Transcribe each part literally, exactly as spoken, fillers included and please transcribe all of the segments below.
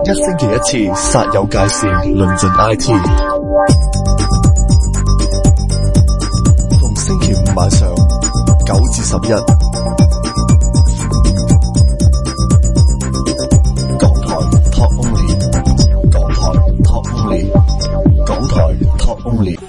一星期一次，煞有介事，論盡 I T。逢星期五晚上九至十一，港台 Talk Only， 港台 Talk Only， 港台 Talk Only。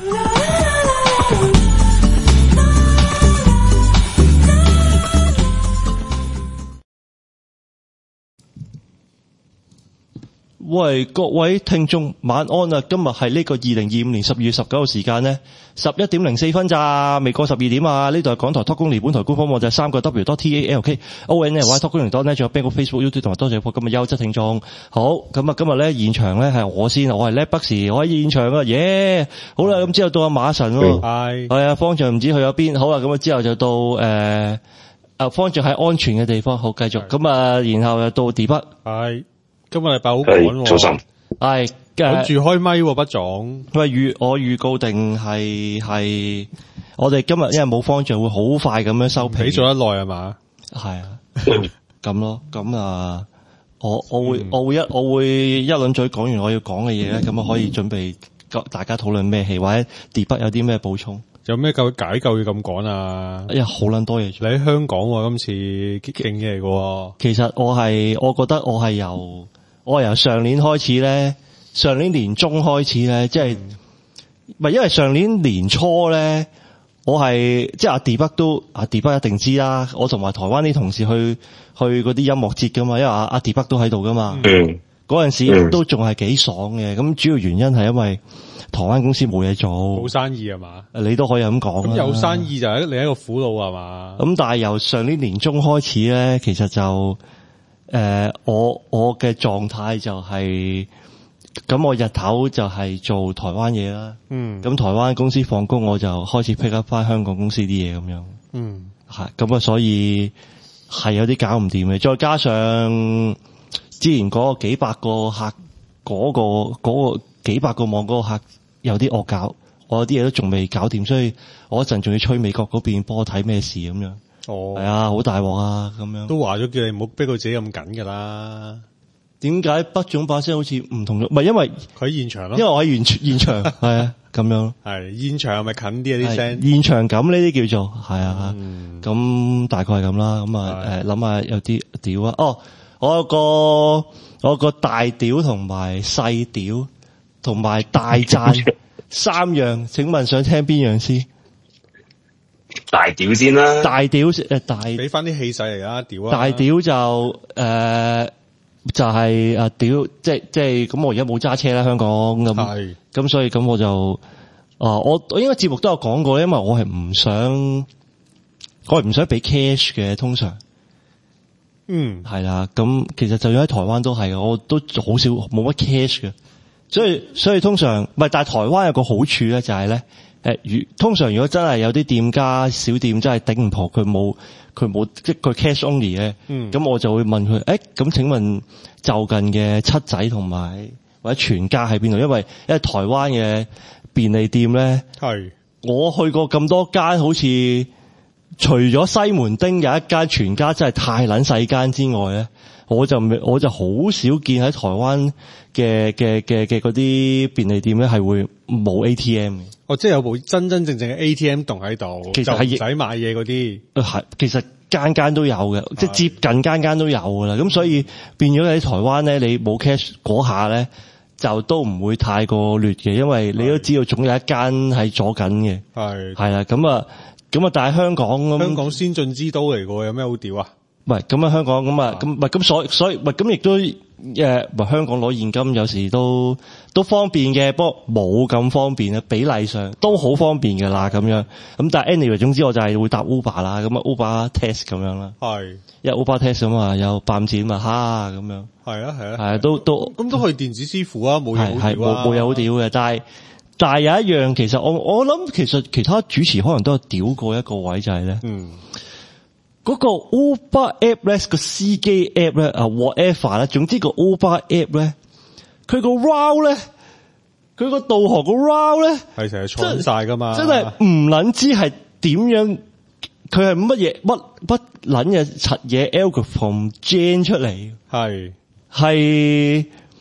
喂，各位聽眾晚安啊！今日係呢個二零二五年十二月十九號時間呢，十一點零四分咋，未過十二點啊！呢度係港台 Talk Only 本台官方網站三個 W dot T A L K O N L Y Talk Only dot net， 仲有 Bangor Facebook YouTube 同埋多謝課今日優質聽眾。好，咁啊今日咧現場咧係我先，我係叻北時，我喺現場啊，耶、yeah! 好啦，咁之後到阿馬神咯，係係啊，方丈唔知去咗邊，好啦，咁啊之後就到誒啊方丈喺安全嘅地方，好繼續，咁啊然後又到 D 北，係。今日禮拜好趕喎，早晨，係趕住開咪喎，不總。喂，預我預告定係係我哋今日因為冇方丈會好快咁樣收皮，起咗一耐係嘛？係啊，咁咯，咁啊，我我會、嗯、我會一我會一輪嘴講完我要講嘅嘢咧，咁、嗯、啊可以準備大家討論咩戲，或者 D 北有啲咩補充？有咩救解救要咁趕啊？哎呀，好撚多嘢！你喺香港喎、啊，今次勁嘢嚟嘅。其實我係我覺得我係由我由上年開始咧，上年年中開始咧，即係唔係因為上年年初咧，我係即係阿 D 北都阿 D 北一定知啦。我同埋台灣啲同事去去嗰啲音樂節噶嘛，因為阿阿 D 北都喺度噶嘛。嗯，嗰陣時都仲係幾爽嘅。咁主要原因係因為台灣公司冇嘢做，冇生意係嘛？你都可以咁講。咁有生意就係另一個苦惱係嘛？咁但係由上年年中開始咧，其實就誒、呃、我我嘅狀態就係、是、咁，我日頭就係做台灣嘢啦。嗯。咁台灣公司放工，我就開始 pick up 翻香港公司啲嘢咁樣。嗯。係咁啊，所以係有啲搞唔掂嘅。再加上之前嗰個幾百個客，嗰、嗰個嗰、嗰個幾百個網嗰個客。有啲惡搞，我有啲嘢都仲未搞掂，所以我一陣仲要催美國嗰邊幫我睇咩事咁樣。哦，係啊，好大鑊啊咁樣。都話咗叫你唔好逼佢自己咁緊噶啦。點解北總把聲好似唔同咗？唔係因為佢喺現場咯，因為我喺現現場係啊咁樣。係現場係咪近啲啊啲聲？現場感呢啲叫做係啊。咁、嗯、大概係咁啦。咁啊誒諗下有啲屌啊。哦，我有個我有個大屌同埋細屌。同埋大讚三樣，請問想聽邊樣先？大屌先啦。大屌誒大，俾翻啲氣勢嚟啊！屌啊！大屌就誒、呃、就係、是、啊屌，即係即係咁。我而家冇揸車啦，香港咁，咁所以咁我就啊，我我應該節目都有講過，因為我係唔想，我係唔想俾 cash 嘅，通常。嗯，係啦。咁其實就算喺台灣都係，我都好少冇乜 cash 嘅。所以所以通常唔係，但係台灣有個好處咧，就係咧誒，如通常如果真係有啲店家小店真係頂唔破，佢冇佢冇即係佢 cash only 咧，咁、嗯、我就會問佢誒，咁、欸、請問就近嘅七仔同埋或者全家喺邊度？因為因為台灣嘅便利店咧，係我去過咁多間，好似除咗西門町有一間全家真係太撚細間之外咧。我就我就好少見喺台灣嘅嘅嘅嘅嗰啲便利店咧係會冇 A T M 嘅。哦，即係有部真真正正嘅 A T M 棟喺度，其實係唔使買嘢嗰啲。係，其實間間都有嘅，即係接近間間都有噶啦。咁所以變咗喺台灣咧，你冇 cash 嗰下咧，就都唔會太過劣嘅，因為你都知道總有一間係左緊嘅。係係啦，咁啊咁啊，但係香港咁，香港先進之都嚟嘅，有咩好屌啊？唔係咁啊，香港咁啊，咁唔係咁，所以所以唔係咁，亦都誒，唔係香港攞現金有時都都方便嘅，不過冇咁方便啊，比例上都好方便嘅啦，咁樣咁，但係 anyway 總之我就係會搭 Uber 啦，咁啊 Uber Test 咁樣啦，係，因為 Uber Test 咁啊有八五折嘛，哈咁樣，係啊係啊，係啊都都咁都可以電子支付啊，冇嘢好屌啊，冇冇嘢好屌嘅，但係但係有一樣其實我我諗其實其他主持可能都有屌過一個位就係咧，嗯。嗰、那個 Uber app 咧，個司機 app 咧，啊 whatever 咧，總之個 Uber app 咧，佢個 route 咧，佢個導航個 route 咧，係成日錯晒噶嘛，真係唔捻知係點樣，佢係乜嘢乜乜捻嘅柒嘢 algorithm gen 出嚟，係係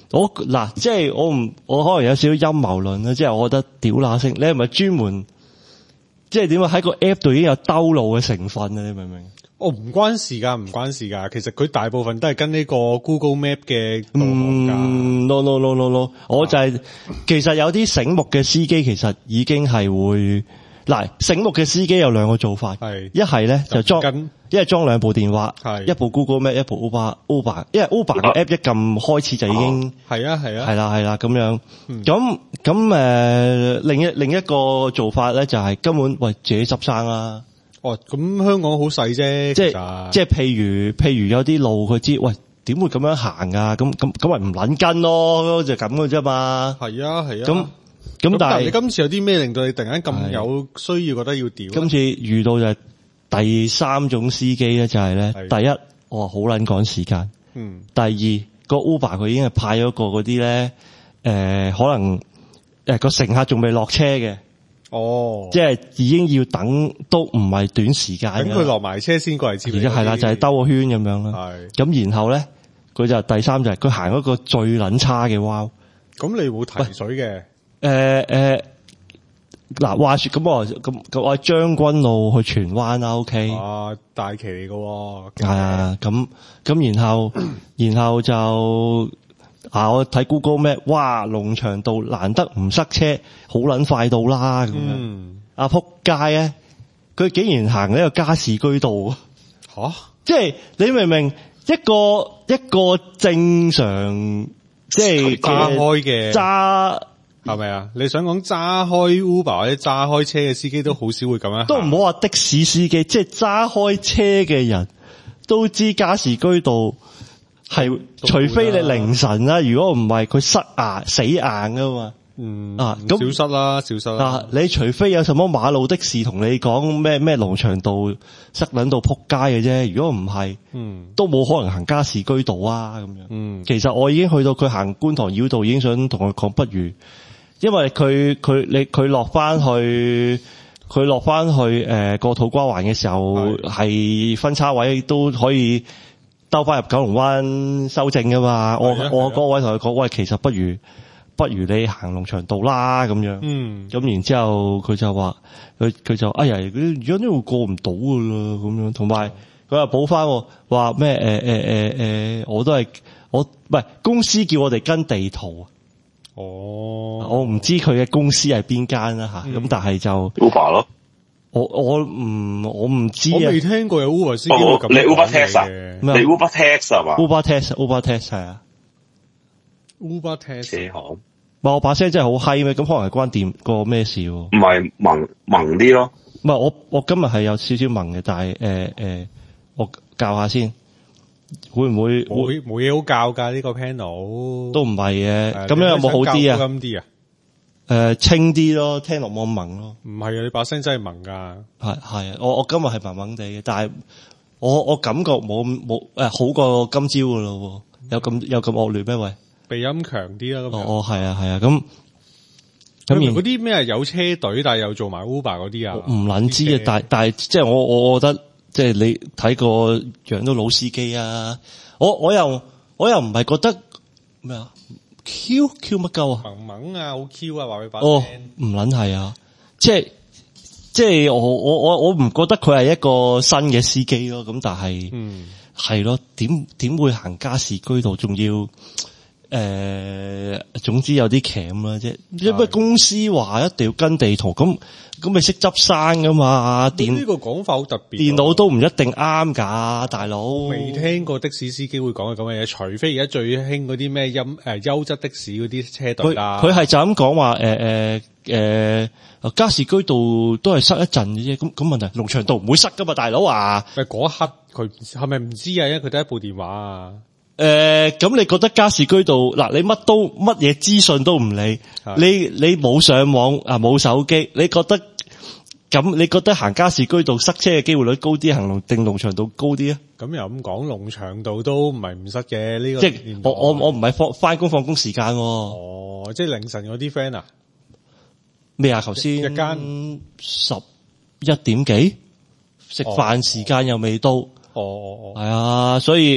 我嗱，即係我唔，我可能有少少陰謀論啦，即係我覺得屌乸星，你係咪專門即係點啊？喺個 app 度已經有兜路嘅成分啊？你明唔明？ 哦，唔關事噶，唔關事噶。其實佢大部分都係跟呢個 Google Map 嘅導航噶。 嗯 ，no no no no no，我就係、是、其實有啲醒目嘅司機，其實已經係會嗱，醒目嘅司機有兩個做法，係一係咧就裝，一係裝兩部電話，係一部 Google Map， 一部 Uber Uber， 因為 Uber 個 app 一撳開始就已經係啊係啊係啦係啦咁樣。咁咁誒，另一另一個做法咧就係根本喂自己執生啦。 哦，咁香港好細啫， 即係即係譬如譬如有啲路佢知，喂點會咁樣行啊？咁咁咁咪唔撚跟咯，就咁嘅啫嘛。係啊係啊。咁咁但係你今次有啲咩令到你突然間咁有需要覺得要屌？今次遇到就係第三種司機咧，就係咧，第一我話好撚趕時間，嗯，第二個 Uber 佢已經係派咗個嗰啲咧，誒可能誒個乘客仲未落車嘅。哦，即係已經要等，都唔係短時間。等佢落埋車先過嚟接。而家係啦，就係兜個圈咁樣啦。係。咁然後咧，佢就第三就係佢行嗰個最撚差嘅彎。咁你冇提水嘅？誒誒，嗱，話說咁我咁咁我喺將軍澳去荃灣啦 ，OK。啊，大旗嚟㗎。係啊，咁咁然後然後就。啊！我睇 Google Map， 哇！龍翔道難得唔塞車，好撚快到啦咁樣。嗯、啊仆街咧，佢竟然行呢個加士居道吓、啊，即係你明唔明？一個一個正常即係揸開嘅揸係咪啊？你想講揸開 Uber 或者揸開車嘅司機都好少會咁樣行，都唔好話的士司機，即係揸開車嘅人都知加士居道。係，除非你凌晨啦，如果唔係佢塞牙死硬噶嘛。嗯啊，咁少失啦，少失啦。啊，你除非有什麼馬路的士同你講咩咩龍翔道塞撚到撲街嘅啫，如果唔係，嗯，都冇可能行加士居道啊咁樣。嗯，其實我已經去到佢行觀塘繞道，已經想同佢講不如，因為佢佢你佢落翻去，佢落翻去誒過土瓜灣嘅時候係分叉位都可以。兜翻入九龍灣修正噶嘛？我我嗰位同佢講，喂，其實不如不如你行龍翔道啦咁樣。嗯，咁然之後佢就話，佢佢就哎呀，而家呢度過唔到噶啦咁樣。同埋佢又補翻話咩？誒誒誒誒，我都係我唔係公司叫我哋跟地圖。哦，我唔知佢嘅公司係邊間啦吓。咁、嗯、但係就 Uber 咯。我我唔我唔知啊！我未聽過有 Uber 司機會咁講嘅。你 Uber Tax 啊？你 Uber Tax 係嘛 ？Uber Tax，Uber Tax 係啊。Uber Tax 車行。唔係我把聲真係好閪咩？咁可能係關店個咩事喎？唔係萌萌啲咯。唔係我我今日係有少少萌嘅，但係誒誒，我教下先，會唔會冇冇嘢好教㗎？呢個 panel 都唔係嘅，咁樣有冇好啲啊？金啲啊？誒、呃，清啲咯，聽落冇咁萌咯。唔係啊，你把聲真係萌噶。係係啊，我我今日係萌萌地嘅，但係我我感覺冇冇誒好過今朝噶咯。有咁有咁惡劣咩？喂，鼻音強啲啦。哦哦，係啊係啊，咁咁而嗰啲咩有車隊，但係又做埋 Uber 嗰啲啊？唔撚知啊，但但係即係我我覺得即係你睇個樣都老司機啊。我我又我又唔係覺得咩啊？Q Q 乜鳩啊？萌萌啊，好 Q 啊，話佢把聲。哦，唔撚係啊，即係即係我我我我唔覺得佢係一個新嘅司機咯。咁但係，嗯，係咯，點點會行加士居道？仲要誒、呃，總之有啲鉗啦啫。因為公司話一定要跟地圖，咁咁咪識執生噶嘛？電呢個講法好特別，電腦都唔一定啱噶，大佬。未聽過的士司機會講嘅咁嘅嘢，除非而家最興嗰啲咩音誒優質的士嗰啲車隊啦。佢係就咁講話誒誒誒，加士居道都係塞一陣嘅啫。咁咁問題，龍翔道唔會塞噶嘛，大佬啊！誒嗰一刻佢係咪唔知啊？因為佢得一部電話啊。誒、呃，咁你覺得加士居道嗱，你乜都乜嘢資訊都唔理，你你冇上網啊，冇手機，你覺得咁？你覺得行加士居道塞車嘅機會率高啲，行龍定龍翔道高啲啊？咁又咁講，龍翔道都唔係唔塞嘅呢個。即係我我我唔係放翻工放工時間、啊。哦，即係凌晨嗰啲 friend 啊？咩啊？頭先一間十一點幾食飯時間又未到。哦哦哦，係啊，所以。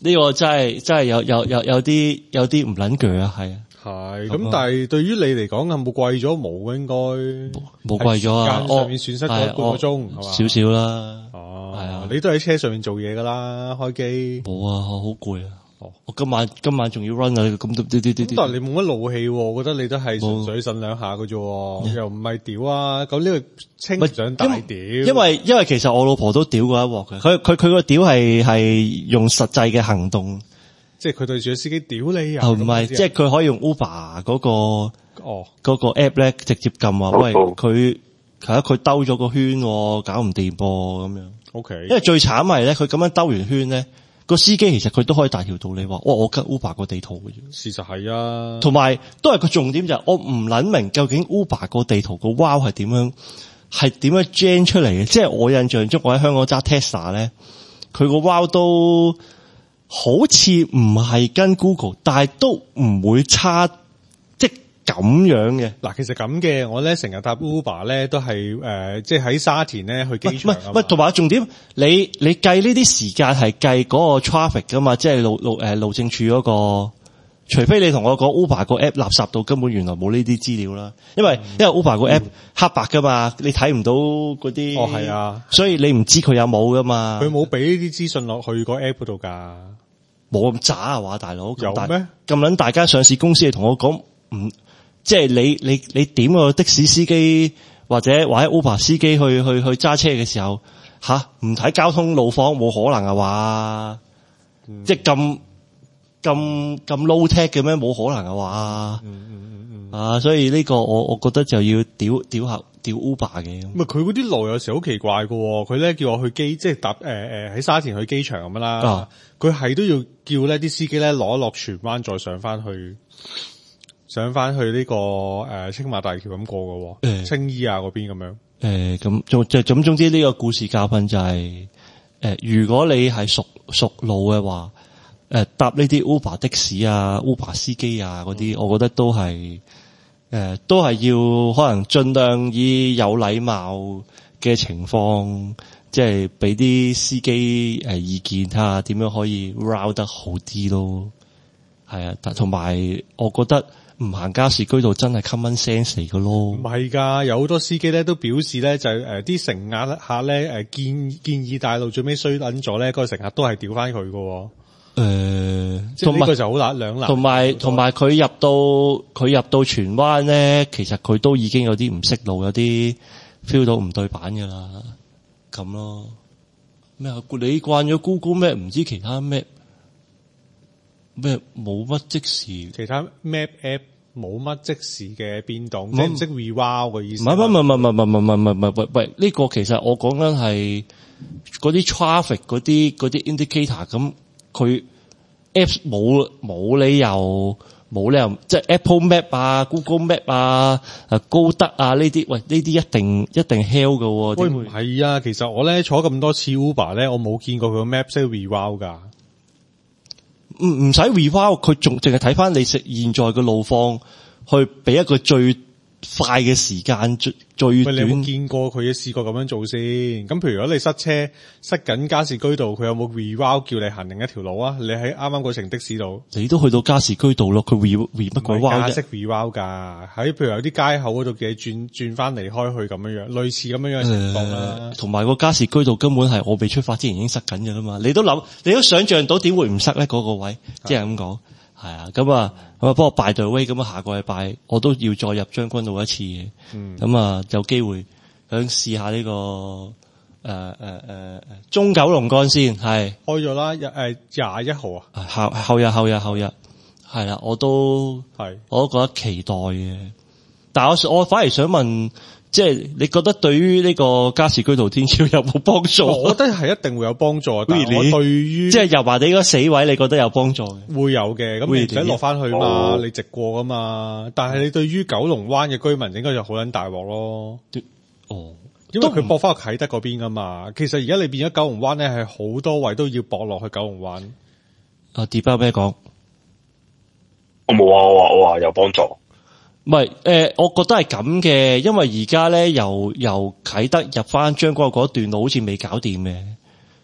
呢個真係真係有有有有啲有啲唔撚鋸啊，係啊。 係咁，但係對於你嚟講有冇貴咗？冇啊，應該冇貴咗啊。 時間上面損失咗半個鐘，係嘛？ 少少啦。 哦， 係啊， 你都喺車上面做嘢噶啦，開機。 冇啊，我好攰啊。哦，我今晚今晚仲要 run 啊，咁啲啲啲啲。 但係你冇乜怒氣，我覺得你都係純粹呻兩下嘅啫，又唔係屌啊。咁呢個稱唔上大屌。 因為因為其實我老婆都屌過一鑊嘅，佢佢佢個屌係係用實際嘅行動。 即係佢對住個司機屌你啊！ 唔係，即係佢可以用 Uber 嗰個哦嗰個 app 咧，直接撳話，喂，佢係啊，佢兜咗個圈，搞唔掂噃咁樣。 O K， 因為最慘係咧，佢咁樣兜完圈咧，個司機其實佢都可以大條道理話，哇，我跟 Uber 個地圖嘅啫。 事實係啊， 同埋都係個重點就係，我唔撚明究竟 Uber 個地圖個 wow 係點樣，係點樣 gen 出嚟嘅？即係我印象中，我喺香港揸 Tesla 咧，佢個 wow 都。好似唔係跟 Google，但係都唔會差，即係咁樣嘅。 嗱，其實咁嘅，我咧成日搭 Uber 咧都係誒、呃，即係喺沙田咧去機場啊嘛。 唔係，同埋重點，你你計呢啲時間係計嗰個 traffic 噶嘛，即係路路誒路政署嗰個。除非你同我講 Uber 個 app 垃圾到根本原來冇呢啲資料啦，因為、嗯、因為 Uber 個 app 黑白噶嘛，你睇唔到嗰啲。 哦，係啊， 所以你唔知佢有冇噶嘛。 佢冇俾呢啲資訊落去個 app 嗰度㗎。 冇咁渣啊！話大佬有咩咁撚大間上市公司，同我講唔即係你你你點個的士司機或者或者 Uber 司機去去去揸車嘅時候吓唔睇交通路況冇可能啊話、嗯，即係咁咁咁 low tech 嘅咩？冇可能啊話，嗯嗯嗯嗯啊！所以呢個我我覺得就要屌屌下屌 Uber 嘅。 唔係佢嗰啲路有時好奇怪㗎，佢咧叫我去機即係搭誒誒喺沙田去機場咁樣啦。啊佢係都要叫呢啲司機咧攞落荃灣再上翻去，上翻去呢、這個誒、呃、青馬大橋咁過嘅、欸，青衣啊嗰邊咁樣。 誒咁總就咁總之呢個故事教訓就係、是、誒、呃，如果你係熟熟路嘅話，誒、呃、搭呢啲 Uber 的士啊、Uber 司機啊嗰啲、嗯，我覺得都係誒、呃、都係要可能盡量以有禮貌嘅情況。即係俾啲司機誒意見，睇下點樣可以 route 得好啲咯。係啊，但同埋我覺得唔行加士居道真係 common sense 嚟嘅咯。 唔係㗎，有好多司機咧都表示咧就係誒啲乘客客咧誒建建議大路最尾衰撚咗咧，嗰個乘客都係調翻佢嘅。誒，即係呢個就好難兩難。同埋同埋佢入到佢入到荃灣咧，其實佢都已經有啲唔識路，有啲 feel 到唔對版㗎啦。咁咯，咩啊？你慣咗 Google Map，唔知其他 Map 咩冇乜即時， 其他 Map App 冇乜即時嘅變動，即係唔識 rewow 嘅意思。 唔係唔係唔係唔係唔係唔係唔係唔係喂喂，呢個其實我講緊係嗰啲 traffic 嗰啲嗰啲 indicator，咁佢 Apps 冇冇理由。冇理由，即係 Apple Map 啊、Google Map 啊、誒高德啊呢啲，喂呢啲一定一定 hell 㗎喎。 喂唔係啊，其實我咧坐咁多次 Uber 咧，我冇見過佢個 map 識 rewow 㗎。 唔唔使 rewow，佢仲淨係睇翻你食現在嘅路況，去俾一個最快嘅時間最最短。 喂，你有冇見過佢試過咁樣做先？咁譬如如果你塞車塞緊加士居道，佢有冇 rewow 叫你行另一條路啊？你喺啱啱嗰程的士度， 你都去到加士居道咯，佢 re re 乜鬼 wow 啫？ 識 rewow 㗎，喺譬如有啲街口嗰度嘅轉轉翻離開去咁樣樣，類似咁樣樣嘅情況啦。同、 呃、埋個加士居道根本係我未出發之前已經塞緊㗎啦嘛，你都諗，你都想象到點會唔塞咧？嗰、那個位即係咁講。係啊，咁啊，咁啊，不過 by the way，咁啊，下個禮拜我都要再入將軍澳一次嘅，咁、嗯、啊，有機會想試下呢、這個誒誒誒中九龍幹線，係開咗啦，日誒廿一號啊， 後後日後日後日，係啦，我都係，我都覺得期待嘅，但係我我反而想問。即係你覺得對於呢個加士居道天橋有冇幫助？ 我覺得係一定會有幫助。但係我對於即係油麻地嗰個死位，你覺得有幫助嘅？ 會有嘅，咁你唔使落翻去嘛、哦，你直過噶嘛。但係你對於九龍灣嘅居民應該就好撚大鑊咯。哦，因為佢駁翻去啟德嗰邊噶嘛。其實而家你變咗九龍灣咧，係好多位都要駁落去九龍灣。 啊 D 包咩講？ 我冇啊，我話我話有幫助。 唔係，誒、呃，我覺得係咁嘅，因為而家咧由由啟德入翻將軍澳嗰段路好似未搞掂嘅，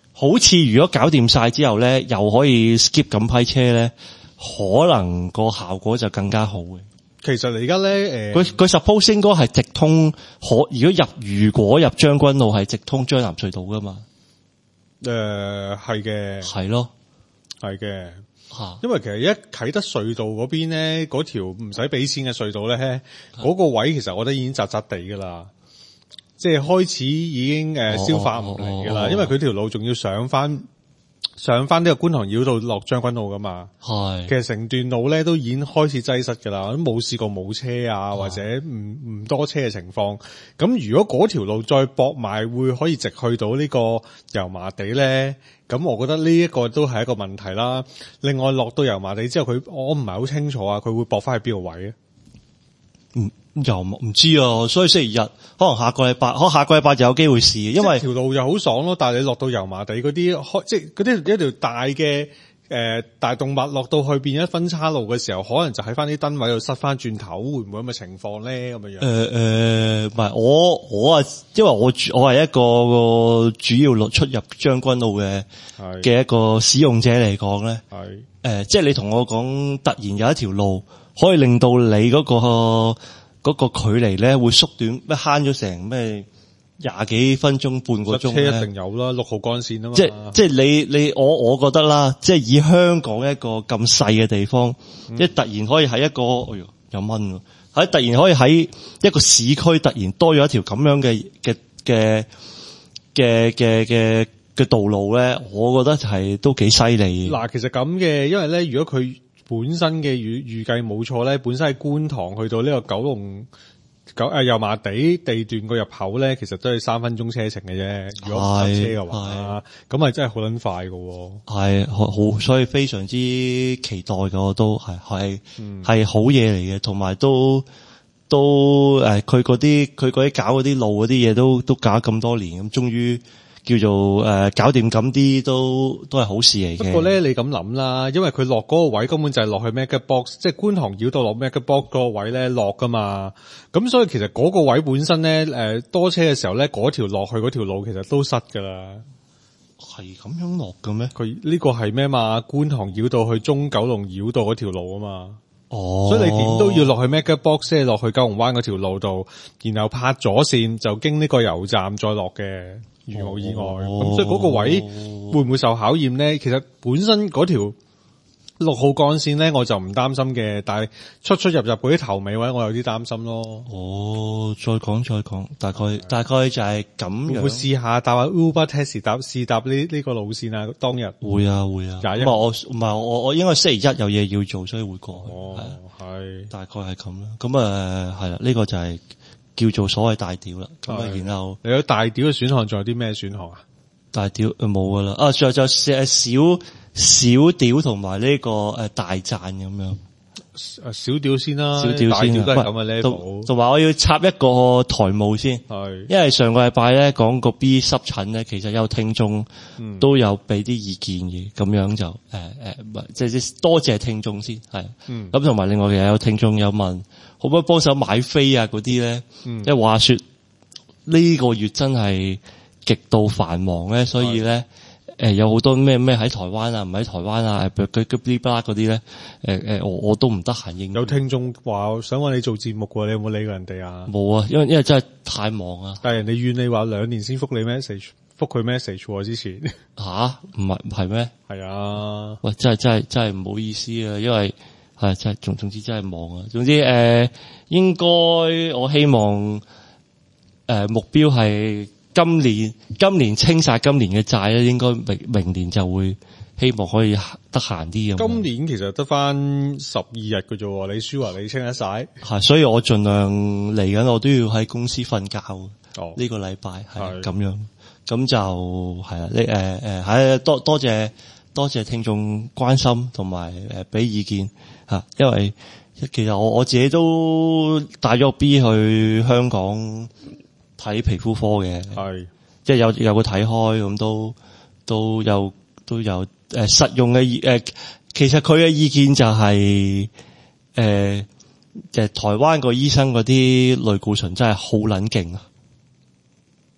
好似如果搞掂晒之後咧，又可以 skip 咁批車咧，可能個效果就更加好嘅。 其實你而家咧， 佢佢 suppose 應該係直通可，如果入如果入將軍澳係直通將南隧道噶嘛？ 誒係嘅， 係咯， 係嘅。 嚇， 因為其實一啟德隧道嗰邊咧，嗰條唔使俾錢嘅隧道咧，嗰個位其實我覺得已經窄窄地噶啦，即係開始已經誒消化唔嚟噶啦，因為佢條路仲要上翻上翻呢個觀塘繞道落將軍澳噶嘛。係，其實成段路咧都已經開始擠塞噶啦，都冇試過冇車啊，或者唔唔多車嘅情況。咁如果嗰條路再駁埋，會可以直去到呢個油麻地咧？咁我覺得呢一個都係一個問題啦。另外落到油麻地之後，佢我唔係好清楚啊，佢會駁翻去邊個位啊？ 嗯，又唔知啊。所以星期日可能下個禮拜，可能下個禮拜就有機會試，因為條路又好爽咯。但係你落到油麻地嗰啲開，即係嗰啲一條大嘅。誒、呃，大動脈落到去變咗分叉路嘅時候，可能就喺翻啲燈位度塞翻轉頭，會唔會咁嘅情況咧？咁樣樣。誒、 呃、誒，唔、呃、係我我啊，因為我我係一個主要落出入將軍澳嘅嘅一個使用者嚟講咧，係誒、呃，即係你同我講，突然有一條路可以令到你嗰、嗰個嗰、嗰個距離咧會縮短，咩慳咗成咩？廿幾分鐘半個鐘，車一定有啦，六號幹線啊嘛。 即係即係你你我我覺得啦，即係以香港一個咁細嘅地方，嗯、即係突然可以喺一個，哎喲有蚊喎，喺突然可以喺一個市區突然多咗一條咁樣嘅嘅嘅嘅嘅嘅嘅道路咧，我覺得就係都幾犀利。 嗱，其實咁嘅，因為咧，如果佢本身嘅預預計冇錯咧，本身喺觀塘去到呢個九龍。九誒油麻地地段個入口咧，其實都係三分鐘車程嘅啫。如果唔塞車嘅話，咁係真係好撚快嘅。係好，所以非常之期待嘅，我都係係係好嘢嚟嘅，同埋都都誒，佢嗰啲佢嗰啲搞嗰啲路嗰啲嘢都都搞咗咁多年，咁終於叫做誒、呃、搞掂咁啲，都都係好事嚟嘅。 不過咧，你咁諗啦，因為佢落嗰個位根本就係落去 Mega Box， 即係觀塘繞道落 Mega Box 嗰個位咧落噶嘛。咁所以其實嗰個位本身咧，誒、呃、多車嘅時候咧，嗰條落去嗰條路其實都塞噶啦。 係咁樣落嘅咩？ 佢呢個係咩嘛？觀塘繞道去中九龍繞道嗰條路啊嘛。 哦， 所以你點都要落去 Mega Box， 即係落去九龍灣嗰條路度，然後拍左線就經呢個油站再落嘅。如無意外，咁、哦、所以嗰個位會唔會受考驗咧？其實本身嗰條六號幹線咧，我就唔擔心嘅，但係出出入入嗰啲頭尾位，我有啲擔心咯。 哦，再講再講，大概大概就係咁樣。 會唔會試下搭下 Uber Taxi 搭試搭呢呢個路線啊？當日會啊會啊。廿一，唔係我唔係我我應該星期一有嘢要做，所以會過去。 哦，係大概係咁啦。咁誒係啦，呢個就係、是。叫做所謂大屌啦，咁啊，然後你有大屌嘅選項，仲有啲咩選項啊？ 大屌冇噶啦，啊，仲有就誒小小屌同埋呢個誒大讚咁樣。 誒，小屌先啦， 小屌先， 都係咁嘅 level。 同埋我要插一個台務先，係，因為上個禮拜咧講個 B 濕疹咧，其實有聽眾都有俾啲意見嘅，咁樣就誒誒，即係多謝聽眾先，係，咁同埋另外嘅有聽眾有問，可唔可以幫手買飛啊嗰啲咧？即係話說呢個月真係極度繁忙咧，所以咧。誒，有好多咩咩喺台灣啊，唔喺台灣啊，誒，佢佢呢巴嗰啲咧，誒誒，我我都唔得閒應。 有聽眾話想揾你做節目喎，你有冇理過人哋啊？ 冇啊，因為因為真係太忙啊。 但係人哋怨你話兩年先覆你 message， 覆佢 message 喎之前。 吓？唔係唔係咩？ 係啊。喂， 真係真係真係唔好意思啊，因為係真係總總之真係忙啊。總之誒、呃，應該我希望誒、呃、目標係。今年今年清晒今年嘅債咧，應該明明年就會希望可以得閒啲咁。 今年其實得翻十二日嘅啫，你輸話你清得晒， 係，所以我盡量嚟緊，我都要喺公司瞓覺。哦，呢個禮拜係咁樣，咁就係啦。你誒誒，喺多多謝多謝聽眾關心同埋誒俾意見吓，因為其實我我自己都帶咗個 B 去香港。睇皮膚科嘅，係即係有有個睇開咁，都都有都有誒、呃、實用嘅誒、呃，其實佢嘅意見就係、是、誒，就係、呃、台灣個醫生嗰啲類固醇真係好撚勁啊！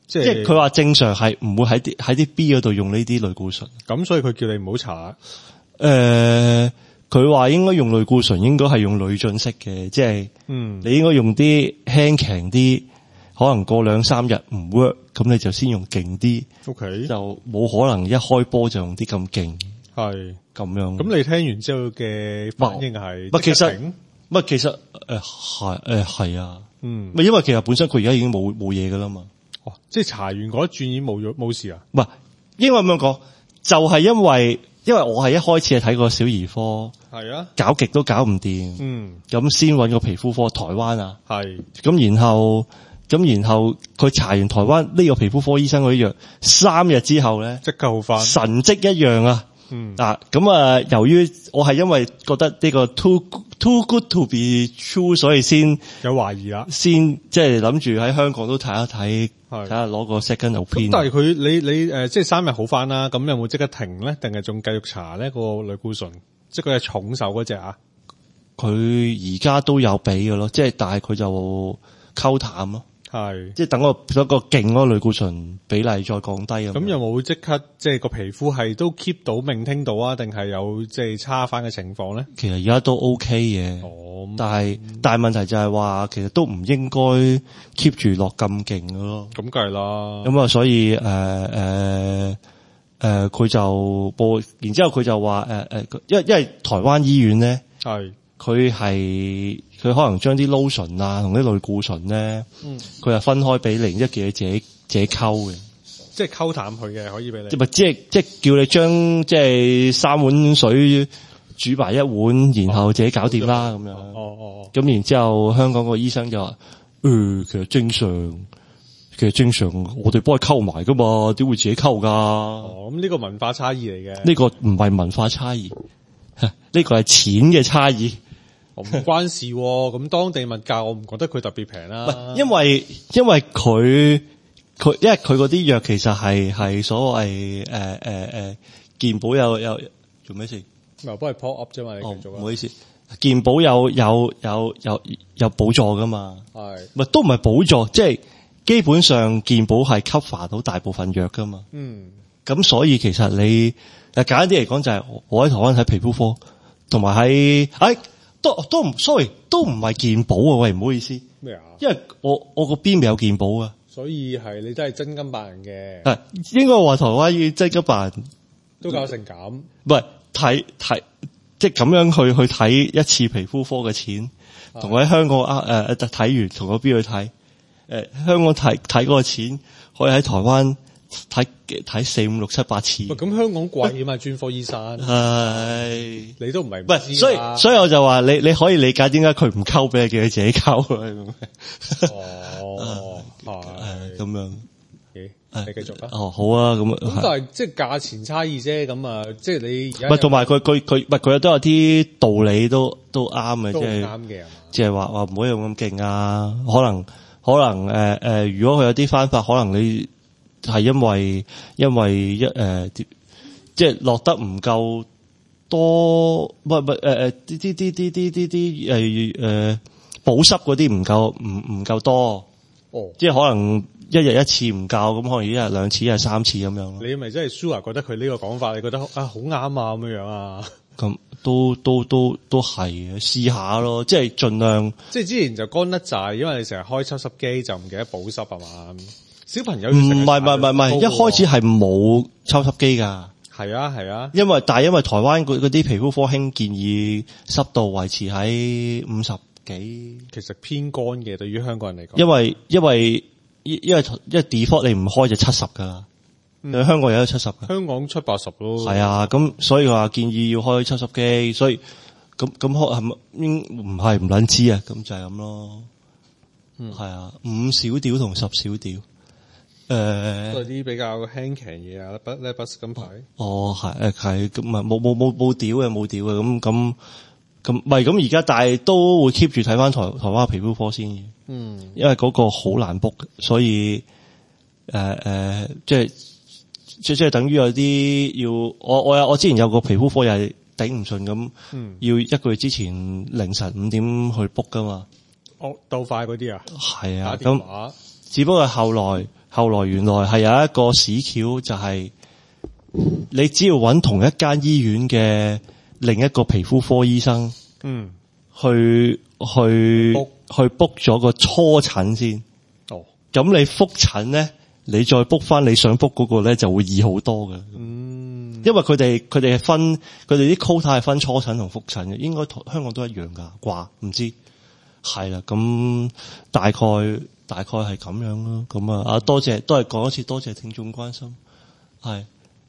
即係即係佢話正常係唔會喺啲喺啲 B 嗰度用呢啲類固醇。 咁所以佢叫你唔好搽。 誒，佢話應該用類固醇，應該係用累進式嘅，即係嗯， 你應該用啲輕強啲，可能過兩三日唔 work，咁你就先用勁啲。 OK， 就冇可能一開波就用啲咁勁， 係咁樣。 咁你聽完之後嘅反應係？ 唔係其實唔係其實誒係誒係啊， 嗯， 唔係因為其實本身佢而家已經冇冇嘢噶啦嘛。 哦，即係搽完嗰一轉已經冇咗冇事啊？ 唔係，應該咁樣講，就係因為因為我係一開始係睇過小兒科， 係啊， 搞極都搞唔掂， 嗯， 咁先揾個皮膚科，台灣啊， 係， 咁然後咁然後佢搽完台灣呢個皮膚科醫生嗰啲藥，三日之後咧， 即刻好返， 神蹟一樣啊！ 嗯， 嗱，咁啊，由於我係因為覺得呢個 too too good to be true，所以先有懷疑啦， 先即係諗住喺香港都睇一睇， 係睇下攞個 second opinion。 咁但係佢你你誒、呃，即係三日好返啦，咁有冇即刻停咧？定係仲繼續搽呢個類固醇？即係佢係重手嗰隻啊？ 佢而家都有俾嘅咯，即係但係佢就溝淡咯。 係， 即係等個等個勁嗰個類固醇比例再降低咁。 咁有冇即刻即係個皮膚係都 keep 到命聽到啊？定係有即係差翻嘅情況咧？ 其實而家都 OK 嘅， 哦， 但係、嗯、但係問題就係話，其實都唔應該 keep 住落咁勁嘅咯。 咁梗係啦。 咁啊，所以誒誒誒，佢、呃呃、就報，然之後佢就話誒誒，因為因為台灣醫院咧， 係佢係。佢可能將啲 lotion 啊同啲類固醇咧，佢係、嗯、分開俾你，一叫你自己自己溝嘅， 即係溝淡佢嘅，可以俾你。 即係即係即係叫你將即係三碗水煮埋一碗，然後自己搞掂啦咁樣。 哦哦哦。咁、 哦、然之後香港個醫生就話：誒、呃，其實正常，其實正常，我哋幫佢溝埋噶嘛，點會自己溝噶？ 哦，咁呢個文化差異嚟嘅。 呢個唔係文化差異，呢個係錢嘅差異。 唔關事，咁當地物價我唔覺得佢特別平啦。 因為因為佢佢因為佢嗰啲藥其實係係所謂誒誒誒健保有有做咩事？ 我幫你 pop up 啫嘛，你繼續啊。 唔好意思，健保有有有有有補助噶嘛？係咪都唔係補助，即係基本上健保係 cover 到大部分藥噶嘛？嗯，咁所以其實你誒簡單啲嚟講就係我喺台灣睇皮膚科，同埋喺誒。都都唔 sorry，都唔係健保啊！喂，唔好意思。咩啊？因為我我個邊未有健保啊。 所以係你都係真金白銀嘅。 係應該話台灣要真金白銀都搞成咁。 唔係睇睇，即係咁樣去去睇一次皮膚科嘅錢，同我喺香港啊誒睇完，同我邊去睇？誒、呃、香港睇睇嗰個錢，可以喺台灣睇睇四五六七八次。 咁香港貴啊嘛，專科醫生。係，你都唔係唔知。 所以所以我就話你你可以理解點解佢唔溝俾你，叫佢自己溝。 哦，係咁樣。 咦，你繼續啦。 哦，好啊，咁咁但係即係價錢差異啫，咁啊，即係你而家。 唔係，同埋佢佢佢，唔係佢都有啲道理都都啱嘅，即係啱嘅， 即係話話唔好用咁勁啊，可能可能誒誒、呃呃，如果佢有啲翻法，可能你。係因為因為一誒、呃，即係落得唔夠多，唔係唔係誒誒啲啲啲啲啲啲啲誒誒保濕嗰啲唔夠唔唔夠多，哦，即係可能一日一次唔夠，咁可能一日兩次，一日三次咁樣咯。 你咪真係 sure 覺得佢呢個講法，你覺得啊好啱啊咁樣樣啊？ 咁都都都都係嘅，試下咯，即係盡量。 即係之前就乾得滯，因為你成日開抽濕機就唔記得保濕係嘛？小朋友唔係唔係唔係唔係，一開始係冇抽濕機㗎。係啊係啊， 因為但係因為台灣嗰啲皮膚科興建議濕度維持喺五十幾， 其實偏乾嘅對於香港人嚟講。 因為因為因為因為 default 你唔開就七十㗎啦，嗯、香港有得七十㗎。 香港七八十咯。 係啊，咁所以話建議要開抽濕機，所以咁咁開係咪應唔係唔撚知啊？咁就係咁咯。嗯，係啊，五小屌同十小屌。誒， 都係啲比較輕強嘢啊，不咧不咁排。 哦，係誒係咁啊，冇冇冇冇屌嘅冇屌嘅，咁咁咁，唔係咁而家，但係都會 keep 住睇翻台台灣嘅皮膚科先嘅。嗯，因為嗰個好難 book，所以誒誒、呃呃，即係即即係等於有啲要我我有我之前有個皮膚科又係頂唔順咁，嗯、要一個月之前凌晨五點去 book 噶嘛。 哦，鬥快嗰啲啊？ 係啊，咁只不過後來。 後來原來係有一個屎橋，就係、是、你只要揾同一間醫院嘅另一個皮膚科醫生， 嗯， 去去 book 去 book 咗個初診先。 哦， 咁你復診咧，你再 book 翻你想 book 嗰個咧，就會易好多嘅。 嗯， 因為佢哋佢哋係分佢哋啲 quota 係分初診同復診嘅，應該同香港都一樣噶啩，唔知係啦。咁大概大概係咁樣咯。咁啊，啊多謝都係講一次，多謝聽眾關心。係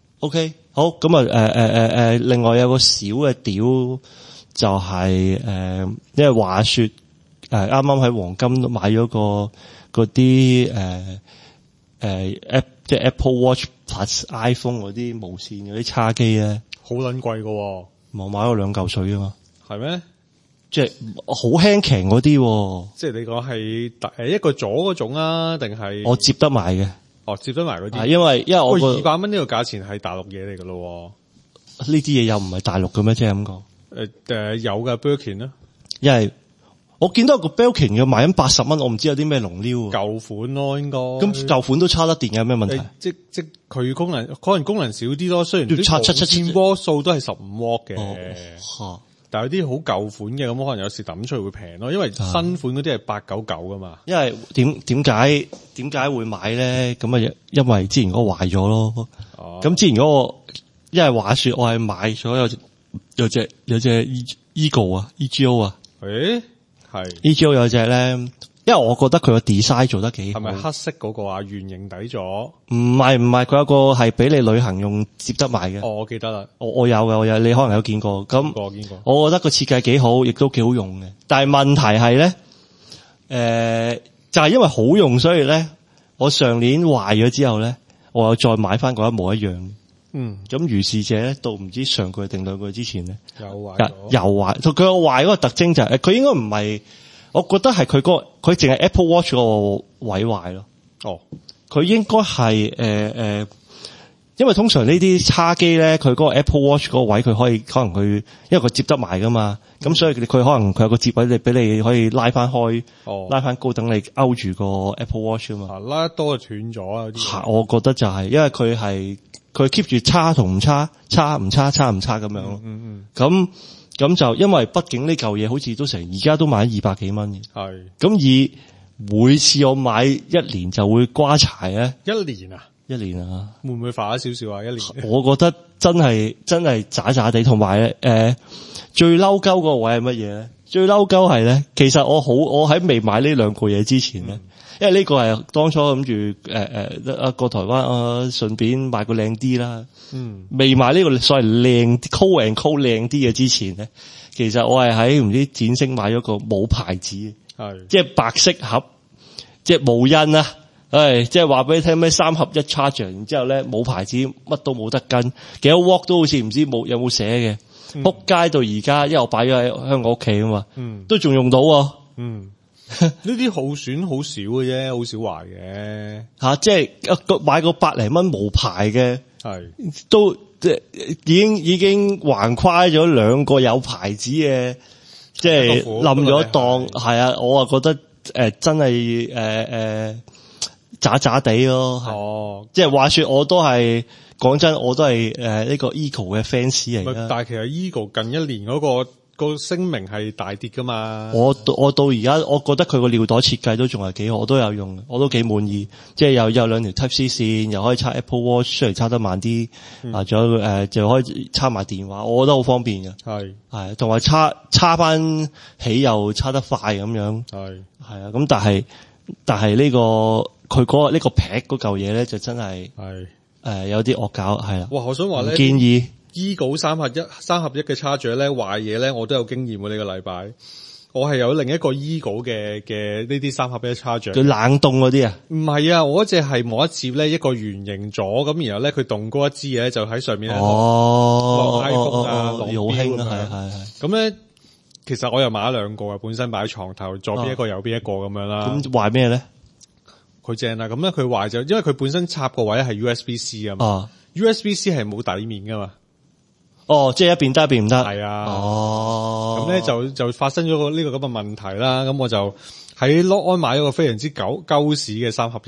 OK 好咁啊，誒誒誒誒，另外有個小嘅屌就係、是、誒、呃，因為話說誒啱啱喺黃金買咗個嗰啲誒誒 app 即係 Apple Watch Plus iPhone 嗰啲無線嗰啲叉機咧， 好撚貴㗎喎， 我買咗兩嚿水啊嘛， 係咩？ 即係好輕騎嗰啲， 即係你講係誒一個左嗰種啊，定係我接得埋嘅。 哦，接得埋嗰啲， 係因為因為我個二百蚊呢個價錢係大陸嘢嚟㗎咯。 呢啲嘢又唔係大陸嘅咩？即係咁講。 誒誒有嘅 Birkin 啦， 因為我見到有個 Belkin 嘅賣緊八十蚊，我唔知有啲咩龍撩。 舊款咯應該。 咁舊款都叉得電有咩問題？ 即即佢功能可能功能少啲咯，雖然要叉七七七瓦數都係十五瓦嘅。 哦， 但係有啲好舊款嘅，咁可能有時抌出去會平咯，因為新款嗰啲係八九九噶嘛。 因為點點解點解會買咧？咁啊，因為之前嗰個壞咗咯。咁、哦、之前嗰、嗰個，因為話說我係買咗有有隻有隻 Ego 啊 ，E G O 啊。 誒，係 E G O 有隻咧，因為我覺得佢個 design 做得幾好。係咪黑色嗰個啊？圓形底座？ 唔係唔係，佢有個係俾你旅行用接得埋嘅。 哦，我記得啦。 我我有嘅，我有，你可能有見過。咁， 我見過。 我覺得個設計幾好，亦都幾好用嘅。但係問題係咧，誒、呃，就係、是、因為好用，所以咧，我上年壞咗之後咧，我又再買翻嗰一模一樣。 嗯。咁如是者咧，到唔知上個月定兩個月之前咧， 又壞咗。 又壞。佢個壞嗰個特徵就係、是，佢應該唔係。我覺得係佢嗰個，佢淨係 Apple Watch 個位壞咯。 哦， 佢應該係誒誒，因為通常呢啲叉機咧，佢嗰個 Apple Watch 嗰個位，佢可以可能佢，因為佢接得埋噶嘛，咁、嗯、所以佢可能佢有個接位，你俾你可以拉翻開，哦、拉翻高，等你勾住個 Apple Watch 啊嘛。啊， 拉得多就斷咗啊！有啲。 我覺得就係、是，因為佢係佢 keep 住叉同唔叉，叉唔叉，叉唔叉咁樣咯。嗯嗯。咁。咁就因為畢竟呢嚿嘢好似都成而家都買二百幾蚊嘅，係咁以每次我買一年就會瓜柴咧， 一年啊， 一年啊， 會唔會快咗少少啊？一年， 我覺得真係真係渣渣地，同埋誒最嬲鳩嗰個位係乜嘢咧？最嬲鳩係咧，其實我好我喺未買呢兩個嘢之前咧。嗯因為呢個係當初諗住誒誒啊過台灣啊順便買個靚啲啦，嗯，未買呢個所謂靚 Cool and Cool 靚啲嘅之前咧，其實我係喺唔知展星買咗個冇牌子，係即係白色盒，即係冇印啊，誒即係話俾你聽咩三合一 charger， 然之後咧冇牌子，乜都冇得跟，幾多 watt 都好似唔知冇有冇寫嘅，仆街到而家，因為我擺咗喺香港屋企啊嘛，嗯，都仲用到啊，嗯。 呢啲耗損好少嘅啫，好少壞嘅吓，即係買個百零蚊無牌嘅，係都即係已經已經橫跨咗兩個有牌子嘅，即係冧咗檔，係啊，我啊覺得誒、呃、真係誒誒渣渣地咯，哦，即係話說我都係講真，我都係誒呢個 Ego 嘅 fans 嚟嘅， 但係其實 Ego 近一年嗰、嗰個。個聲明係大跌噶嘛？ 我我到而家，我覺得佢個尿袋設計都仲係幾好，我都有用，我都幾滿意。即係有有兩條 Type C 線，又可以插 Apple Watch，雖然插得慢啲，啊、嗯，仲有誒，就可以插埋電話，我覺得好方便嘅。係係，同埋插插翻起又插得快咁樣。係係啊，咁但係但係呢、這個佢嗰、那個呢個劈嗰嚿嘢咧，就真係係誒有啲惡搞係啦。 哇！我想話咧， 建議。 Ego 三合一三合一嘅叉咀咧壞嘢咧，我都有經驗喎。呢個禮拜我係有另一個 Ego 嘅嘅呢啲三合一叉咀。 佢冷凍嗰啲啊？ 唔係啊，我嗰隻係冇一接咧一個圓形咗，咁然後咧佢凍嗰一支嘢就喺上面咧落 iPhone 啊，落表咁樣。係係係。咁咧其實我又買咗兩個啊，本身擺喺床頭，左邊一個，右邊一個咁樣啦。咁壞咩咧？ 佢正啦，咁咧佢壞就因為佢本身插個位係 U S B C 啊嘛。U S B C 係冇底面噶嘛。 哦，即係一邊得一邊唔得， 係啊。哦，咁咧就就發生咗個呢個咁嘅問題啦。咁我就喺 Log On 買咗個非常之狗鳩屎嘅三合一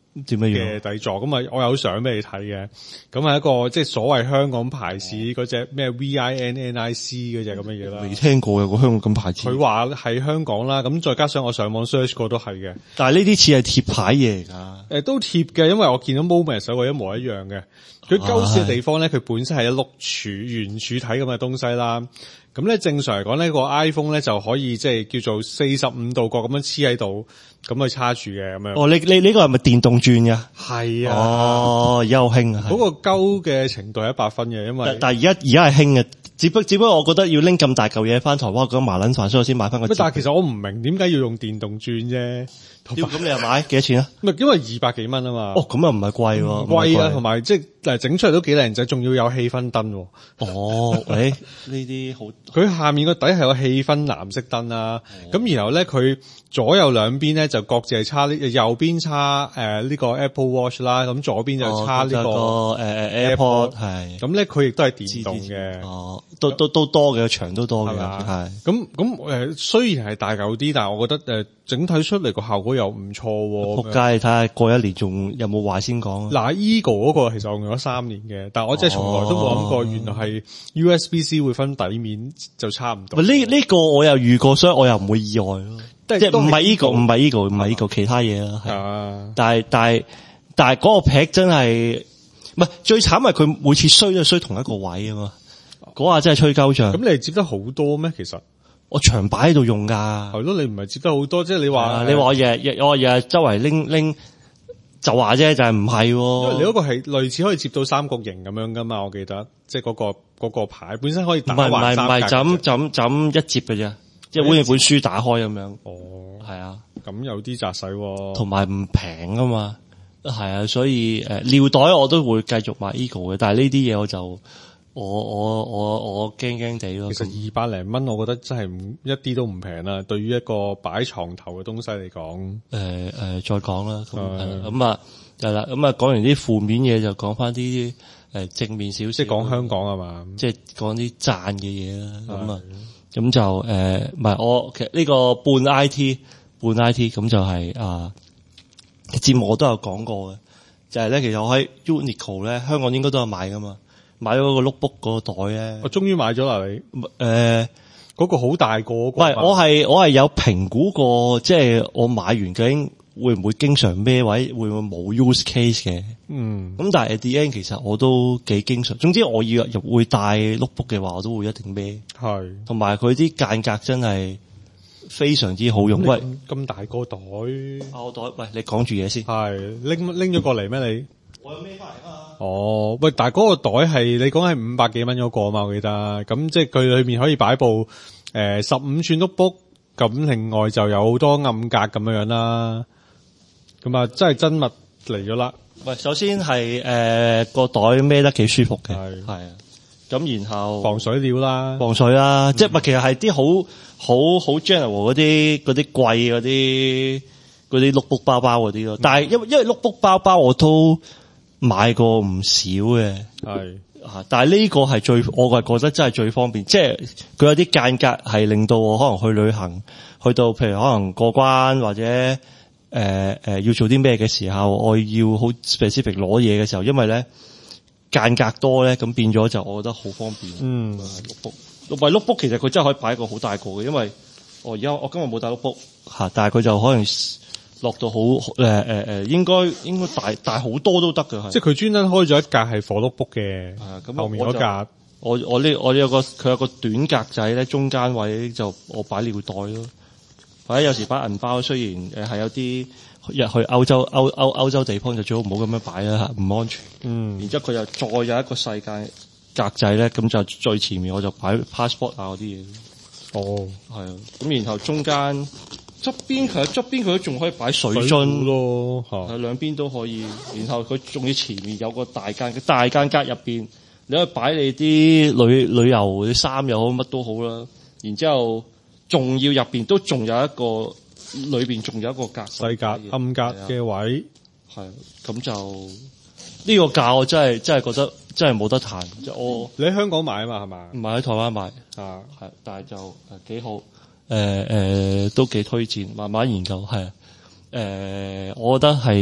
點樣樣嘅底座，咁啊我有相俾你睇嘅，咁係一個即係所謂香港牌子嗰隻咩 V I N N I C 嗰隻咁嘅嘢啦。 未聽過有個香港咁牌子。 佢話係香港啦，咁再加上我上網 search 過都係嘅。 但係呢啲似係貼牌嘢嚟噶。 誒都貼嘅，因為我見到 Moment 手個一模一樣嘅。佢鳩屎嘅地方咧，佢本身係一碌柱圓柱體咁嘅東西啦。咁咧正常嚟講呢個 iPhone 咧就可以即係叫做四十五度角咁樣黐喺度，咁去叉住嘅咁樣。 哦，你你呢個係咪電動轉噶？ 係啊。 哦，而家好興啊。 嗰個鳩嘅程度係一百分嘅，因為但但係而家而家係興嘅，只不只不過我覺得要拎咁大嚿嘢翻台灣，覺得麻撚煩，所以我先買翻個。 但係其實我唔明點解要用電動轉啫。 咁你又買幾多錢啊？ 唔係因為二百幾蚊啊嘛。 哦，咁又唔係貴喎。 唔貴啊，同埋即係整出嚟都幾靚仔，仲要有氣氛燈。 哦，誒，呢啲好。 佢下面個底係有氣氛藍色燈啦，咁、哦、然後咧佢左右兩邊咧就各自係插呢，右邊插誒呢個 Apple Watch 啦，咁左邊就插呢、這個誒、 哦呃、AirPod 係， 咁咧佢亦都係電動嘅， 哦，都都都多嘅，長都多嘅，係， 咁咁誒雖然係大嚿啲，但係我覺得誒、呃、整體出嚟個效果又唔錯喎。 仆街，睇下過一年仲有冇壞先講。 嗱 Eagle 嗰個其實我用咗三年嘅，但係我真係從來都冇諗過，原來係 U S B C 會分底面就差唔多。 呢呢、這個我又遇過，所以我又唔會意外咯。即係唔係呢個，唔係呢個，唔係呢個，其他嘢啦。係，但係但係但係嗰個劈真係唔係最慘，係佢每次衰都衰同一個位啊嘛。嗰下真係吹鳩脹。咁你接得好多咩？其實我長擺喺度用噶。 係咯，你唔係接得好多，即係你話你話我日日我日日周圍拎拎就話啫，就係唔係。因為你嗰個係類似可以接到三角形咁樣噶嘛，我記得，即係嗰個嗰個牌本身可以打橫三格。唔係唔係， 就咁就咁就咁一接嘅啫。即係好似本書打開咁樣， 哦， 係啊， 咁有啲扎實喎， 同埋唔平啊嘛，係啊，所以誒尿袋我都會繼續買 Eagle 嘅，但係呢啲嘢我就我我我我驚驚地咯。 其實二百零蚊，我覺得真係唔一啲都唔平啦。對於一個擺床頭嘅東西嚟講，誒、 呃、誒、呃，再講啦，咁咁啊，係啦，咁啊，講完啲負面嘢就講翻啲誒正面少少， 即係講香港係嘛， 即係講啲讚嘅嘢啦，咁啊。咁就誒，唔、呃、係我其實呢個半 I T 半 I T 咁就係、是、啊節目我都有講過嘅，就係、是、咧其實我喺 Uniqlo 咧香港應該都有買噶嘛，買咗嗰個 notebook 嗰個袋咧， 我終於買咗啦你，誒、 呃、嗰、 那個好大個，唔係我係我係有評估過，即、就、係、是、我買完究竟會唔會經常孭位，會唔會冇 use case 嘅？嗯，咁但係 at the end 其實我都幾經常。總之我要入會帶 notebook 嘅話，我都會一定孭。係，同埋佢啲間隔真係非常之好用。喂， 咁大個袋， 我袋，喂，你講住嘢先。 係，拎拎咗過嚟咩你？ 我有孭翻嚟啊。 哦，喂，但係嗰個袋係你講係五百幾蚊嗰個啊嘛，我記得。咁即係佢裏面可以擺部誒十五寸 notebook，咁另外就有好多暗格咁樣樣啦。咁啊，真係真物嚟咗啦！ 喂，首先係誒個袋孭得幾舒服嘅，係係啊。咁然後防水料啦， 防水啦，嗯、即係咪其實係啲好好好 general 嗰啲嗰啲貴嗰啲嗰啲 notebook 包包嗰啲咯。但係因為因為 notebook 包包我都買過唔少嘅，係啊。但係呢個係最我係覺得真係最方便，即係佢有啲間隔係令到我可能去旅行，去到譬如可能過關或者。誒、呃、誒、呃，要做啲咩嘅時候，我要好 specific 攞嘢嘅時候，因為咧間隔多咧，咁變咗就我覺得好方便。嗯 ，notebook，唔係 notebook，其實佢真係可以擺一個好大個嘅，因為我而家我今日冇帶 notebook 吓，但係佢就可能落到好誒誒誒，應該應該大大好多都得嘅， 即係佢專登開咗一格係 for notebook 嘅，咁後面嗰格， 我我呢我呢有個佢有個短格仔咧，中間位就我擺尿袋咯。或者有時擺銀包，雖然誒係有啲入去歐洲歐歐歐洲地方就最好唔好咁樣擺啦，唔安全。嗯，然之後佢又再有一個世界格仔咧，咁就最前面我就擺 passport 啊嗰啲嘢。哦，係啊，咁然後中間側邊佢側邊佢都仲可以擺水樽咯，係兩邊都可以。然後佢仲要前面有個大間大間格入邊，你可以擺你啲旅旅遊啲衫又好乜都好啦。然之後。仲要入邊都仲有一個，裏邊仲有一個格細格暗格嘅位， 係咁就呢、呢個價我真係真係覺得真係冇得彈。即我你喺香港買啊嘛係嘛？ 唔係喺台灣買啊，係但係就誒幾好，誒、呃、誒、呃、都幾推薦，慢慢研究係誒、呃，我覺得係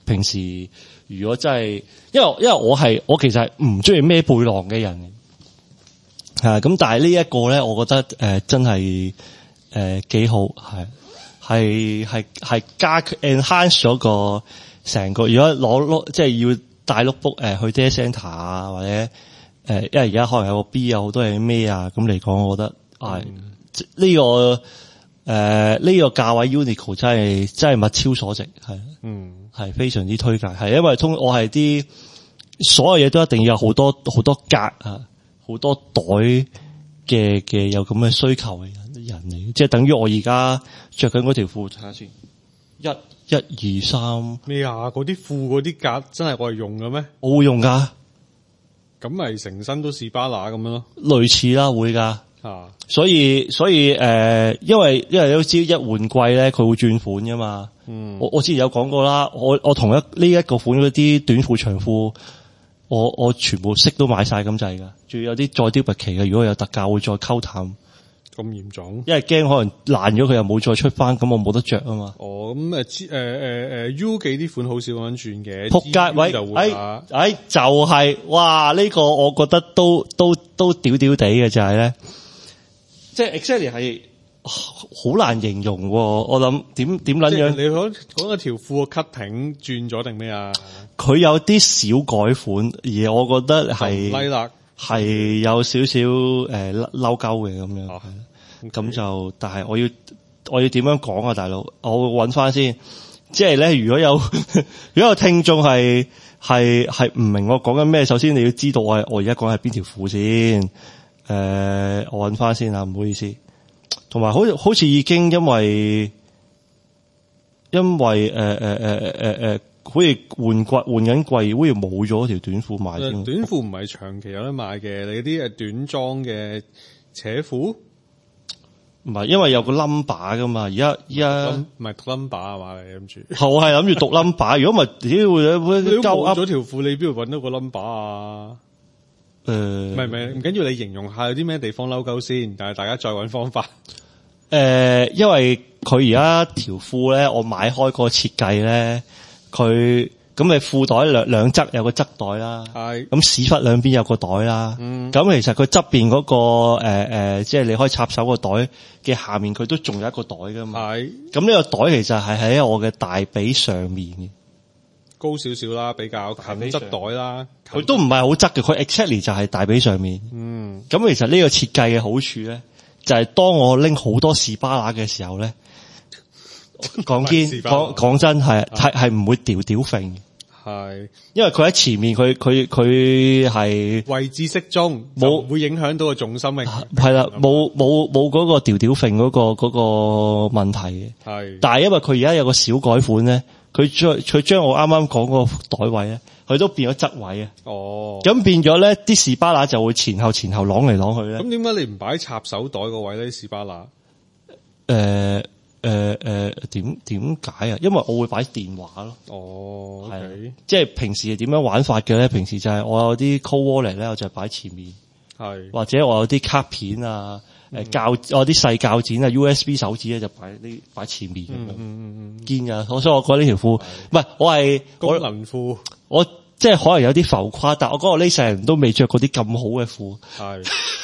平時如果真係，因為因為我係我其實係唔中意孭背囊嘅人，係咁，但係呢一個咧，我覺得誒、呃、真係誒幾好，係係係係加 enhance 咗個成個。如果攞攞即係要帶 notebook 誒去 data center 啊，或者誒、呃，因為而家可能有個 B 有好多嘢孭啊，咁嚟講，我覺得係呢、嗯這個。誒，呢、呃這個價位 Uniqlo 真係真係物超所值，係，嗯，係非常之推介，係因為通我係啲所有嘢都一定要有好多好多格啊，好多袋嘅嘅有咁嘅需求嘅人人嚟，即係等於我而家着緊嗰條褲，睇下先，一、一、二、三， 咩啊？嗰啲褲嗰啲格真係我係用嘅咩？ 我會用噶， 咁咪成身都士巴拿咁樣咯， 類似啦，會噶。 啊， 所以所以誒、呃，因為因為你都知一換季咧，佢會轉款噶嘛。嗯，我我之前有講過啦，我我同一呢一、這個款嗰啲短褲長褲，我我全部色都買晒咁滯噶，仲有啲再雕拔期嘅，如果有特價會再溝淡。 咁嚴重？因為驚可能爛咗佢又冇再出翻，咁我冇得着啊嘛。 哦，咁誒誒誒誒 U 記啲款好少咁樣轉嘅。 仆街喂，誒誒就係、是、哇呢、這個我覺得都都都屌屌地嘅就係咧。即係 exactly 係好難形容喎，我諗點點撚樣？ 你講講條褲個 cutting 轉咗定咩啊？ 佢有啲小改款，而我覺得係係有少少誒嬲鳩嘅咁樣。咁、哦 okay. 就但係我要我要點樣講啊，大佬？我揾翻先。即係咧，如果有如果有聽眾係係係唔明我講緊咩，首先你要知道我係我而家講係邊條褲先。誒、呃，我揾翻先啊，唔好意思。同埋好似好似已經因為因為誒誒誒誒誒，好似換季換緊季，好似冇咗條短褲賣添。 短褲唔係長期有得賣嘅，你啲誒短裝嘅扯褲唔係，因為有個 number 噶嘛。而家而家唔係讀 number 啊嘛？你諗住？ 我係諗住讀 number。如果唔係，屌會會鳩噏咗條褲，你邊度揾到個 number 啊？ 誒， 唔係唔係，唔緊要，你形容下有啲咩地方嬲鳩先，但係大家再揾方法。誒、 呃，因為佢而家條褲咧，我買開個設計咧，佢咁咪褲袋兩兩側有個側袋啦，係，咁屎忽兩邊有個袋啦，嗯，咁其實佢側邊嗰個誒誒、呃，即係你可以插手個袋嘅下面，佢都仲有一個袋噶嘛，係，咁呢個袋其實係喺我嘅大髀上面嘅。 高少少啦，比較近側袋啦， 佢都唔係好側嘅，佢 exactly 就係大髀上面。嗯，咁其實呢個設計嘅好處咧，就係、是、當我拎好多士巴拿嘅時候咧，講堅講講真係係係唔會掉掉揈。係，因為佢喺前面，佢佢佢係位置適中，冇會影響到個重心嘅。 係啦，冇冇冇嗰個掉掉揈嗰個嗰、嗰個問題嘅。係，但係因為佢而家有個小改款咧。佢將佢將我啱啱講嗰個袋位咧，佢都變咗側位啊！哦，咁變咗咧，啲士巴拿就會前後前後啷嚟啷去咧。 咁點解你唔擺插手袋個位咧？啲士巴拿？ 誒誒誒，點點解啊？因為我會擺電話咯。哦，係、okay，即係平時係點樣玩法嘅咧？平時就係我有啲 cold wallet 咧，我就擺前面，係或者我有啲卡片啊。誒，鉸我啲細鉸剪啊 ，U S B 手指咧就擺呢擺前面咁樣，堅噶。所以我覺得呢條褲，唔係我係功能褲， 我即係可能有啲浮誇，但我嗰個呢世人都未着過啲咁好嘅褲。係，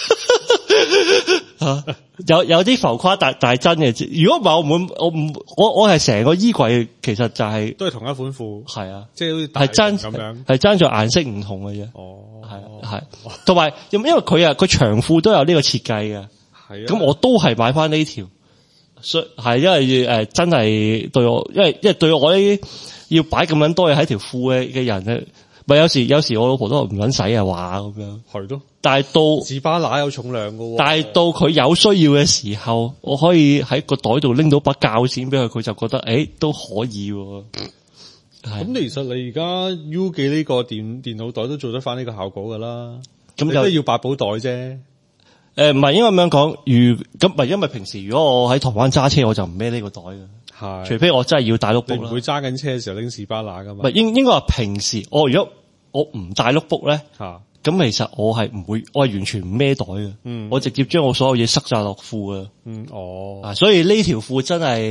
有有啲浮誇，但但係真嘅。如果唔係我唔會，我唔我我係成個衣櫃其實就係、是、 都係同一款褲。係啊，即係係爭咁樣，係爭在顏色唔同嘅啫。哦，係係，同埋因為佢啊，佢長褲都有呢個設計嘅。係，咁我都係買翻呢條，所以係因為誒、呃、真係對我，因為因為對我呢啲要擺咁樣多嘢喺條褲嘅嘅人咧，咪有時有時我老婆都唔撚使啊話咁樣，係咯。但係到士巴拿有重量噶喎， 但係到佢有需要嘅時候，我可以喺個袋度拎到把鉸剪俾佢，佢就覺得誒、欸、都可以。 咁其實你而家 U 記呢個電電腦袋都做得翻呢個效果噶啦，咁都要八寶袋啫。 誒，唔係應該咁樣講，如咁唔係因為平時如果我喺台灣揸車，我就唔孭呢個袋嘅，係，除非我真係要帶 notebook 啦。 你唔會揸緊車嘅時候拎士巴拿噶嘛？ 唔係應應該話平時，我如果我唔帶 notebook 咧，吓，咁其實我係唔會，我係完全唔孭袋嘅，嗯，我直接將我所有嘢塞晒落褲嘅，嗯，哦，啊，所以呢條褲真係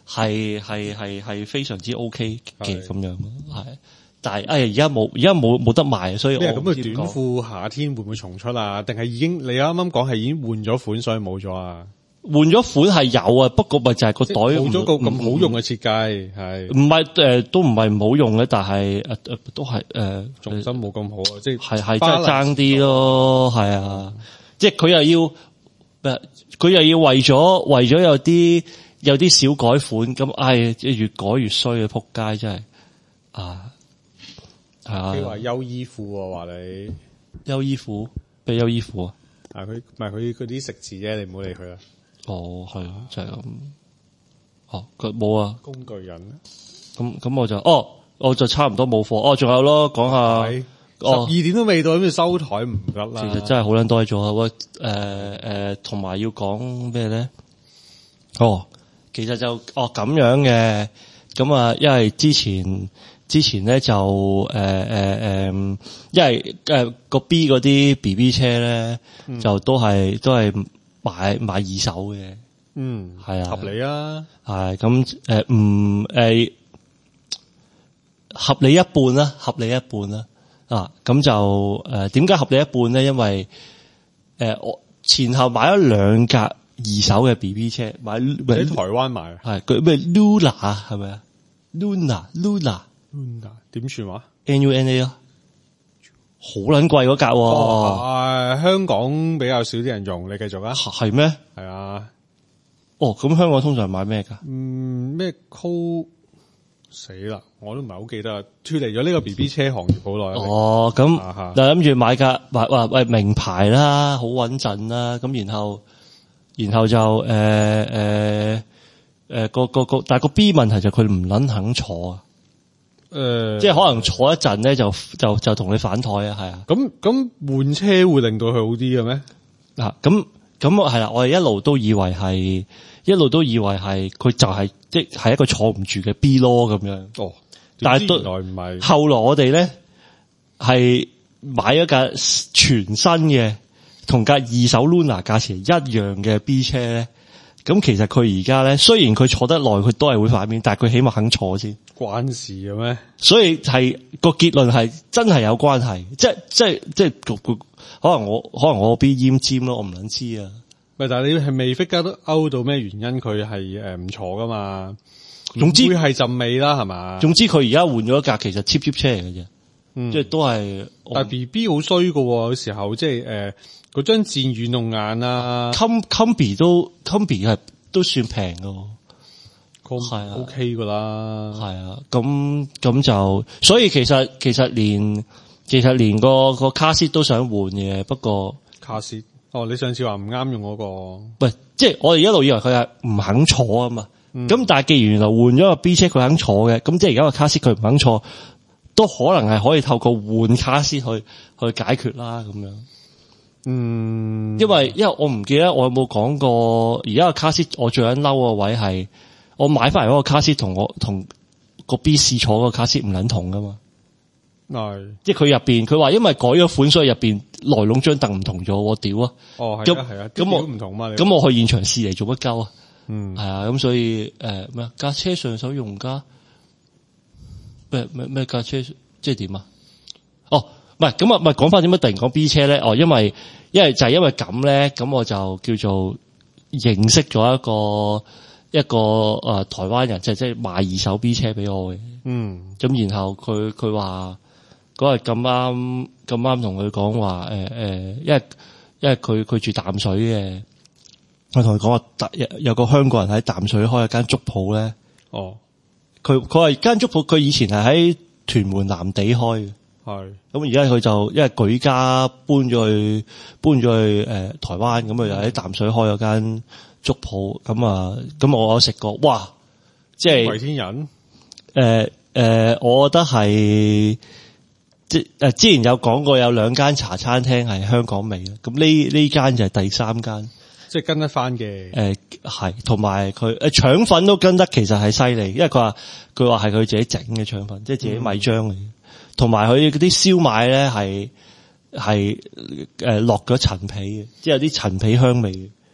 係係係係非常之 OK 嘅咁樣，係。但係，哎呀，而家冇，而家冇冇得賣，所以我咁嘅短褲夏天會唔會重出啊？定係已經你啱啱講係已經換咗款，所以冇咗啊？ 換咗款係有啊，不過咪就係個袋冇咗個咁好用嘅設計，係唔係誒？都唔係唔好用嘅，但係誒誒都係誒重心冇咁好啊，即係係係真係爭啲咯，係啊，即係佢又要誒，佢又要為咗為咗有啲有啲小改款，咁唉，越改越衰啊！仆街真係啊！ 佢話優衣庫喎，話你優衣庫，俾優衣庫啊！ 啊，佢唔係佢嗰啲食字啫，你唔好理佢啦。 哦，係就係、是、咁。哦，佢冇啊。 工具人。 咁咁我就，哦，我就差唔多冇貨。哦，仲有咯，講下。 十二點都未到，咁要收台唔得啦。 其實真係好撚多嘢做啊！喂，誒、呃、誒，同、呃、埋要講咩咧？哦，其實就哦咁樣嘅，咁啊，因為之前。之前咧就誒誒誒，因為誒個 B 嗰啲 B B 車咧，嗯、就都係都係買買二手嘅， 嗯， 係啊， 合理啊， 係咁誒唔誒合理一半啦，合理一半啦，啊咁就誒點解合理一半咧？因為誒我、呃、前後買咗兩架二手嘅 B B 車，買喺台灣買， 係佢咩 Luna 係咪啊 ？Luna Luna。 嗯，點算話 ？N U N A 啊，好撚貴嗰架， 哦，香港比較少啲人用，你繼續啊？ 係咩？ 係啊。 哦，咁香港通常買咩噶？ 嗯，咩 Co 死啦，我都唔係好記得，脫離咗呢個 B B 車行業好耐。 哦，咁就諗住買架買話喂名牌啦，好穩陣啦，咁然後然後就誒誒誒個個個，但係個 B 問題就佢唔撚肯坐啊。誒、呃，即係可能坐一陣咧，就就就同你反台啊，係啊。 咁咁換車會令到佢好啲嘅咩？ 嗱，咁咁係啦，我哋一路都以為係，一路都以為係，佢就係即係一個坐唔住嘅 B 咯咁樣。哦，但係原來唔係。後來我哋咧係買咗架全新嘅，同架二手 Luna 價錢一樣嘅 B 車咧。咁其實佢而家咧，雖然佢坐得耐，佢都係會反面，但係佢起碼肯坐先。關事嘅咩？所以係個結論係真係有關係，即係即係即係可能我可能我 B 奄尖咯，我唔撚知啊。咪但係你係未 figure 得勾到咩原因佢係誒唔坐噶嘛？總之會係陣味啦，係嘛？總之佢而家換咗一架其實 cheap cheap 車嚟嘅啫，嗯、即係都係。但係 B B 好衰噶，有時候即係誒嗰張箭軟用硬啊 Com Combi 都 Combi 係都算平噶。係啊 ，OK 噶啦，係啊，咁咁就，所以其實其實連其實連個個卡士都想換嘅，不過卡士，哦，你上次話唔啱用嗰個，喂，即係我哋一路以為佢係唔肯坐啊嘛，咁、嗯、但係既然原來換咗個 B 車佢肯坐嘅，咁即係而家個卡士佢唔肯坐，都可能係可以透過換卡士去去解決啦，咁樣，嗯，因為因為我唔記得我有冇講過，而家個卡士我最緊嬲個位係。我買翻嚟嗰個卡士同我同個 B 試坐嗰個卡士唔撚同噶嘛，係，即係佢入邊佢話因為改咗款，所以入邊內籠張凳唔同咗，我屌啊！哦，係啊係啊，咁我唔同嘛，咁我去現場試嚟做乜鳩啊？嗯，係啊，咁所以誒咩架車上手用家咩咩咩架車即係點啊？哦，唔係咁啊，唔係講翻點解突然講 B 車咧？哦，因為因為就係因為咁咧，咁我就叫做認識咗一個。一個誒、呃、台灣人即係即係賣二手 B 車俾我嘅，嗯，咁然後佢佢話嗰日咁啱咁啱同佢講話誒誒，因為因為佢佢住淡水嘅，我同佢講話有有個香港人喺淡水開一間粥鋪咧，哦，佢佢話間粥鋪佢以前係喺屯門南地開嘅，係，咁而家佢就因為舉家搬咗去搬咗去誒、呃、台灣，咁啊又喺淡水開咗間粥鋪，咁啊，咁我有食過，哇！即係為天人。誒、呃、誒、呃，我覺得係即誒，之前有講過有兩間茶餐廳係香港味嘅，咁呢呢間就係第三間，即係跟得翻嘅。誒係，同埋佢誒腸粉都跟得，其實係犀利，因為佢話佢話係佢自己整嘅腸粉，即係自己米漿嚟嘅，同埋佢嗰啲燒賣咧係係誒落咗陳皮嘅，即係有啲陳皮香味嘅。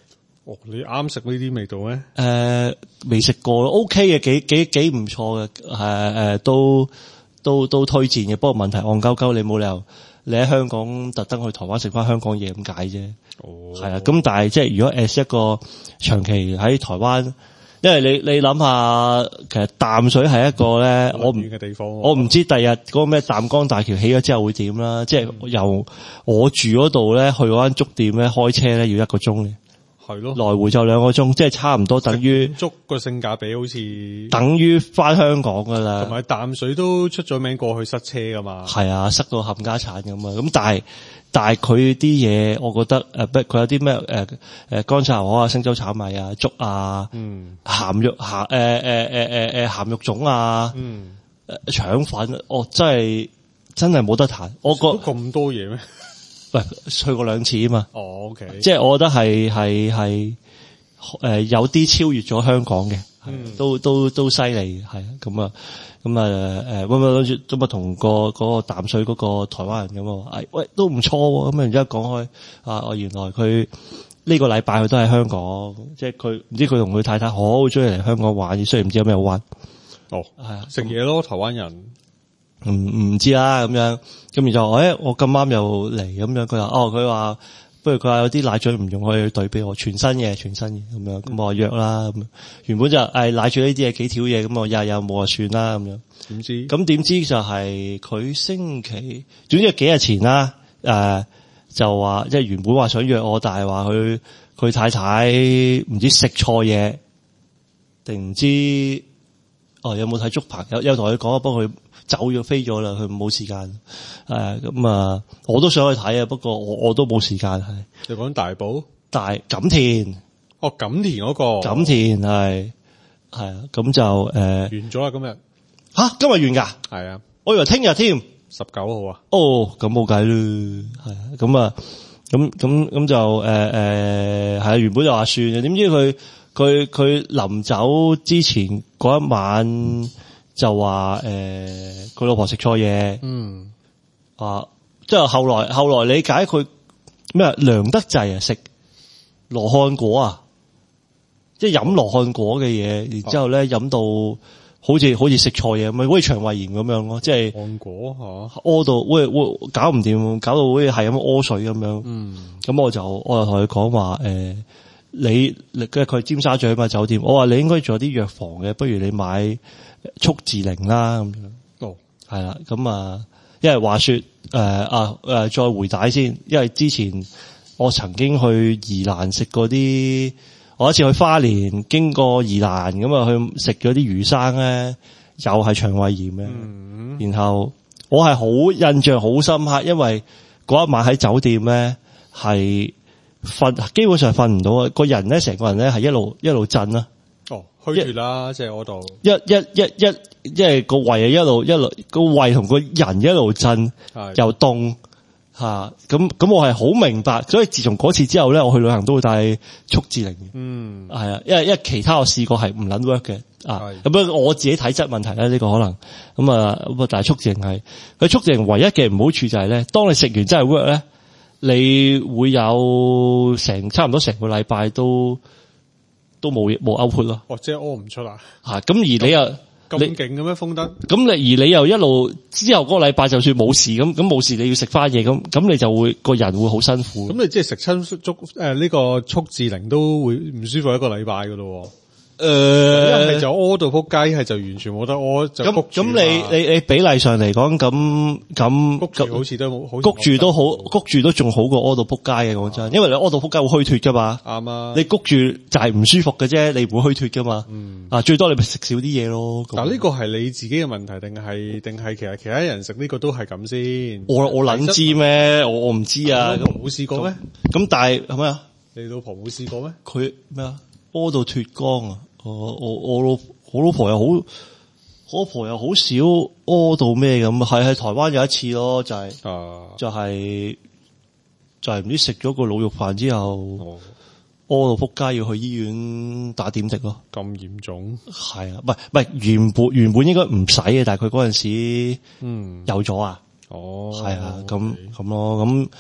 哦，你啱食呢啲味道咩？ 誒、呃，未食過咯 ，OK 嘅，幾幾幾唔錯嘅，誒、呃、誒，都都都推薦嘅。不過問題戇鳩鳩，你冇理由你喺香港特登去台灣食翻香港嘢咁解啫。哦，係啊，咁但係即係如果 as 一個長期喺台灣，因為你你諗下，其實淡水係一個咧，我唔嘅地方， 我唔知第日嗰個咩淡江大橋起咗之後會點啦。即係由我住嗰度咧去嗰間粥店咧，開車咧要一個鐘嘅。 係咯， 來回就兩個鐘，即係差唔多等於粥個性價比好似等於翻香港噶啦。 同埋淡水都出咗名過去塞車噶嘛。 係啊，塞到冚家鏟咁啊！咁但係但係佢啲嘢，我覺得誒，佢、呃、有啲咩誒誒乾炒牛河啊、星洲炒米啊、粥啊、嗯、鹹肉鹹誒誒誒誒誒鹹肉粽啊、嗯、誒腸粉，哦，真係真係冇得彈。我覺得咁多嘢咩？ 喂，去過兩次啊嘛。 哦 OK，即係我覺得係係係誒有啲超越咗香港嘅，嗯、都都都犀利，係咁啊咁啊誒，咁啊咁啊同個嗰個淡水嗰個台灣人咁啊，喂都唔錯喎。咁啊，而家講開啊，我原來佢呢個禮拜佢都喺香港，即係佢唔知佢同佢太太好中意嚟香港玩，雖然唔知有咩好玩。 哦，係啊，食嘢咯，台灣人。 唔唔知啦咁樣，咁然之後，誒我咁啱又嚟咁樣，佢話哦佢話，不如佢話有啲奶嘴唔用可以對俾我，全新嘅全新嘅咁樣，咁我約啦咁。原本就誒奶嘴呢啲嘢幾條嘢，咁我日日有冇就算啦咁樣。點知？咁點知就係佢星期，總之係幾日前啦，誒、呃、就話即係原本話想約我，但係話佢佢太太唔知食錯嘢，定唔知哦有冇睇足棚？有有同佢講，幫佢。走咗飛咗啦，佢冇時間。誒咁啊，我都想去睇啊，不過我我都冇時間係。 你講大埔？ 大錦田。 哦，錦田嗰個。 錦田係係啊，咁就誒、呃、 完咗啦，今日。 吓，今日完㗎？係啊，我以為聽日添。 十九號啊。哦， 咁冇計啦，係啊，咁啊，咁咁咁就誒誒係啊，原本就話算嘅，點知佢佢佢臨走之前嗰一晚。就話誒，佢、呃、老婆食錯嘢，嗯，啊，即係後來後來理解佢咩涼得滯啊，食羅漢果啊，即係飲羅漢果嘅嘢，然之後咧飲、啊、到好似好似食錯嘢，咪好似腸胃炎咁樣咯，即係漢果吓，屙到會會搞唔掂，搞到好似係咁屙水咁樣，嗯，咁我就我就同佢講話誒，你你佢尖沙咀嘛酒店，我話你應該仲有啲藥房嘅，不如你買。速治靈啦咁樣，哦，係啦，咁啊，因為話說誒、呃、啊誒、呃，再回帶先，因為之前我曾經去宜蘭食過啲，我一次去花蓮經過宜蘭咁啊，去食咗啲魚生咧，又係腸胃炎嘅，嗯、然後我係好印象好深刻，因為嗰一晚喺酒店咧係瞓，基本上瞓唔到啊，個人咧成個人咧係一路一路震啦。 哦，虛脱啦，即係嗰度一一一一，即係個胃啊一路一路個胃同個人一路震，又凍吓，咁咁我係好明白，所以自從嗰次之後咧，我去旅行都會帶速治靈嘅，嗯，係啊，因為因為其他我試過係唔捻 work 嘅啊，咁不過我自己體質問題咧，呢個可能咁啊，咁啊，但係速治靈係佢速治靈唯一嘅唔好處就係咧，當你食完真係 work 咧，你會有成差唔多成個禮拜都。都冇冇 output 咯， 哦，即係屙唔出啦， 吓咁而你又咁勁嘅咩風得？ 咁你而你又一路之後嗰個禮拜就算冇事咁，咁冇事你要食翻嘢咁，咁你就會個人會好辛苦。 咁你即係食親粥誒呢個速治靈都會唔舒服一個禮拜噶咯？誒，一係就屙到撲街，一係就完全冇得屙，就咁咁你你你比例上嚟講，咁咁谷住好似都冇， 谷住都好，谷住都仲好過屙到撲街嘅，講真，因為你屙到撲街會虛脫噶嘛。啱啊！你谷住就係唔舒服嘅啫，你唔會虛脫噶嘛。嗯。啊，最多你咪食少啲嘢咯。 但呢個係你自己嘅問題，定係定係其實其他人食呢個都係咁先？ 我我捻知咩？我我唔知啊。 咁冇試過咩？ 咁但係係咪啊？ 你老婆冇試過咩？ 佢咩啊？屙到脫肛啊！我我我老我老婆又好，我老婆又好少屙到咩咁，係喺台灣有一次咯，就係、是啊、就係、是、就係、是、唔知食咗個滷肉飯之後，屙、哦、到撲街要去醫院打點滴咯。 咁嚴重？ 係啊，唔係唔係原本原本應該唔使嘅，但係佢嗰陣時嗯有咗啊。哦，係啊，咁咁咯，咁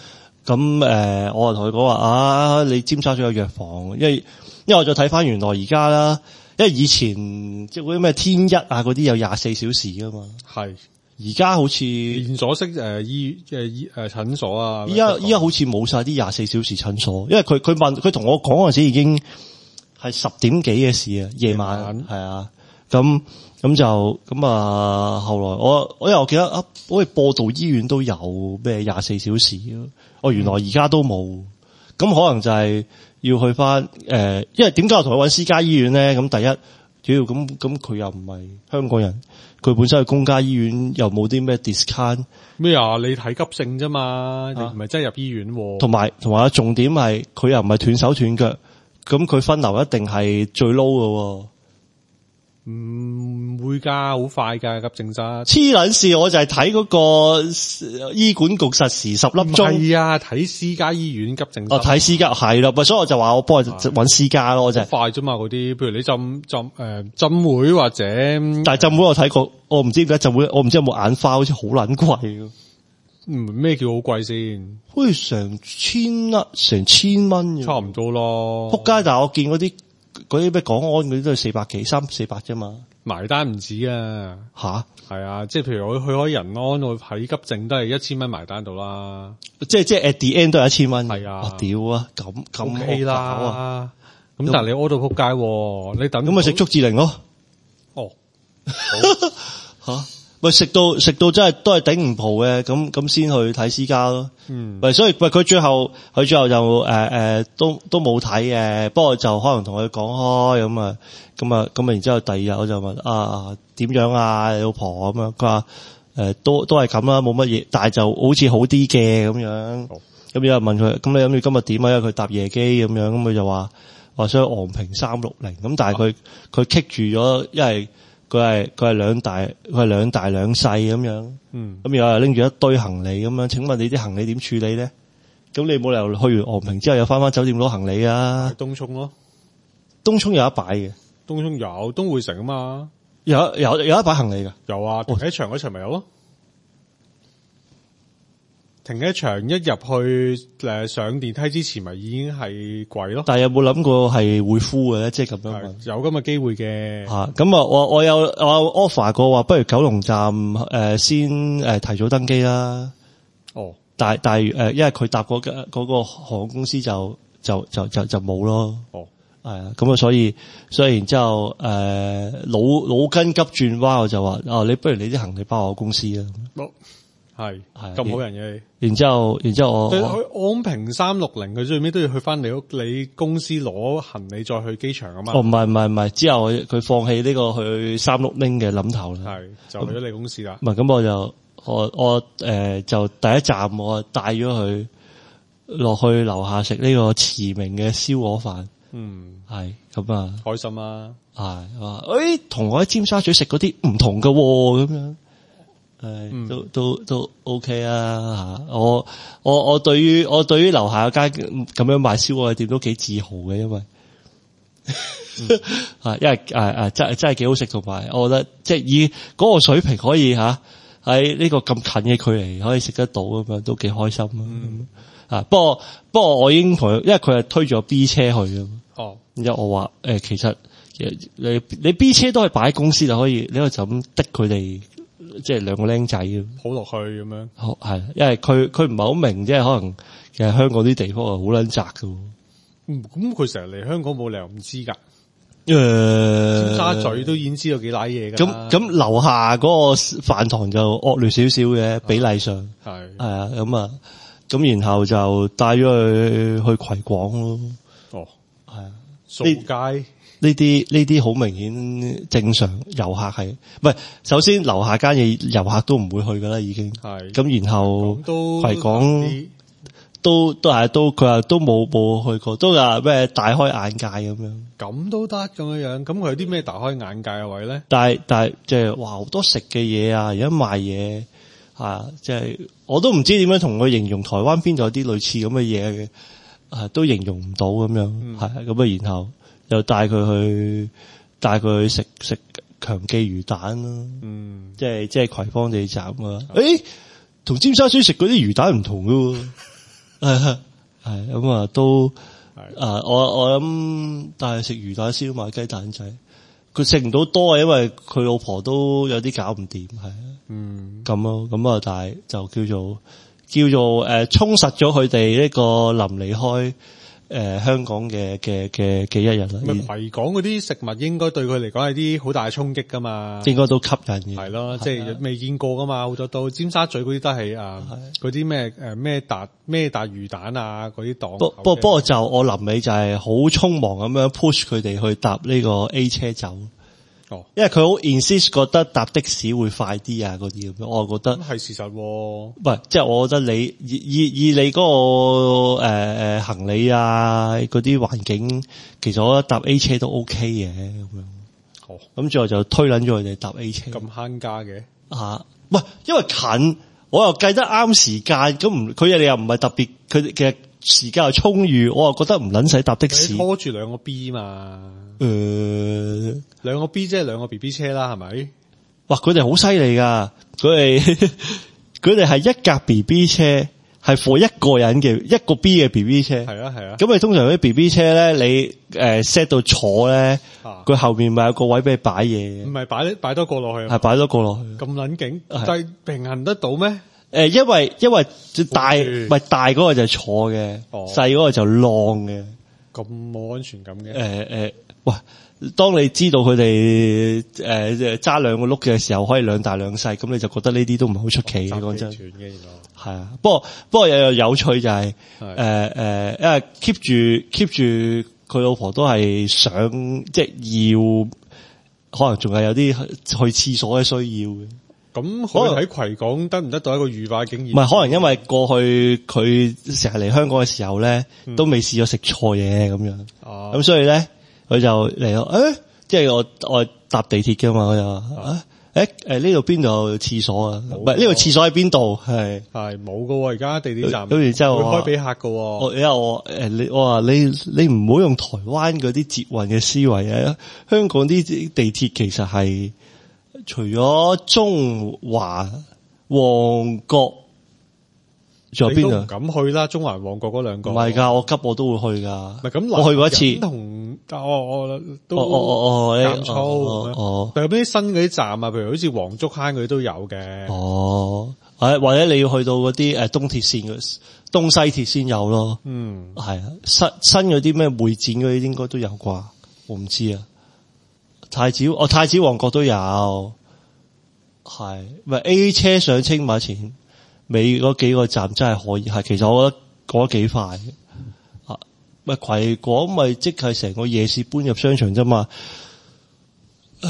咁誒、呃，我就同佢講話啊，你尖沙咀有藥房，因為因為我就睇翻原來而家啦，因為以前即係嗰啲咩天一啊嗰啲有廿四小時噶嘛， 係而家好似連鎖式誒醫誒醫誒診所啊， 依家依家好似冇晒啲廿四小時診所，因為佢佢問佢同我講嗰陣時已經係十點幾嘅事啊，夜晚係啊，咁咁就咁啊，後來我我又記得啊，好似播道醫院都有咩廿四小時咯，哦原來而家都冇，咁可能就係要去翻誒、呃，因為點解我同佢揾私家醫院咧？咁第一主要咁咁佢又唔係香港人，佢本身係公家醫院，又冇啲咩 discount 咩啊？你睇急症啫嘛，你唔係真係入醫院喎。同埋同埋重點係佢又唔係斷手斷腳，咁佢分流一定係最 low 嘅。 唔會噶，好快噶急症室。 黐撚線，我就係睇嗰個醫管局實時十粒鐘。 係啊，睇私家醫院急症室。 哦，睇私家係咯，所以我就話我幫佢揾私家咯，我就係快啫嘛嗰啲，譬如你浸浸誒浸會或者， 但係浸會我睇過，我唔知點解浸會，我唔知有冇眼花，好似好撚貴。 嗯，咩叫好貴先？ 好似成千啦，成千蚊。 差唔多咯。仆街，但係我見嗰啲。嗰啲咩港安嗰啲都係四百幾三四百啫嘛， 埋單唔止啊吓，係啊，即係譬如我去開仁安，我喺急症都係一千蚊埋單到啦， 即係即係 at the end 都係一千蚊， 係啊， 我屌啊，咁咁 OK 啦，咁但係你屙到仆街，你等咁咪食竹志玲咯， 哦， 吓。喂，食到食到真係都係頂唔蒲嘅，咁咁先去睇私家咯。嗯，喂，所以喂佢最後佢最後就誒誒、呃、都都冇睇嘅，不過就可能同佢講開咁啊，咁啊咁啊，然之後第二日我就問啊點樣啊你老婆咁樣，佢話誒都都係咁啦，冇乜嘢，但係就好似好啲嘅咁樣。咁、哦、有人問佢，咁你諗住今日點啊？因為佢搭夜機咁樣，咁佢就話話想去昂坪三六零，咁但係佢佢棘住咗，因為。佢係佢係兩大佢係兩大兩細咁樣，嗯，咁又拎住一堆行李咁樣。請問你啲行李點處理咧？咁你冇理由去完昂坪之後又翻翻酒店攞行李啊？ 東涌咯， 東涌有一擺嘅， 東涌有東匯城啊嘛， 有有有一擺行李噶， 有啊，停車場嗰場咪有咯。停車場一入去誒上電梯之前咪已經係貴咯， 但係有冇諗過係會敷嘅咧？即係咁樣有咁嘅機會嘅。 吓咁啊！我我有我 offer 過話，不如九龍站誒、呃、先誒提早登機啦。哦，但係但係誒，因為佢搭嗰間嗰個航空公司就就就就就冇咯。哦，係啊，咁啊，所以所以然之後誒、呃、腦腦筋急轉彎，我就話哦，你不如你啲行李包我公司啊。 哦係係咁好人嘅， 然之後，然之後我去昂坪三六零，佢最尾都要去翻你屋你公司攞行李，再去機場啊嘛。 哦，唔係唔係唔係，之後佢放棄呢個去三六零嘅諗頭啦。 係就去咗你公司啦。 唔係咁，我就我我誒、呃、就第一站我帶咗佢落去樓下食呢個馳名嘅燒鵝飯。嗯，係咁啊， 開心啊。 係話誒，同我喺尖沙咀食嗰啲唔同㗎喎，咁樣。誒、嗯，都都都 OK 啊吓！我我我對於我對於樓下嗰間咁樣賣燒鵝嘅店都幾自豪嘅，因為啊、嗯，因為誒誒真係真係幾好食，同埋我覺得即係以嗰個水平可以吓喺呢個咁近嘅距離可以食得到咁樣，都幾開心啊！嗯、啊，不過不過我已經同佢，因為佢係推咗 B 車去啊。哦，然之後我話誒、欸，其實你你 B 車都係擺喺公司就可以，你可以就咁逼佢哋。即係兩個僆仔啊， 抱落去咁樣。 好係，因為佢佢唔係好明，即係可能其實香港啲地方係好撚窄噶。 嗯，咁佢成日嚟香港冇理由唔知噶。誒、 呃， 尖沙咀都已經知道幾瀨嘢噶。 咁咁樓下嗰個飯堂就惡劣少少嘅比例上係係啊，咁啊，咁然後就帶咗佢去葵廣咯。哦，係啊， 掃街。 呢啲呢啲好明顯正常遊客係，唔係首先樓下間嘢遊客都唔會去噶啦，已經係咁，然後葵廣都都係都佢話都冇冇去過，都話咩大開眼界咁樣， 咁都得咁樣樣，咁佢有啲咩大開眼界嘅位咧？ 但係但係即係哇好多食嘅嘢啊，而家賣嘢啊，即係我都唔知點樣同佢形容台灣邊度有啲類似咁嘅嘢嘅，啊都形容唔到咁樣，係咁啊，然後。又帶佢去，帶佢去食食強記魚蛋咯，嗯，即係即係葵芳地站啊，誒，同尖沙咀食嗰啲魚蛋唔同噶喎， 係係咁啊，都啊，我我諗但係食魚蛋燒賣雞蛋仔，佢食唔到多啊，因為佢老婆都有啲搞唔掂，係啊，嗯，咁咯，咁啊，但係就叫做叫做誒充實咗佢哋呢個臨離開。誒、呃，香港嘅嘅嘅嘅一日啦， 咪維港嗰啲食物應該對佢嚟講係啲好大衝擊噶嘛， 應該都吸引嘅， 係咯，即係未見過噶嘛，好多都尖沙咀嗰啲都係啊，嗰啲咩誒咩達咩達魚蛋啊嗰啲檔， 不不不過就我臨尾就係好匆忙咁樣 push 佢哋去搭呢個 A 車走。哦，因為佢好 insist 覺得搭的士會快啲啊，嗰啲咁樣，我覺得係事實、啊。唔係，即係我覺得你以以以你嗰、那個誒誒、呃、行李啊嗰啲環境，其實我覺得搭 A 車都 OK 嘅咁樣。哦，咁最後就推撚咗佢哋搭 A 車。 咁慳家嘅啊？喂，因為近，我又計得啱時間，咁唔佢哋又唔係特別，佢哋嘅時間又充裕，我又覺得唔撚使搭的士。 你拖住兩個 B 嘛？ 誒、呃， 兩個 B 即係兩個 B B 車啦，係咪？ 哇！佢哋好犀利噶，佢哋佢哋係一架 B B 車，係貨一個人嘅一個 B 嘅 B B 車。係啊係啊。咁你通常啲 B B 車咧，你誒 set 到坐咧，佢、啊、後面咪有個位俾你擺嘢。唔係擺擺多個落去。係擺多個落去。咁撚勁，但係平衡得到咩？誒、呃，因為因為大咪大嗰個就坐嘅，細嗰個就晾嘅。咁冇安全感嘅。誒、呃、誒。呃喂，當你知道佢哋誒揸兩個轆嘅時候，可以兩大兩細，咁你就覺得呢啲都唔係好出奇嘅。講真，係啊。不過不過又有有趣就係誒誒，因為 keep 住 keep 住佢老婆都係想即係要，可能仲係有啲去廁所嘅需要嘅。咁可能喺葵港得唔得到一個愉快經驗？唔係，可能因為過去佢成日嚟香港嘅時候咧，嗯、都未試過食錯嘢咁樣。哦、啊，咁所以咧。佢就嚟咯，誒、欸，即係我我搭地鐵㗎嘛，我就話，誒誒呢度邊度有廁所啊？唔係呢度廁所喺邊度？係係冇噶喎，而家地鐵站，跟住之後會開俾客噶。我因為我誒你我話你你唔好用台灣嗰啲捷運嘅思維啊，香港啲地鐵其實係除咗中環、旺角。仲有邊度？唔敢去啦，中環、旺角嗰兩個。唔係噶，我急我都會去噶。唔係咁，我去過一次。同我我都哦哦哦，減粗。哦，但係有啲新嗰啲站啊，譬如好似黃竹坑嗰啲都有嘅。哦，或或者你要去到嗰啲誒東鐵線嘅東西鐵先有咯。嗯，係啊，新新嗰啲咩會展嗰啲應該都有啩，我唔知啊。太子哦，太子旺角都有。係，唔係 A 車上青馬前。尾嗰幾個站真係可以，係其實我覺得過得幾快嘅。啊，咪葵港咪即係成個夜市搬入商場啫嘛。誒、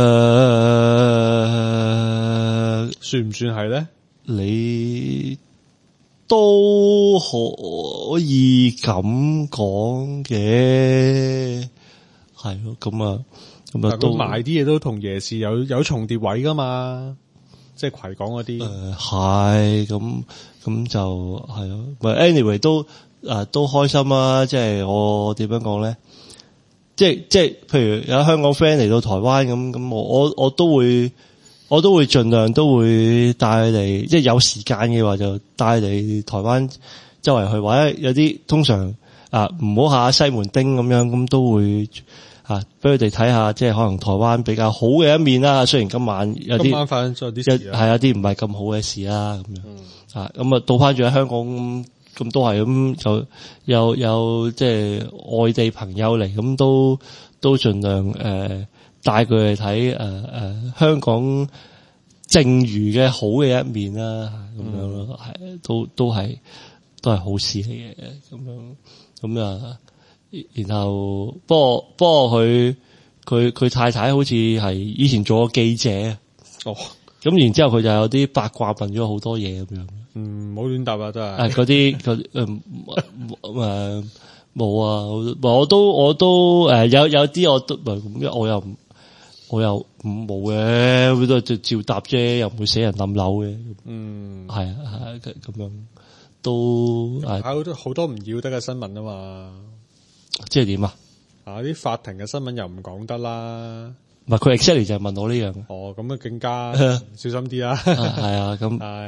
呃，算唔算係咧？你都可以咁講嘅，係咯，咁啊，咁啊都賣啲嘢都同夜市有有重疊位噶嘛。即係葵港嗰啲，誒係咁咁就係咯。唔係 anyway 都誒、呃、都開心啊！即係我點樣講咧？即係即係，譬如有香港 friend 嚟到台灣咁咁，我我我都會我都會盡量都會帶佢哋，即係有時間嘅話就帶佢哋台灣周圍去，或者有啲通常啊唔好下西門町咁樣，咁都會。啊，俾佢哋睇下，即係可能台灣比較好嘅一面啦。雖然今晚有啲，今晚發生咗啲事，係有啲唔係咁好嘅事啦。咁樣、嗯、啊，咁啊倒翻住喺香港咁，咁都係咁，就有有即係外地朋友嚟，咁都都盡量誒帶佢哋睇誒誒香港剩餘嘅好嘅一面啦。咁、嗯、樣咯，係都都係都係好事嚟嘅。咁樣咁啊。然後，不過不過佢佢佢太太好似係以前做過記者哦，咁然之後佢就有啲八卦問咗好多嘢咁樣。嗯，冇亂答啊，都係。誒，嗰啲嗰誒誒冇啊，我都我都誒有有啲我都唔係咁，我又我又冇嘅，佢都係照答啫，又唔會死人冧樓嘅。嗯，係啊係咁樣都係好多好多唔要得嘅新聞啊嘛。即係點啊？啊！啲法庭嘅新聞又唔講得啦。唔係佢 exactly 就係問我呢樣。哦，咁啊更加小心啲啦。係啊，咁係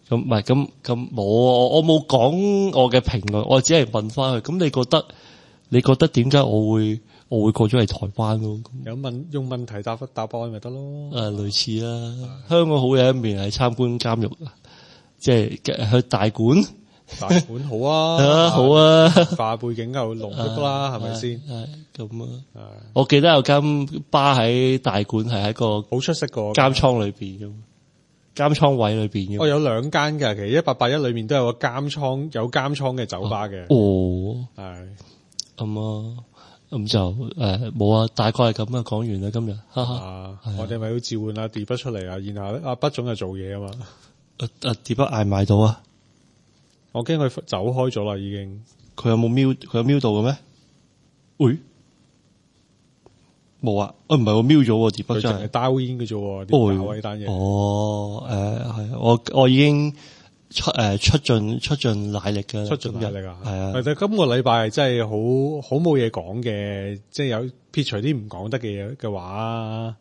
咁唔係咁咁冇，我我冇講我嘅評論，我只係問翻佢。咁你覺得你覺得點解我會我會過咗嚟台灣咯？ 有問用問題答答案咪得咯？ 誒、啊，類似啦。香港好有一面係參觀監獄，即係去大館。 大館好啊， 啊好啊， 化背景又濃郁啦，係咪先？ 係咁啊。我記得有間巴喺大館係喺個好出色個監倉裏邊嘅。監倉位裏邊嘅， 我、哦、有兩間嘅，其實一八八一裏面都有個監倉，有監倉嘅酒吧嘅。 哦， 係咁啊，咁就誒冇啊，大概係咁啊，講完啦今日。哈哈啊，我哋咪要召喚阿 D 筆出嚟啊，然後阿筆總就做嘢啊嘛。 阿阿 D 筆嗌唔嗌到啊？ 我驚佢走開咗啦，已經。 佢有冇瞄？佢有瞄到嘅咩？喂？冇啊！啊唔係我瞄咗喎，碟筆真係 down in 嘅啫喎，啲價位單嘢。 哦，誒係，我我已經出誒出盡出盡奶力嘅， 出盡奶力啊！ 係啊， 但係今個禮拜係真係好好冇嘢講嘅，即係有撇除啲唔講得嘅嘢嘅話，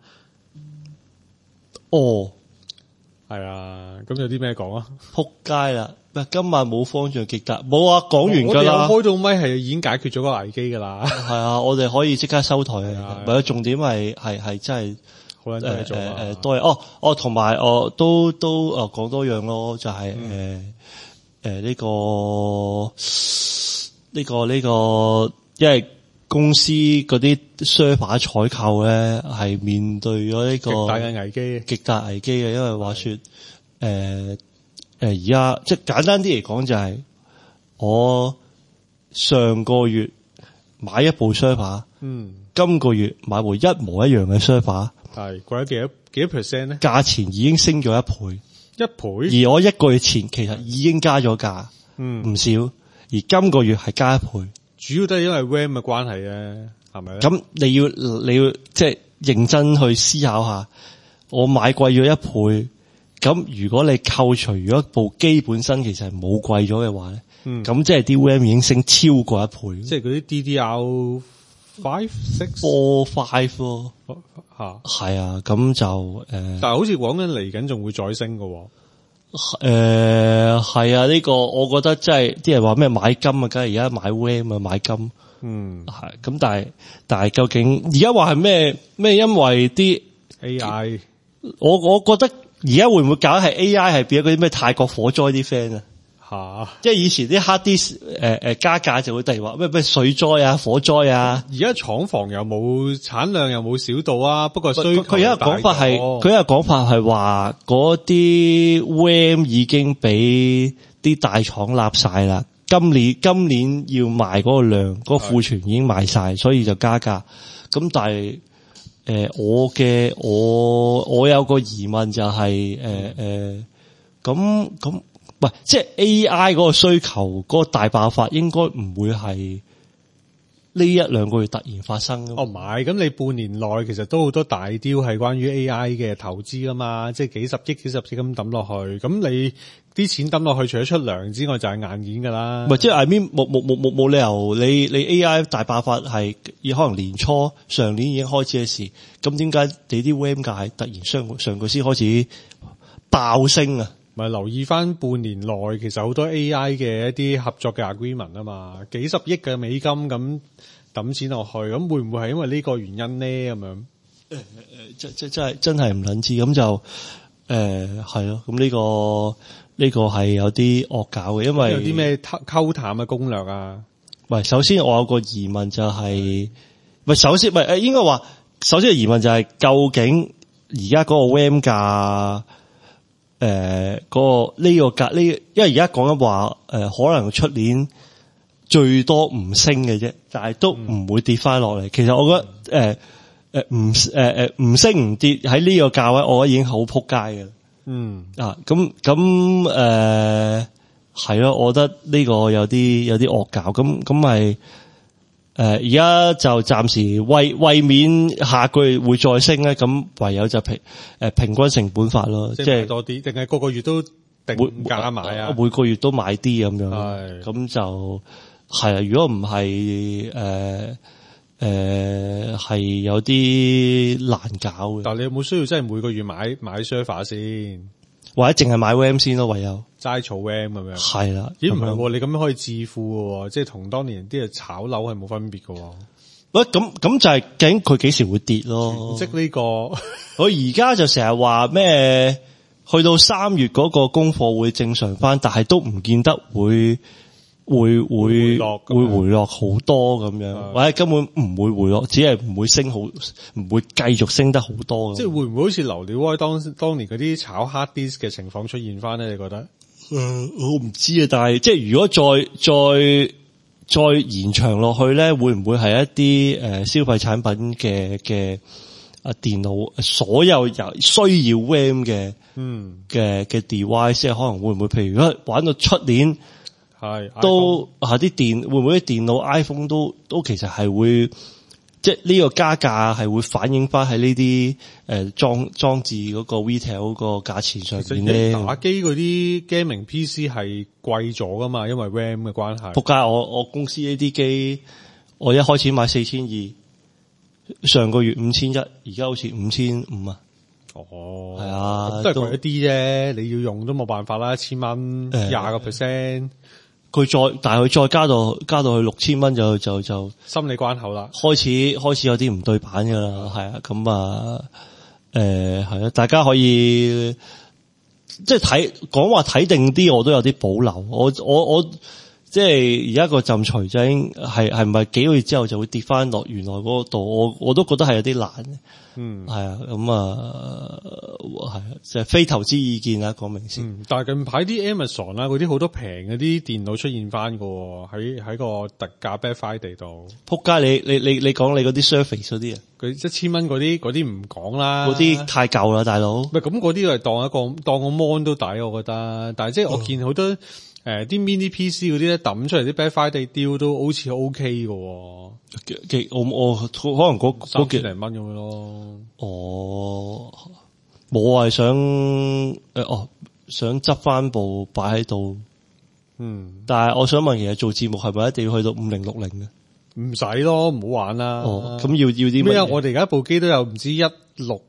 哦， 係啊，咁有啲咩講啊？ 撲街啦！今晚冇方丈極達，冇啊，講完㗎啦。 我哋有開到咪係已經解決咗個危機㗎啦。係啊，我哋可以即刻收台啊！唔係，重點係係係真係好撚多嘢做啊！ 誒誒多嘢哦哦，同埋我都都誒講多樣咯，就係誒誒呢個呢個呢個，因為公司嗰啲 server 採購咧係面對咗呢個極大嘅危機， 極大危機嘅，因為話說誒。誒，而家即係簡單啲嚟講就係我上個月買一部 server，嗯，今個月買部一模一樣嘅 server， 係貴咗幾多幾多 percent 咧？價錢已經升咗一倍， 一倍。而我一個月前其實已經加咗價，嗯，唔少，而今個月係加一倍， 主要都係因為 RAM 嘅關係咧，係咪咧？ 咁你要你要即係認真去思考下，我買貴咗一倍。咁如果你扣除如果部機本身其實係冇貴咗嘅話咧，嗯，咁即係啲 RAM 已經升超過一倍， 即係嗰啲 D D R five six four five 咯， 吓係啊，咁就誒，呃、 但係好似講緊嚟緊仲會再升㗎喎， 誒係啊，呢個我覺得真係啲人話咩買金啊，梗係而家買 RAM 啊買金，嗯係，咁但係但係究竟而家話係咩咩？因為啲 A I， 我我覺得。而家會唔會搞係 A I 係變咗嗰啲咩泰國火災啲 friend 啊？吓，即係以前啲 hard disk 誒誒加價就會突然話咩咩水災啊、火災啊。 而家廠房又冇產量又冇少到啊，不過需求佢有一個講法係，佢有一個講法係話嗰啲 RAM 已經俾啲大廠立晒啦。今年今年要賣嗰個量，嗰、嗰個庫存已經賣晒，所以就加價。咁但係。誒、呃，我嘅我我有個疑問就係誒誒，咁咁喂，即係 A I 嗰個需求嗰個大爆發，應該唔會係呢一兩個月突然發生嘅。 哦，唔係，咁你半年內其實都好多大雕係關於 A I 嘅投資噶嘛，即係幾十億、幾十億咁抌落去，咁你啲錢抌落去，除咗出糧之外，就係硬件噶啦。 唔係，即係 I mean 冇冇冇冇冇理由你你 A I 大爆發係可能年初上年已經開始嘅事，咁點解你啲 RAM 價係突然上上個先開始爆升啊？ 咪留意翻半年內，其實好多 A I 嘅一啲合作嘅 agreement 啊嘛，幾十億嘅美金咁抌錢落去，咁會唔會係因為呢個原因咧？咁樣誒誒， 即即真係真係唔撚知，咁就誒係咯，咁呢個。呢個係有啲惡搞嘅，因為有啲咩溝淡嘅攻略啊？ 喂，首先我有個疑問就係、是，喂，首先，喂，誒，應該話，首先嘅疑問就係、是，究竟而家嗰個 RAM 價，誒、呃，嗰、那個呢、這個價呢？因為而家講緊話，誒、呃，可能出年最多唔升嘅啫，但係都唔會跌翻落嚟。其實我覺得，誒、呃，誒，唔，誒，誒，唔升唔跌喺呢個價位，我覺得已經好撲街嘅。嗯啊，咁咁誒係咯，我覺得呢個有啲有啲惡搞，咁咁咪誒而家就暫時為為免下個月會再升咧，咁唯有就平誒、呃、平均成本法咯，即係多啲， 定係個個月都定價買啊？ 每個月都買啲咁樣，係咁就係啊。如果唔係誒。呃誒、呃，係有啲難搞嘅。 但係你有冇需要真係每個月買買 server 先？ 或者淨係買 RAM 先咯，唯有齋儲 RAM 咁樣。 係啦。 咦唔係喎，你咁樣可以致富嘅喎，即係同當年啲人炒樓係冇分別嘅喎。 喂，咁咁就係究竟佢幾時會跌咯？ 即呢個我而家就成日話咩？去到三月嗰個供貨會正常翻，但係都唔見得會會會回落會回落好多咁樣， 嗯或者根本唔會回落，只係唔會升好，唔會繼續升得好多。 即係會唔會好似流料威當當年嗰啲炒 hard disk 嘅情況出現翻咧？你覺得？ 誒、呃，我唔知啊，但係即係如果再再再延長落去咧，會唔會係一啲誒、呃、消費產品嘅嘅啊電腦所有有需要 RAM 嘅嗯嘅嘅 device，即係可能會唔會譬如如果玩到出年係都啊啲電會唔會啲電腦 iPhone 都都其實係會即係呢個加價係會反映翻喺呢啲誒裝裝置嗰個 retail 嗰個價錢上邊咧？ 打機嗰啲 gaming P C 係貴咗噶嘛，因為 RAM 嘅關係。 仆街！我我公司呢啲機，我一開始買四千二，上個月五千一，而家好似五千五啊！ 哦， 係啊， 都係貴一啲啫。你要用都冇辦法啦，一千蚊廿個 percent。 佢再，但係佢再加到加到去六千蚊就就就心理關口啦， 開始開始有啲唔對版噶啦，係啊，咁啊，誒係啊，大家可以即係睇講話睇定啲，我都有啲保留。我我我即係而家個浸除就已經係係唔係幾個月之後就會跌翻落原來嗰度？我我都覺得係有啲難嘅。嗯，係啊，咁啊，係啊，即係非投資意見啊，講明先。 嗯，但係近排啲 Amazon 啦，嗰啲好多平嗰啲電腦出現翻噶，喺喺個特價 Black Friday 度。 仆街，你你你你講你嗰啲 Surface 嗰啲啊？ 佢一千蚊嗰啲嗰啲唔講啦， 嗰啲太舊啦，大佬。 唔係咁嗰啲係當一個當個 mon 都抵，我覺得。但係即係我見好多誒啲、嗯呃、mini P C 嗰啲咧抌出嚟啲 Black Friday deal 都好似 OK 噶。 幾我我可能嗰嗰幾零蚊咁樣咯。 哦，冇係想誒、呃、哦，想執翻部擺喺度。嗯，但係我想問，其實做節目係咪一定要去到五零六零嘅？ 唔使咯，唔好玩啦。 哦，咁要要啲咩？ 我哋而家部機都有唔知一六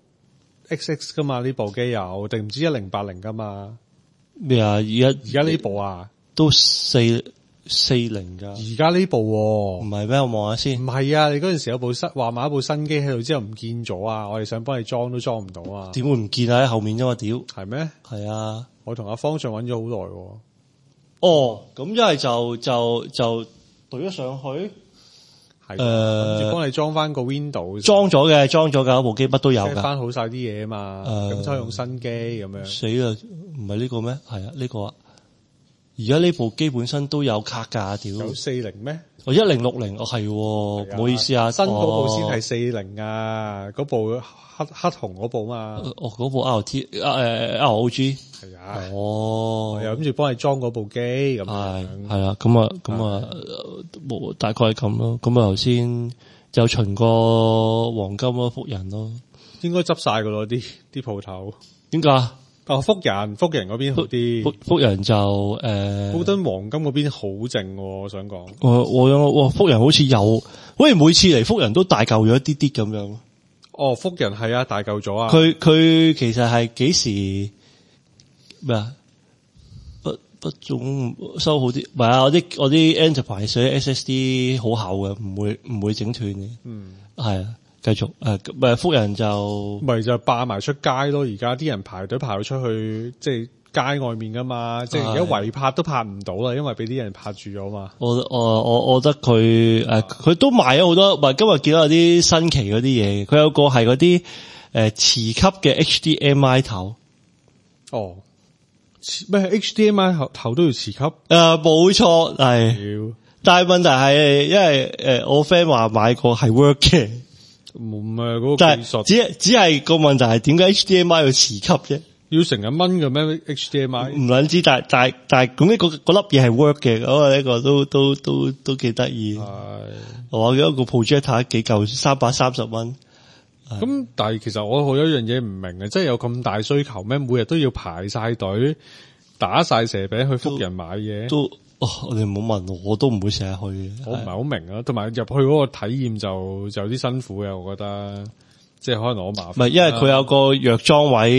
X X 噶嘛？呢部機有定唔知一零八零噶嘛？ 咩啊？而家而家呢部啊， 都四四零噶。 而家呢部唔係咩？我望下先。 唔係啊！你嗰陣時有部新話買一部新機喺度之後唔見咗啊！我哋想幫你裝都裝唔到啊！ 點會唔見啊？喺後面啫嘛，屌係咩？ 係啊！ 我同阿方丈揾咗好耐。 哦，咁一係就就就懟咗上去。 係誒，幫你裝翻個 Windows， 裝咗嘅，裝咗噶，部機乜都有噶， 翻好晒啲嘢啊嘛。咁就用新機咁樣。 死啦！唔係呢個咩？係啊，呢個啊。而家呢部機本身都有卡噶，屌有四零咩？ 哦，一零六零，哦係，唔好意思啊， 新嗰部先係四零啊，嗰部黑黑紅嗰部嘛。 哦，嗰部 R T 誒 R O G 係啊， 哦， 又諗住幫你裝嗰部機咁係係啦，咁啊咁啊，冇大概係咁咯。咁啊頭先就循個黃金咯，福人咯， 應該執晒噶咯啲啲鋪頭。 點解？ 哦，福人福人嗰邊好啲， 福福人就誒， 高登黃金嗰邊好靜，我想講。 我我有我福人好似有，好似每次嚟福人都大嚿咗一啲啲咁樣。 哦，福人係啊，大嚿咗啊。 佢佢其實係幾時咩啊？不不總收好啲，唔係啊！我啲我啲 Enterprise 嘅 S S D 好厚嘅，唔會唔會整斷嘅。嗯，係啊。繼續誒，唔係福人就咪就霸埋出街咯！而家啲人排隊排到出去，即係街外面噶嘛，即係而家圍拍都拍唔到啦，因為俾啲人拍住咗嘛。 我我我我覺得佢誒，佢、呃、都賣咗好多。唔係今日見到有啲新奇嗰啲嘢，佢有個係嗰啲誒磁吸嘅 H D M I 頭。 哦，咩 H D M I 頭頭都要磁吸？誒、 呃，冇錯係。但係問題係，因為誒、呃、我 friend 話買過係 work 嘅。 冇咩嗰個技術， 只係只係個問題係點解 H D M I 要磁吸啫？ 要成日蚊嘅咩 H D M I？ 唔撚知，但係但係但係咁呢個嗰粒嘢係 work 嘅，嗰個呢個都都都都幾得意。係我記得個 projector 幾嚿三百三十蚊。 咁但係其實我有一樣嘢唔明嘅，即係有咁大需求咩？每日都要排晒隊，打晒蛇餅去福人買嘢。 都哦，你唔好問我，我都唔會成日去嘅。 我唔係好明啊，同埋入去嗰個體驗就就有啲辛苦嘅，我覺得，即係可能我麻煩。 唔係，因為佢有個藥妝位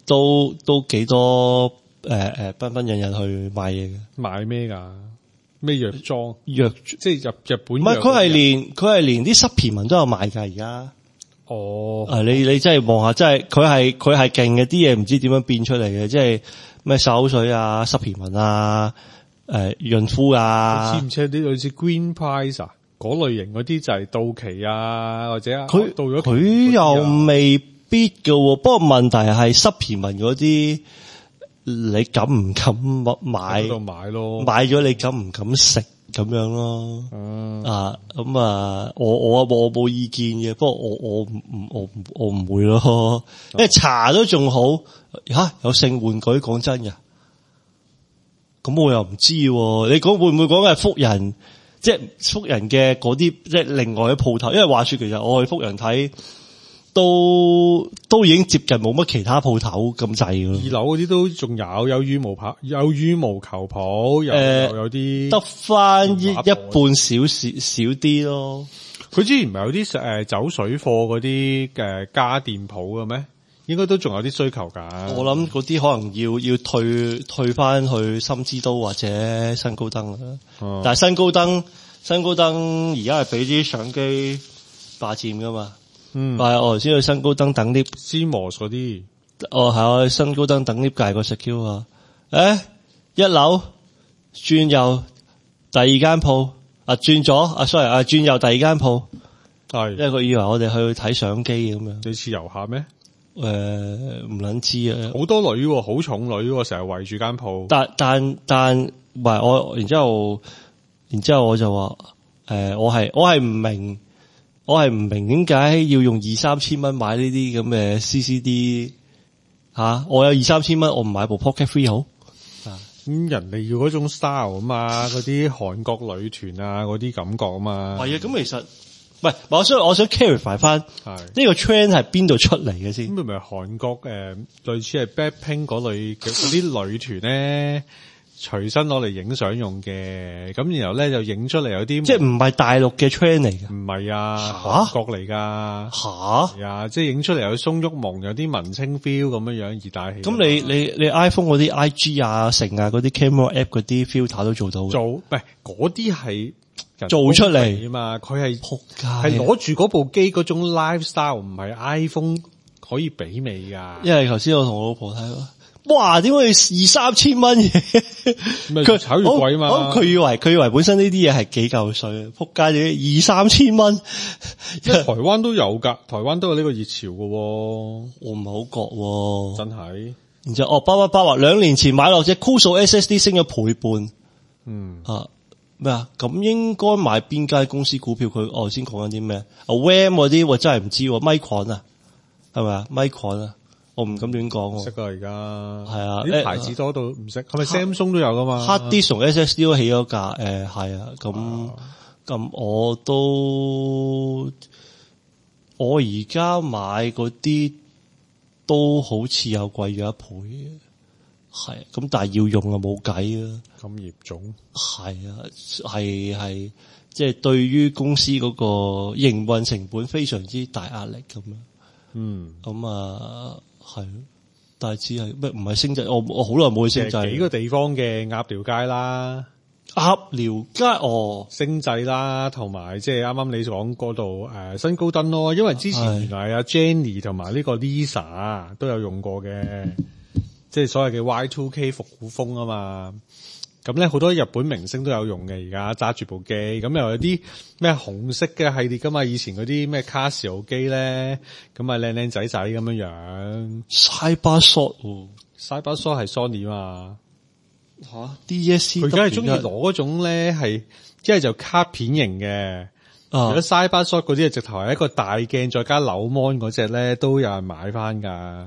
都都幾多誒誒紛紛引引去買嘢嘅。 買咩㗎？咩藥妝？ 藥即係日日本。 唔係，佢係連佢係連啲 supplement 都有賣㗎而家。 哦， 啊！你你真係望下，真係佢係佢係勁嘅，啲嘢唔知點樣變出嚟嘅，即係咩漱口水啊、supplement啊、誒潤膚啊。 似唔似啲類似 Green Price 啊？嗰類型嗰啲就係到期啊，或者佢到咗佢又未必㗎，不過問題係 supplement 嗰啲，你敢唔敢買？ 喺度買咯， 買咗你敢唔敢食咁樣咯？ 嗯、 啊，咁啊，我我我冇意見嘅，不過我我唔我我唔會咯，因為茶都仲好吓，有性玩具講真嘅，咁我又唔知喎。你講會唔會講係福人？即係福人嘅嗰啲，即係另外嘅鋪頭。因為話說，其實我去福人睇，都都已經接近冇乜其他鋪頭咁滯咯。 二樓嗰啲都仲有，有羽毛拍，有羽毛球鋪，有、呃、有啲得翻一一半少少少啲咯。 佢之前唔係有啲誒走水貨嗰啲誒家電鋪嘅咩？應該都仲有啲需求㗎。 我諗嗰啲可能要要退退翻去深之都或者新高登啦。嗯、但係新高登新高登而家係俾啲相機霸佔㗎嘛。嗯，係我頭先去新高登等 lift，CMOS 嗰啲。 哦，係我去新高登等 lift 界個 secure 啊。誒，一樓轉右第二間鋪啊，轉左啊 ，sorry 啊，轉右第二間鋪。係，因為佢以為我哋去睇相機咁樣。 你似遊客咩？ 誒，唔撚知啊！ 好多女喎，好重女喎，成日圍住間鋪。 但但但唔係我，然之後，然之後我就話，誒、呃，我係我係唔明，我係唔明點解要用二三千蚊買呢啲咁嘅 C C D 吓、啊？我有二三千蚊，我唔買部 Pocket Three 好？啊， 咁人哋要嗰種 style 啊嘛，嗰啲韓國女團啊，嗰啲感覺啊嘛。 係啊，咁其實。唔係，我想我想 clarify 翻呢個 trend 係邊度出嚟嘅先？ 咁咪咪韓國誒、呃，類似係 Blackpink 嗰類嘅嗰啲女團咧，隨身攞嚟影相用嘅。咁然後咧就影出嚟有啲， 即係唔係大陸嘅 trend 嚟嘅？ 唔係啊， 嚇韓國嚟噶吓？ 係啊，即係影出嚟有鬆郁蒙，有啲文青 feel 咁樣樣而帶起。 咁你你你 iPhone 嗰啲 I G 啊、成啊嗰啲 camera app 嗰啲 filter 都做到嘅？ 做唔係嗰啲係。 做出嚟啊嘛，佢係仆街， 係攞住嗰部機嗰種 lifestyle，唔係 iPhone 可以媲美噶。 因為頭先我同我老婆睇，哇，點解二三千蚊嘢？ 佢炒越貴嘛？ 佢以為佢以為本身呢啲嘢係幾嚿水，仆街啲二三千蚊。 即係台灣都有噶，台灣都有呢個熱潮噶。我唔係好覺， 真係。 然之後哦，八八八話兩年前買落隻 Kuso S S D 升咗倍半。嗯啊。咩啊？咁應該買邊間公司股票？佢我先講緊啲咩？啊 ，Ram 嗰啲我真係唔知，Micron 啊，係咪啊 Micron 啊，我唔敢亂講。 識噶而家係啊， 啲牌子多到唔識，係咪 Samsung 都有噶嘛 ？Hard disk 同 S S D 都起咗價，誒係啊，咁咁我都我而家買嗰啲都好似有貴咗一倍嘅。係，咁但係要用啊冇計啊， 咁嚴重。 係啊，係係，即係對於公司嗰個營運成本非常之大壓力咁樣。嗯，咁啊係，大致係咩？唔係星際，我我好耐冇去星際。 幾個地方嘅鴨寮街啦， 鴨寮街哦， 星際啦，同埋即係啱啱你講嗰度誒新高登咯，因為之前原來阿 Jenny 同埋呢個 Lisa 都有用過嘅。即係所謂嘅 Y 二 K 復古風啊嘛，咁咧好多日本明星都有用嘅，而家揸住部機，咁又有啲咩紅色嘅系列噶嘛，以前嗰啲咩 Casio 機咧，咁啊靚靚仔仔咁樣樣。 Cybershot Cybershot 係 Sony 嘛？ 吓 D S C 佢而家係中意攞嗰種咧，係一係就卡片型嘅，如果 Cybershot 嗰啲係直頭係一個大鏡再加扭 mon 嗰隻咧，都有人買翻噶。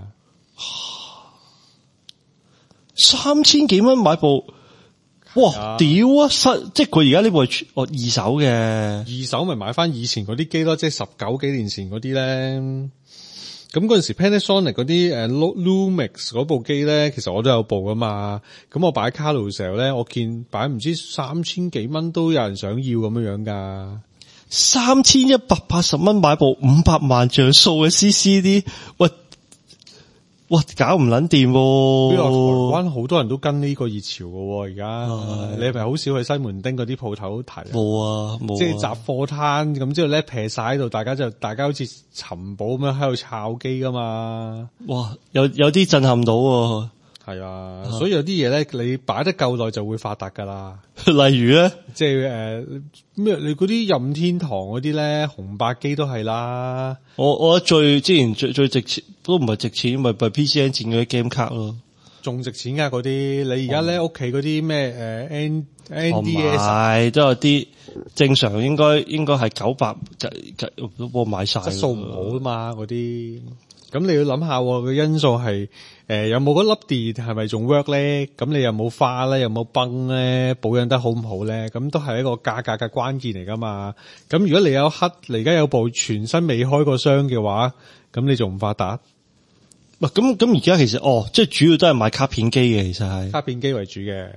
三千幾蚊買部，哇！屌啊！失即係佢而家呢部係哦二手嘅， 二手咪買翻以前嗰啲機咯，即係十九幾年前嗰啲咧。咁嗰陣時 Panasonic 嗰啲誒 Lumix 嗰部機咧，其實我都有部噶嘛。咁我擺喺 Carousel 咧，我見擺唔知三千幾蚊都有人想要咁樣樣噶。 三千一百八十蚊買部五百萬像素嘅 C C D，喂！ 哇，搞唔撚掂喎！ 呢個台灣好多人都跟呢個熱潮嘅喎，而家你係咪好少去西門町嗰啲鋪頭睇？ 冇啊，冇、啊。 即係雜貨攤咁之後咧，劈晒喺度，大家就大家好似尋寶咁樣喺度炒機噶嘛。 哇，有有啲震撼到喎。 係啊，所以有啲嘢咧，你擺得夠耐就會發達噶啦。 例如咧， 即係誒咩？你嗰啲任天堂嗰啲咧，紅白機都係啦。 我我覺得最之前最最值錢都唔係值錢，咪咪 P C N 戰嗰啲 game 卡咯， 仲值錢噶嗰啲。你而家咧屋企嗰啲咩誒 N N D S 係都有啲正常應該應該係九百都幫我買晒， 質素唔好啊嘛嗰啲。咁你要諗下個因素係誒有冇嗰粒電係咪仲 work 咧？咁你有冇花咧？有冇崩咧？保養得好唔好咧？咁都係一個價格嘅關鍵嚟噶嘛。咁如果你有黑，你而家有部全新未開過箱嘅話，咁你仲唔發達？ 唔咁咁而家其實哦，即係主要都係買卡片機嘅，其實係卡片機為主嘅。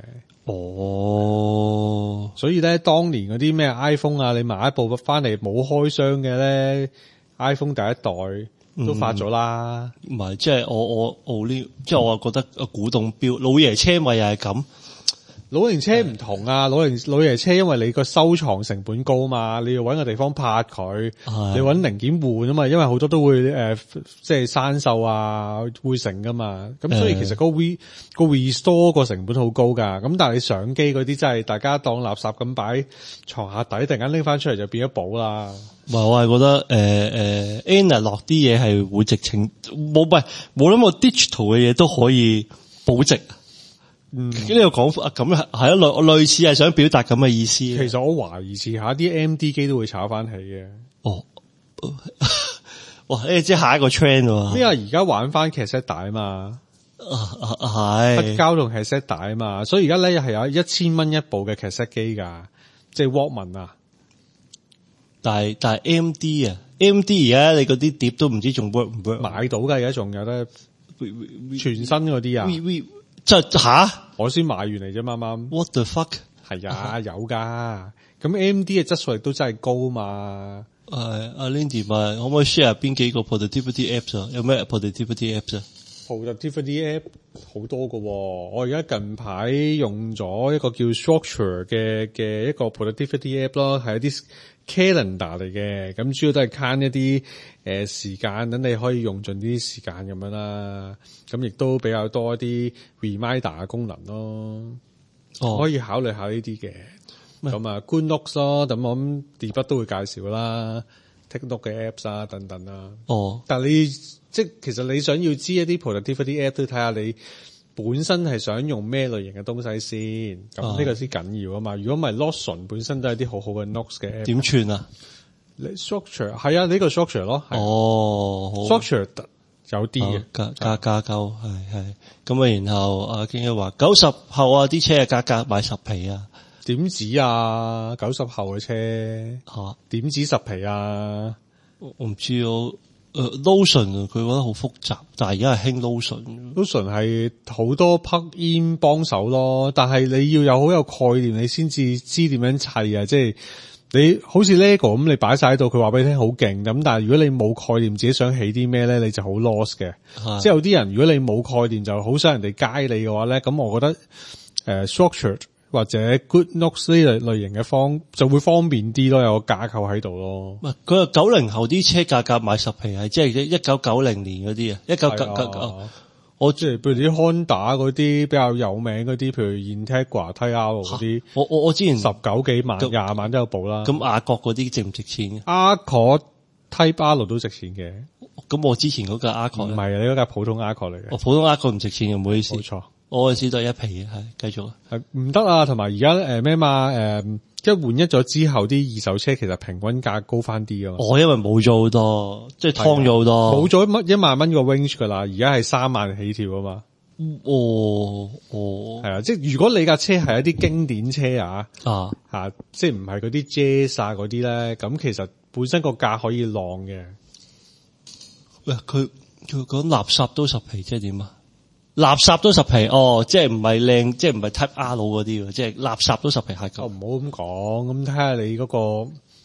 哦， 所以咧，當年嗰啲咩 iPhone 啊，你買一部翻嚟冇開箱嘅咧 ，iPhone 第一代。都發咗啦， 唔係即係我我我呢，即係我覺得個古董錶老爺車咪又係咁。 老爺車唔同啊，老爺老爺車因為你個收藏成本高嘛，你要搵個地方拍佢，你搵零件換啊嘛，因為好多都會誒、呃、即係生鏽啊，會成噶嘛，咁所以其實個 re 個 restore 個成本好高噶，咁但係你相機嗰啲真係大家當垃圾咁擺床下底，突然間拎翻出嚟就變咗寶啦。 唔係，我係覺得誒誒 analog 啲嘢係會直情冇，唔係冇諗過 digital 嘅嘢都可以保值。嗯，呢個講法咁係係咯，類類似係想表達咁嘅意思。 其實我懷疑遲下啲 M D 機都會炒翻起嘅。 哦，哇！誒，即係下一個 trend 喎。 因為而家玩翻 cassette 帶啊嘛， 係黑膠同 cassette 帶啊嘛，所以而家咧係有一千蚊一部嘅 cassette 機噶，即係 Walkman 啊。 但係但係 M D 啊 ，M D 而家你嗰啲碟都唔知仲 work 唔 work？買到噶，而家仲有得全新嗰啲啊。 We, we, 即係吓， 我先買完嚟啫，啱啱。 What the fuck？ 係啊，有噶。咁 M D 嘅質素亦都真係高嘛。 誒，阿 Lindy 問可唔可以 share 邊幾個 productivity apps 啊？有咩 productivity apps 啊 ？productivity app 好多噶。我而家近排用咗一個叫 Structure 嘅嘅一個 productivity app 咯，係一啲 calendar 嚟嘅。咁主要都係 count 一啲誒、呃、時間，等你可以用盡啲時間咁樣啦。咁亦都比較多一啲 reminder 嘅功能咯。哦，可以考慮下呢啲嘅。咁啊 ，Good Notes 咯，咁我諗 Debug 都會介紹啦 ，Take Note 嘅 apps 啊，等等啦。 哦， 但係你即係其實你想要知一啲 productivity app 都睇下你本身係想用咩類型嘅東西先，咁呢個先緊要啊嘛。如果唔係 Notion 本身都係啲好好嘅 notes 嘅 app。點串啊？ 你 Structure 係啊，呢個 Structure 咯。 哦 ，Structure 有啲嘅加加加鳩係係。咁啊，然後阿京一話九十後啊，啲車啊價格買十皮啊。 點止啊？九十後嘅車吓？ 點止十皮啊？ 我唔知我誒 Notion 佢覺得好複雜，但係而家係興 Notion。 Notion 係好多 plug-in 幫手咯，但係你要有好有概念，你先至知點樣砌啊！即係你好似 Lego 咁，你擺晒喺度，佢話俾你聽好勁咁，但係如果你冇概念，自己想起啲咩咧，你就好 lost 嘅。即係有啲人如果你冇概念，就好想人哋街你嘅話咧，咁我覺得誒、呃、structure。或者 Good Notes 呢類類型嘅方就會方便啲咯，有個架構喺度咯。 唔係佢話九零後啲車價格買十皮係即係一九九零年嗰啲啊，一九九九我即係譬如啲 Honda 嗰啲比較有名嗰啲，譬如 Integra Type R 嗰啲， 我我我之前十九幾萬、廿萬都有部啦。 咁雅閣嗰啲值唔值錢？ 雅閣 Type R 都值錢嘅。 咁我之前嗰架雅閣唔係啊，你嗰架普通雅閣嚟嘅。 我普通雅閣唔值錢嘅，唔好意思。 冇錯。 我嗰時都係一皮嘅，係繼續。 係唔得啊！同埋而家誒咩嘛誒，一換一咗之後，啲二手車其實平均價高翻啲噶嘛。 哦，因為冇咗好多，即係劏咗好多。 冇咗乜一萬蚊個 range 噶啦，而家係三萬起跳啊嘛。 哦哦， 係啊，即係如果你架車係一啲經典車啊， 啊吓，即係唔係嗰啲 Jazz 啊嗰啲咧，咁其實本身個價可以浪嘅。 喂，佢佢講垃圾都十皮，即係點啊？垃圾都十皮，哦，即係唔係靚，即係唔係 Type R 佬嗰啲，即係垃圾都十皮係咁。 唔好咁講，咁睇下你嗰個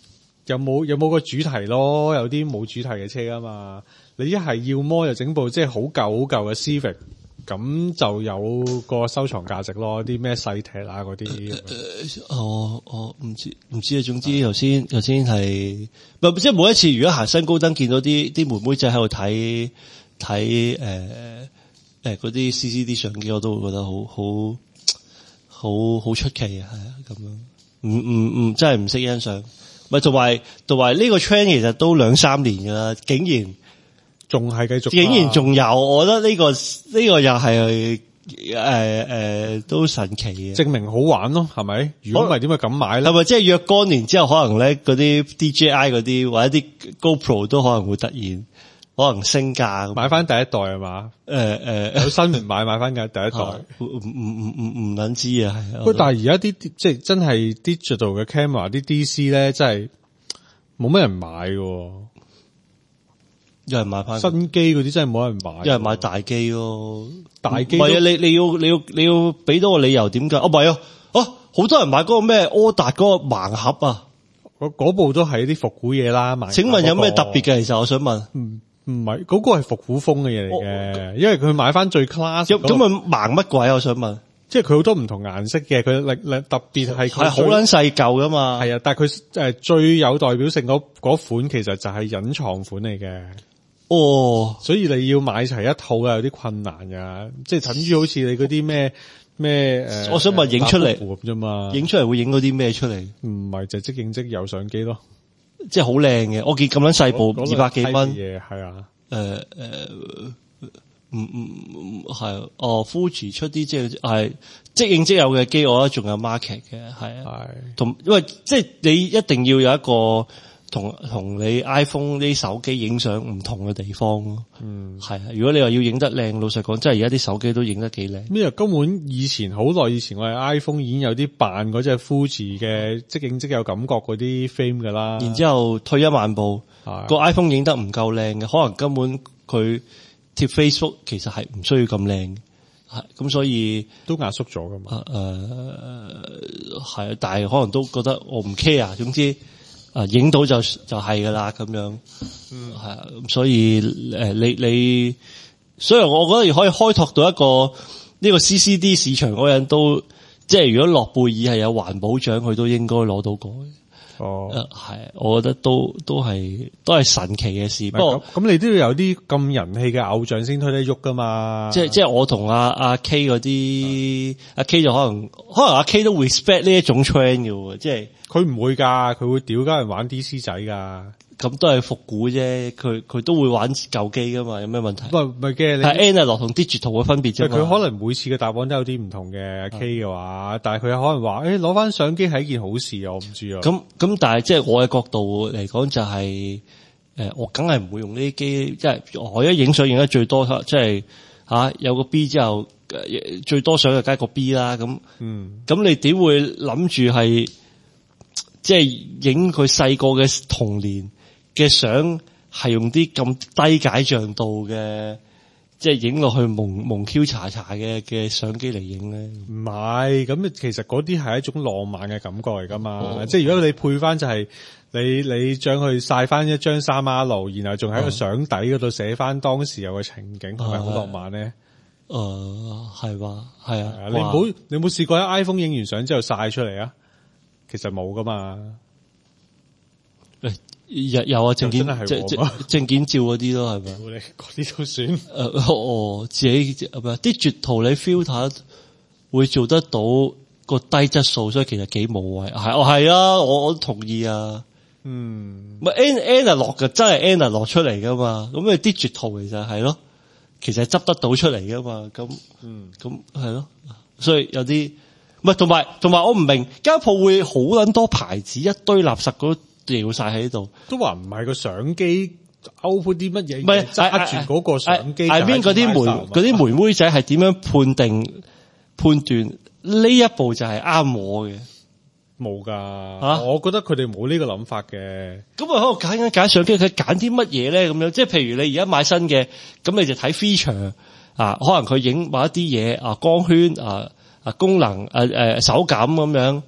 有冇有冇個主題咯？有啲冇主題嘅車啊嘛，你一係要麼就整部即係好舊好舊嘅 Civic， 咁就有個收藏價值咯。啲咩細踢啊嗰啲， 我我唔知唔知啊。總之頭先頭先係，唔即係每一次如果行新高登見到啲啲妹妹仔喺度睇睇誒誒嗰啲 C C D 相機，我都會覺得好好好好出奇啊，係啊咁樣，唔唔唔真係唔識欣賞。咪同埋同埋呢個 trend 其實都兩三年噶啦，竟然仲係繼續， 竟然仲有，我覺得呢、呢個呢、呢個又係誒誒都神奇嘅， 證明好玩咯，係咪？如果唔係點會咁買咧？ 係咪即係若干年之後，可能咧嗰啲 D J I 嗰啲或者啲 GoPro 都可能會突然可能升價， 買翻第一代係嘛？ 誒誒， 有新名買買翻嘅第一代， 唔唔唔唔唔撚知啊！係。 不過但係而家啲即係真係 digital 嘅 camera 啲 D C 咧，真係冇乜人買嘅。 有人買翻新機嗰啲真係冇人買， 有人買大機咯， 大機唔係啊！你你要你要你要俾多個理由點解？哦，唔係啊，啊好多人買嗰個咩柯達嗰個盲盒啊， 嗰部都係啲復古嘢啦。 請問有咩特別嘅？其實我想問， 唔唔係嗰個係復古風嘅嘢嚟嘅，因為佢買翻最 class。 咁咁佢盲乜鬼？我想問， 即係佢好多唔同顏色嘅，佢力力特別係係好撚細舊噶嘛？ 係啊，但係佢誒最有代表性嗰嗰款其實就係隱藏款嚟嘅。 哦， 所以你要買齊一套嘅有啲困難噶，即係等於好似你嗰啲咩咩誒， 我想問影出嚟咁啫嘛， 影出嚟會影到啲咩出嚟？ 唔係就即影即有相機咯， 即係好靚嘅。我見咁撚細部二百幾蚊嘢，係啊， 誒誒，唔唔係哦 ，Fuji 出啲即係係即影即有嘅機，我覺得仲有 market 嘅，係啊，同因為即係你一定要有一個。同同你 iPhone 啲手機影相唔同嘅地方咯，嗯，係啊。如果你話要影得靚，老實講，真係而家啲手機都影得幾靚。 咩啊？根本以前好耐以前，我係 iPhone 已經有啲扮嗰隻 Fuji 嘅即影即有感覺嗰啲 frame 噶啦。 然之後退一萬步，個 iPhone 影得唔夠靚嘅，可能根本佢貼 Facebook 其實係唔需要咁靚，係咁所以都壓縮咗噶嘛。誒、 呃，係啊，但係可能都覺得我唔 care，總之。啊，影到就就係噶啦，咁樣，嗯，係啊，咁所以誒，你你，所以我覺得可以開拓到一個呢個 C C D 市場嗰人都，即係如果諾貝爾係有環保獎，佢都應該攞到過嘅。哦，誒，係，我覺得都都係都係神奇嘅事。不過咁你都要有啲咁人氣嘅偶像先推得喐噶嘛？ 即係即係我同阿阿 K 嗰啲，阿 K 就可能可能阿 K 都 respect 呢一種 trend 嘅喎，即係。 佢唔會噶，佢會屌家人玩 D C 仔噶， 咁都係復古啫。佢佢都會玩舊機噶嘛，有咩問題？ 唔係嘅， 係 analog 同 digital 嘅分別啫嘛。 佢可能每次嘅答案都有啲唔同嘅 K 嘅話，但係佢可能話，誒攞翻相機係一件好事啊，我唔知啊。 咁咁，但係即係我嘅角度嚟講就係、是，誒我梗係唔會用呢啲機，即係我一影相影得最多，即係吓有個 B 之後，最多相就加個 B 啦。咁，嗯，咁你點會諗住係？即係影佢細個嘅童年嘅相，係用啲咁低解像度嘅，即係影落去蒙蒙 Q 查查嘅嘅相機嚟影咧？ 唔係，咁其實嗰啲係一種浪漫嘅感覺嚟噶嘛。哦、即係如果你配翻就係你你將佢晒翻一張三 R，然後仲喺個相底嗰度寫翻當時有個情景，係咪好浪漫咧？ 誒、呃，係吧，係啊。 你冇你冇試過喺 iPhone 影完相之後晒出嚟啊？其實冇噶嘛， 誒有有啊，證件即即證件照嗰啲咯，係咪？ 嗰啲都算。誒、 呃、哦，自己唔係 digital 你 filter 會做得到個低質素，所以其實幾無謂。係哦係啊，我我都同意啊。嗯，唔係 analog 嘅真係 analog 出嚟噶嘛，咁你 digital 其實係咯，其實執得到出嚟噶嘛，咁嗯咁係咯，所以有啲。唔係，同埋同埋，我唔明間鋪會好撚多牌子，一堆垃圾嗰掉晒喺度。都話唔係個相機 output 啲乜嘢，唔係揸住嗰個相機。 I mean 嗰啲妹嗰啲妹妹仔係點樣判定判斷呢一部就係啱我嘅？ 冇噶，啊、我覺得佢哋冇呢個諗法嘅。 咁啊喺度揀緊揀相機，佢揀啲乜嘢咧？咁樣即係譬如你而家買新嘅，咁你就睇 feature 啊，可能佢影某一啲嘢啊，光圈啊。啊功能誒誒、呃、手感咁樣，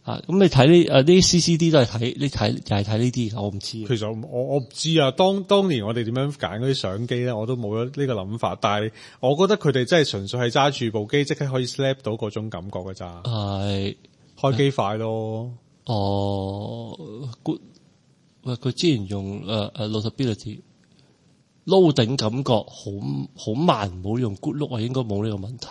啊，咁你睇呢誒啲 C C D 都係睇，你睇又係睇呢啲，我唔知。 其實我我唔知啊，當當年我哋點樣揀嗰啲相機咧，我都冇咗呢個諗法。但係我覺得佢哋真係純粹係揸住部機即刻可以 snap 到嗰種感覺㗎咋。係開機快咯。 哦 ，good。喂，佢之前用誒誒 loadability loading 感覺好好慢，唔好用 good look 啊，應該冇呢個問題。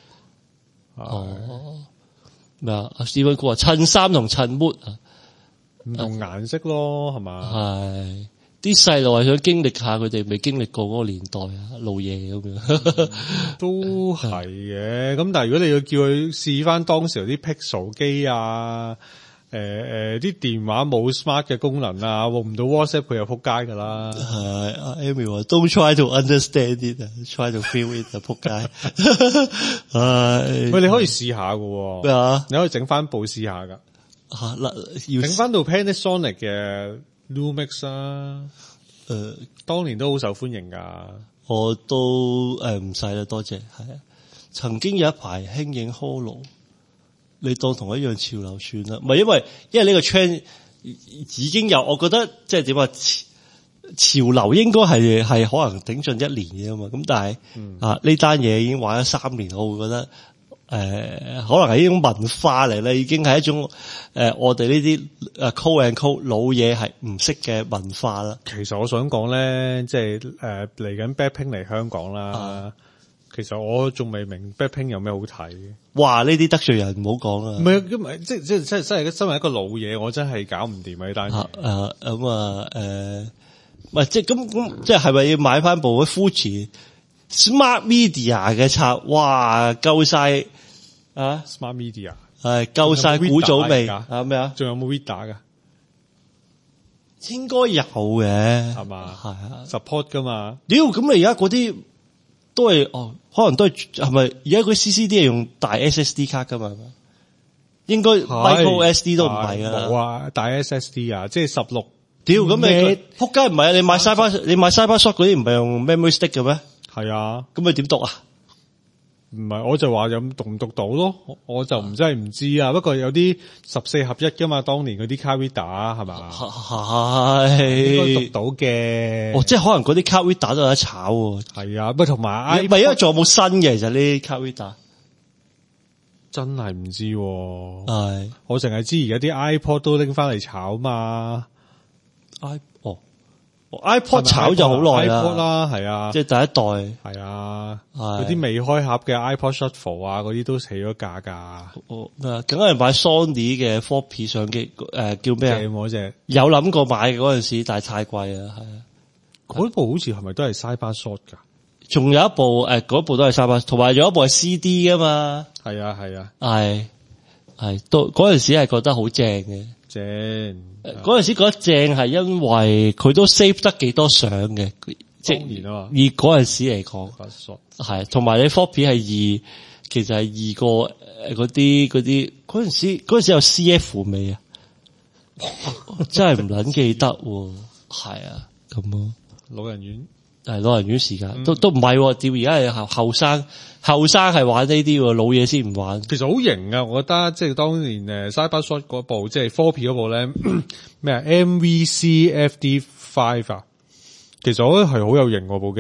哦。咩啊？阿 Steven 哥話襯衫同襯 mood 啊， 唔同顏色咯，係嘛？ 係啲細路係想經歷下佢哋未經歷過嗰個年代啊，老嘢咁樣， 都係嘅。咁但係如果你要叫佢試翻當時啲 Pixel 機啊，誒誒啲電話冇 smart 嘅功能啊，用唔到 WhatsApp 佢又撲街噶啦。 係阿 Amy 話 Don't try to understand it，try to feel it 啊，撲街。係喂，你可以試下噶。 咩啊？ 你可以整翻部試下噶。 吓嗱，要整翻到 Panasonic 嘅 Lumix 啊。誒、呃，當年都好受歡迎噶。 我都誒唔使啦，多謝。係啊，曾經有一排興影 Holo。你當同一樣潮流算啦，唔係因為因為呢個 trend 已經有，我覺得即係點啊？潮流應該係係可能頂盡一年嘅嘛，咁但係、嗯、啊呢單嘢已經玩咗三年，我會覺得誒、呃、可能係一種文化嚟咧，已經係一種誒、呃、我哋呢啲誒 call and call 老嘢係唔識嘅文化啦。 其實我想講咧，即係誒嚟緊 Blackpink 嚟香港啦。啊其實我仲未明 Blackpink 有咩好睇嘅。 哇！呢啲得罪人唔好講啊。 唔係，因為即即即真係身為一個老嘢，我真係搞唔掂啊呢單嘢。 誒咁啊誒，唔係即咁咁，即係係咪要買翻部 Fuji Smart Media 嘅冊？哇，夠晒啊 ！Smart Media 係夠晒古早味啊咩啊？ 仲有冇 Vida 噶？ 應該有嘅係嘛？ 係啊 ，support 噶嘛？ 屌，咁你而家嗰啲都係哦。可能都係係咪而家嗰 C C D 係用大 S S D 卡噶嘛？應該 micro S D 都唔係噶啦。 冇啊，大 S S D 啊，即係十六。 屌咁你仆街唔係啊？你買 Cyber 你買 CyberShot 嗰啲唔係用 memory stick 嘅咩？ 係啊， 咁你點讀啊？唔係，我就話有讀唔讀到咯，我就唔真係唔知啊。不過有啲十四合一噶嘛，當年嗰啲 card reader 係嘛？係應該讀到嘅。 哦，即係可能嗰啲 card reader 都有得炒。 係啊，不過同埋唔係因為仲有冇新嘅？其實呢啲 card reader 真係唔知。 係我淨係知而家啲 iPod 都拎翻嚟炒嘛。 i 哦。iPod 炒就好耐啦 ，iPod 啦，係啊， 即係第一代， 係啊，嗰啲未開盒嘅 iPod Shuffle 啊，嗰啲都起咗價噶。 哦，咩啊？梗係買 Sony 嘅 four P 相機，誒、呃，叫咩啊？ 嗰隻有諗過買嗰陣時，但係太貴啊，係啊。 嗰部好似係咪都係 CyberShot 噶？ 仲有一部誒，嗰、呃、部都係 CyberShot，同埋有一部係 C D 噶嘛。 係啊，係啊， 係係，都嗰陣時係覺得好正嘅。 正嗰陣、呃、時覺得正係因為佢都 save 得幾多相嘅，即係啊嘛。 以嗰陣時嚟講，係同埋你 four P 係易，其實係易過誒嗰啲嗰啲嗰陣時嗰陣時有 C F 未啊？真係唔撚記得喎，係啊咁咯。 老人院係老人院時間、嗯、都都唔係，屌而家係後後生。後生係玩呢啲，老嘢先唔玩。 其實好型啊，我覺得即係當年誒 CyberShot 嗰部，即係 four P 嗰部咧，咩啊 M V C F D five 啊，其實我覺得係好有型喎部機。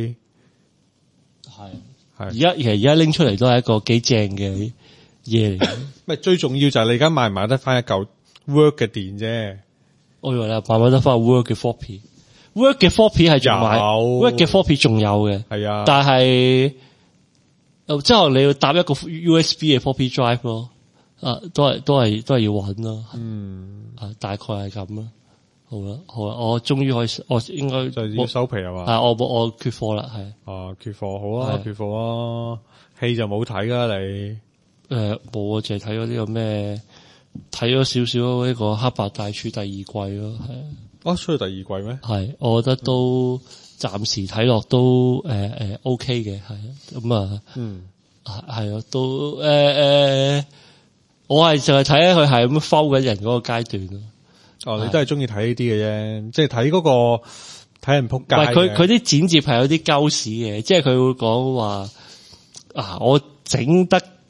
係係而家其實而家拎出嚟都係一個幾正嘅嘢嚟嘅。 咪最重要就係你而家買唔買得翻一嚿 work 嘅電啫。 我以為你買唔買得翻 work 嘅 four P，work 嘅 four P 係仲買 work 嘅 four P 仲有嘅，係啊，但係。之後你要搭一個 U S B 嘅 four P drive 咯，啊，都係都係都係要揾咯，嗯，啊，大概係咁啦。好啦，好啦，我終於可以，我應該就要收皮係嘛？ 啊，我我缺貨啦，係。 啊，缺貨好啊，缺貨啊，戲就冇睇噶你。 誒，冇啊，淨係睇咗呢個咩？睇咗少少呢個黑白大廚第二季咯，係。 啊，出去第二季咩？ 係，我覺得都。嗯暫時睇落都誒誒、呃呃、OK 嘅，係咁啊，嗯，係啊，都誒誒、呃，我係淨係睇佢係咁摟緊人嗰個階段咯。 哦，你都係中意睇呢啲嘅啫，即係睇嗰個睇人仆街。 佢佢啲剪接係有啲鳩屎嘅，即係佢會講話啊，我整得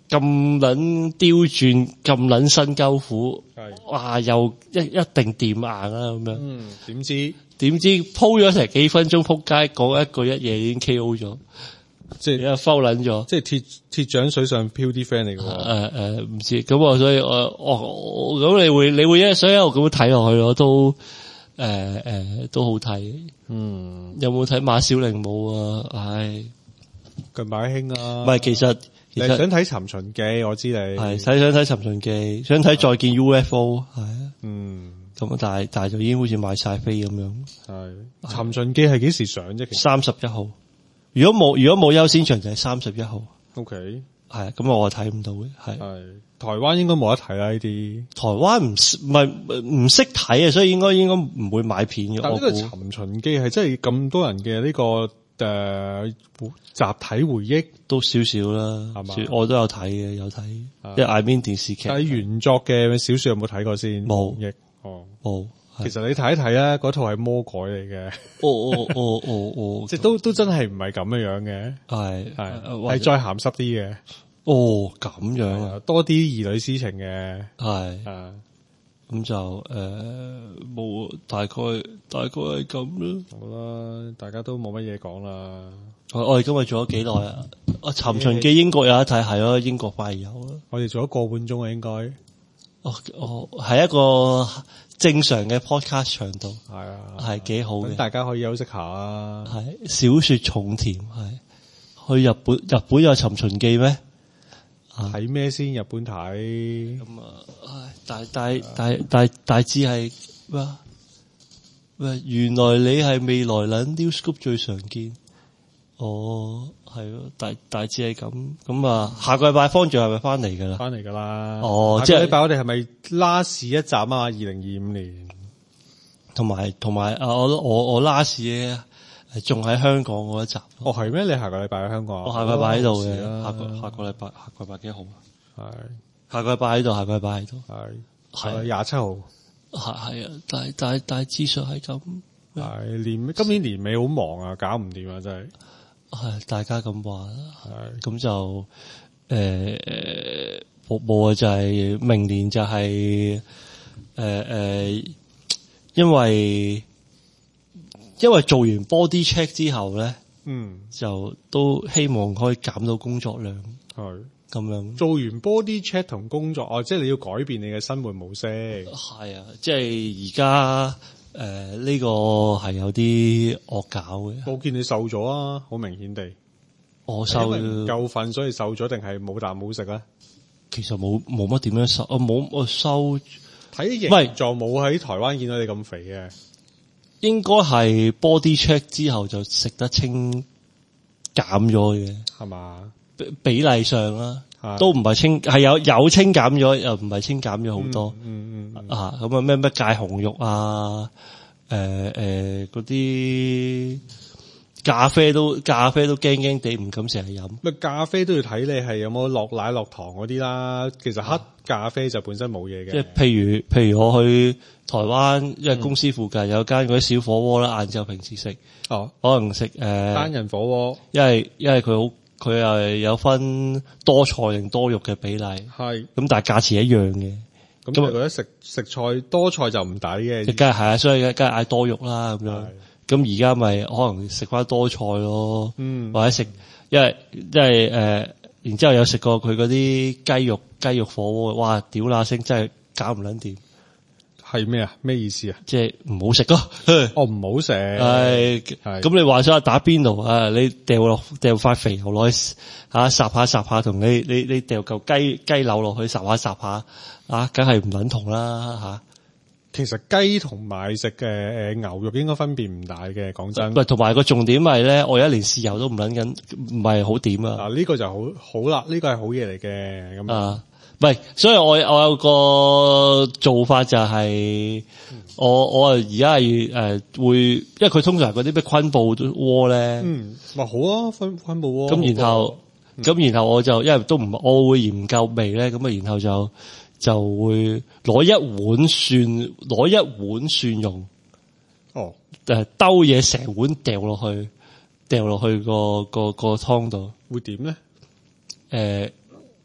咁撚刁鑽，咁撚新鳩苦，哇！又一一定掂硬啦咁樣。 嗯，點知點知鋪咗成幾分鐘，撲街講一句一嘢已經 K O 咗， 即係而家 foul 撚咗， 即係鐵鐵掌水上漂啲 friend 嚟嘅。 誒誒唔知咁我所以我我咁你會你會一所以我咁睇落去我都誒誒、呃呃、都好睇。 嗯， 有冇睇馬小玲冇啊？唉， 近排興啊。 唔係其實其實你想睇《尋秦記》，我知你係睇想睇《尋秦記》，想睇再見 U F O 係啊。 嗯。 咁但係但係就已經好似賣晒飛咁樣。 係《尋秦記》係幾時上啫？ 三十一號。如果冇如果冇優先場就係三十一號。 O K。 係咁我睇唔到嘅。係。 係台灣應該冇得睇啦呢啲。台灣唔唔係唔識睇啊，所以應該應該唔會買片嘅。 但呢個《尋秦記》係真係咁多人嘅呢、這個誒、呃、集體回憶都少少啦，係嘛？我都有睇嘅，有睇。即係 I mean 電視劇。 睇原作嘅小說有冇睇過先？ 冇。 哦， 冇。 其實你睇一睇咧，嗰套係魔改嚟嘅。 哦哦哦哦哦， 即係都都真係唔係咁樣樣嘅。係係係再鹹濕啲嘅。 哦，咁樣啊， 多啲兒女私情嘅。 係啊， 咁就誒冇、呃，大概大概係咁啦。 好啦，大家都冇乜嘢講啦。 我我哋今日做咗幾耐啊？啊，尋秦記英國有得睇係咯，英國快有啦。 我哋做咗個半鐘啊，應該。 哦哦，係一個正常嘅 podcast 長度， 係啊， 係幾好嘅， 大家可以休息下啊。 係小說重甜，係去日本，日本有尋秦記咩？ 睇咩先？日本睇咁啊，唉，大大大大大致係咩？喂，原來你係未來撚 Newscoop 最常見。哦，係咯，大大致係咁。咁啊，下個禮拜方丈係咪翻嚟噶啦？ 翻嚟噶啦。 哦， 即係下個禮拜我哋係咪 last 一集啊？二零二五年， 同埋同埋啊，我我我 last 咧，仲喺香港嗰一集。 哦，係咩？你下個禮拜喺香港？ 我下個禮拜喺度嘅。下個下個禮拜下個禮拜幾號啊？係下個禮拜喺度，下個禮拜喺度。係係廿七號。 係係啊，但但但資訊係咁。 係年今年年尾好忙啊，搞唔掂啊，真係。 係大家咁話啦，咁就誒服務啊，就係明年就係誒誒，因為因為做完 body check 之後咧，嗯，就都希望可以減到工作量，係咁樣。做完 body check 同工作，哦，即係你要改變你嘅生活模式。係啊，即係而家。誒，呢、呃這個係有啲惡搞嘅。我見你瘦咗啊，好明顯地。我瘦唔夠瞓，所以瘦咗，定係冇啖好食咧？其實冇冇乜點樣瘦，我冇我瘦。睇形狀冇喺台灣見到你咁肥嘅。應該係 body check 之後就食得清減咗嘅，係嘛？比比例上啦。都唔係清，係有有清減咗，又唔係清減咗好多。嗯嗯嗯啊，咁啊咩咩戒紅肉啊，誒誒嗰啲咖啡都咖啡都驚驚地唔敢成日飲。咩咖啡都要睇你係有冇落奶落糖嗰啲啦。其實黑咖啡就本身冇嘢嘅。即係譬如譬如我去台灣，因為公司附近有間嗰啲小火鍋啦，晏晝平時食。哦，可能食誒、呃、單人火鍋，因為因為佢好。佢係有分多菜定多肉嘅比例，係咁，但係價錢一樣嘅。咁你覺得食食菜多菜就唔抵嘅，梗係係啊，所以梗係嗌多肉啦咁樣。咁而家咪可能食翻多菜咯，嗯，或者食，因為因為誒、呃，然之後有食過佢嗰啲雞肉雞肉火鍋，哇，屌那聲真係搞唔撚掂。係咩啊？咩意思啊？即係唔好食咯。哦，唔好食。係咁，你話想打邊爐啊？你掉落掉塊肥牛落去吓，烚下烚下，同你你你掉嚿雞雞柳落去烚下烚下，啊，梗係唔撚同啦吓。其實雞同埋食嘅誒牛肉應該分別唔大嘅，講真。唔同埋個重點係咧，我有一年豉油都唔撚緊，唔係好點啊。嗱，呢個就好好啦，呢個係好嘢嚟嘅咁啊。唔係，所以我我有個做法就係、是嗯、我我而家係誒會，因為佢通常嗰啲咩昆布鍋咧，嗯，話好啊，昆昆布鍋。咁然後咁、嗯、然後我就因為都唔，我會嫌唔夠味咧，咁啊然後就就會攞一碗蒜，攞一碗蒜蓉，哦，誒兜嘢成碗掉落去，掉落去個個個湯度，會點咧？誒、呃。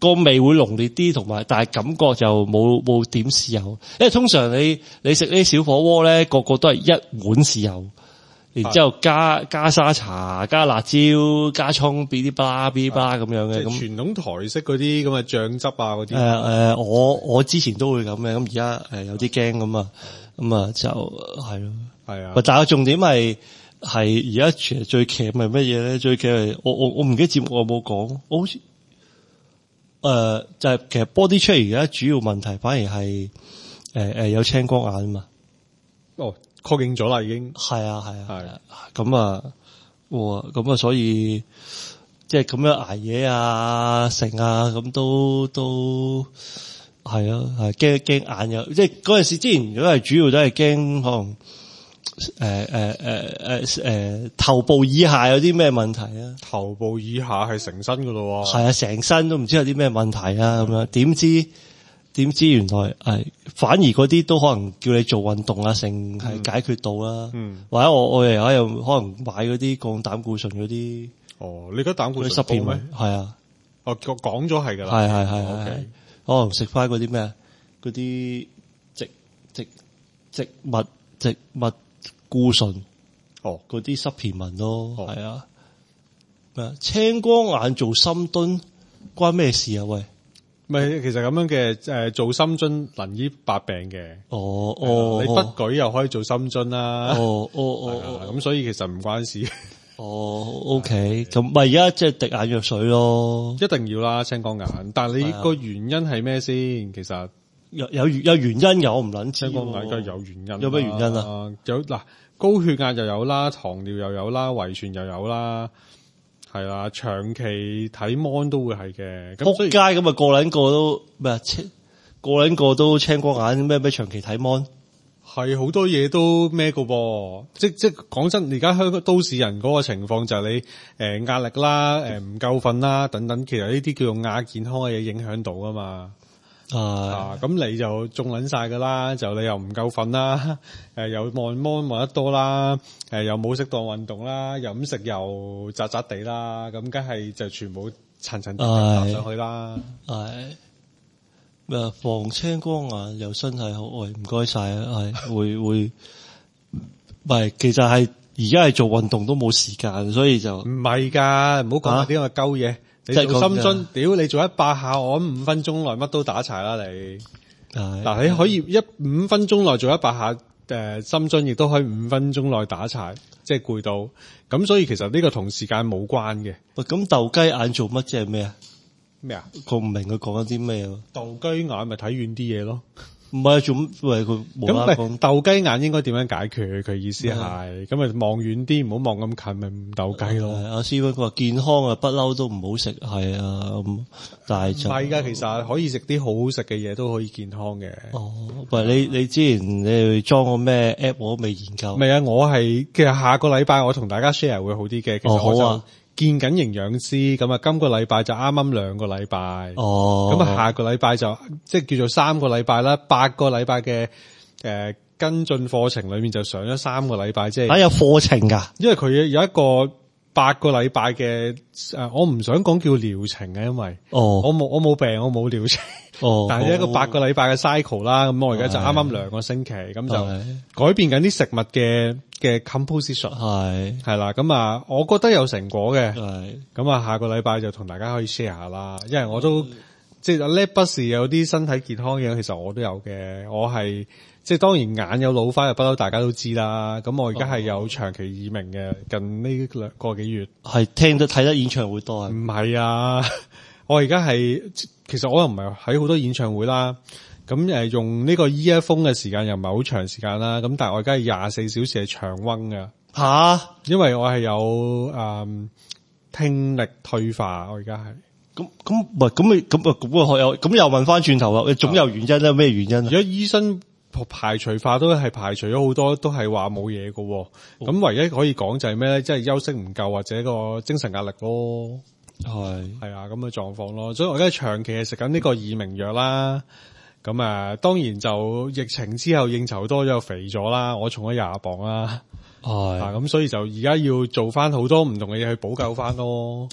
個味會濃烈啲，同埋但係感覺就冇冇點豉油，因為通常你你食呢啲小火鍋咧，個個都係一碗豉油，然之後加加沙茶、加辣椒、加葱，嗶哩吧啦、嗶哩吧啦咁樣嘅。咁傳統台式嗰啲咁嘅醬汁啊嗰啲。誒誒，我我之前都會咁嘅，咁而家誒有啲驚咁啊，咁啊就係咯。 係啊。 但係重點係係而家其實最奇係乜嘢咧？最奇係我我我唔記得節目我有冇講，我好似。誒、呃，就係、是、其實 body check 而家主要問題反而係誒誒有青光眼啊嘛。哦， 確認咗啦已經。 係啊係啊係啊。咁啊，哇，咁啊，所以即係咁樣捱夜啊、食啊，咁都都係啊，係驚驚眼有，即係嗰陣時之前如果係主要都係驚可能。誒誒誒誒誒，頭部以下有啲咩問題啊？ 頭部以下係成身噶咯， 係啊，成身都唔知有啲咩問題啊，咁樣點知點知原來係反而嗰啲都可能叫你做運動啊，成係解決到啦。嗯，或者我我又又可能買嗰啲降膽固醇嗰啲。哦，你而家膽固醇高咩？係啊，哦，講咗係噶啦，係係係係，可能食翻嗰啲咩嗰啲植植植物植物。固醇，哦，嗰啲濕皮紋咯，係、哦、啊，咩青光眼做深蹲關咩事啊？喂，咪其實咁樣嘅，誒，做深蹲能醫百病嘅，哦哦，你不舉又可以做深蹲啦，哦哦哦，咁所以其實唔關事，哦 ，OK，咁咪而家即係滴眼藥水咯，一定要啦，青光眼，但係你個原因係咩先？其實。有有有原因嘅，我唔捻知。青光眼梗係有原因。有咩原因啊？有嗱，高血壓又有啦，糖尿又有啦，遺傳又有啦，係啦，長期睇 mon 都會係嘅。仆街咁啊，個捻個都咩啊？個捻個都青光眼，咩咩長期睇 mon，係好多嘢都咩個噃？即即講真，而家香港都市人嗰個情況就係你誒壓力啦，誒唔夠瞓啦等等，其實呢啲叫做亞健康嘅嘢影響到啊嘛。啊，咁你就中撚晒噶啦，就你又唔夠瞓啦，誒又望芒望得多啦，誒又冇適當運動啦，飲食又渣渣地啦，咁梗係就全部層層疊疊上去啦。係咩防青光眼又身體好，喂唔該晒啊，係會會，唔係其實係而家係做運動都冇時間，所以就唔係噶，唔好講啲咁嘅鳩嘢。你做深蹲，屌你做一百下，我諗五分鐘內乜都打柴啦你。嗱，你可以一五分鐘內做一百下誒深蹲，亦都可以五分鐘內打柴，即係攰到。咁所以其實呢個同時間冇關嘅。喂，咁鬥雞眼做乜即係咩啊？咩啊？我唔明佢講緊啲咩啊？鬥雞眼咪睇遠啲嘢咯。唔係做乜？喂，佢冇啦講。鬥雞眼應該點樣解決？佢意思係咁咪望遠啲，唔好望咁近，咪唔鬥雞咯。阿師傅佢話健康啊，不嬲都唔好食，係啊咁。但係就唔係噶，其實可以食啲好好食嘅嘢都可以健康嘅。哦，喂，你你之前你裝個咩 app 我都未研究。唔係啊，我係其實下個禮拜我同大家 share 會好啲嘅。其實我就、哦、好啊。見緊營養師，咁啊，今個禮拜就啱啱兩個禮拜，哦，咁啊，下個禮拜就即係叫做三個禮拜啦，八個禮拜嘅誒跟進課程裏面就上咗三個禮拜，即係啊有課程噶，因為佢有一個八個禮拜嘅誒，我唔想講叫療程嘅，因為哦，我冇我冇病，我冇療程，哦，但係一個八個禮拜嘅 cycle 啦，咁我而家就啱啱兩個星期，咁就改變緊啲食物嘅。嘅 composition 係係啦，咁啊，我覺得有成果嘅，係咁啊，下個禮拜就同大家可以 share 下啦，因為我都即係阿叻不是有啲身體健康嘅，其實我都有嘅，我係即係當然眼有老花，又不嬲大家都知啦。咁我而家係有長期耳鳴嘅，近呢兩個幾月係聽得睇得演唱會多啊？唔係啊，我而家係其實我又唔係喺好多演唱會啦。咁誒用呢個 earphone 嘅時間又唔係好長時間啦，咁但係我而家係廿四小時係長溫㗎吓，因為我係有誒、嗯、聽力退化，我而家係咁咁唔係咁你咁啊咁啊又咁又問翻轉頭啦，你總有原因啦，咩原因啊？而家醫生排除法都係排除咗好多，都係話冇嘢㗎喎。咁、哦、唯一可以講就係咩咧？即係休息唔夠或者個精神壓力咯，係係啊咁嘅狀況咯。所以我而家長期係食緊呢個耳鳴藥啦。咁啊，當然就疫情之後應酬多咗，肥咗啦，我重咗廿磅啦，係啊，咁所以就而家要做翻好多唔同嘅嘢去補救翻咯。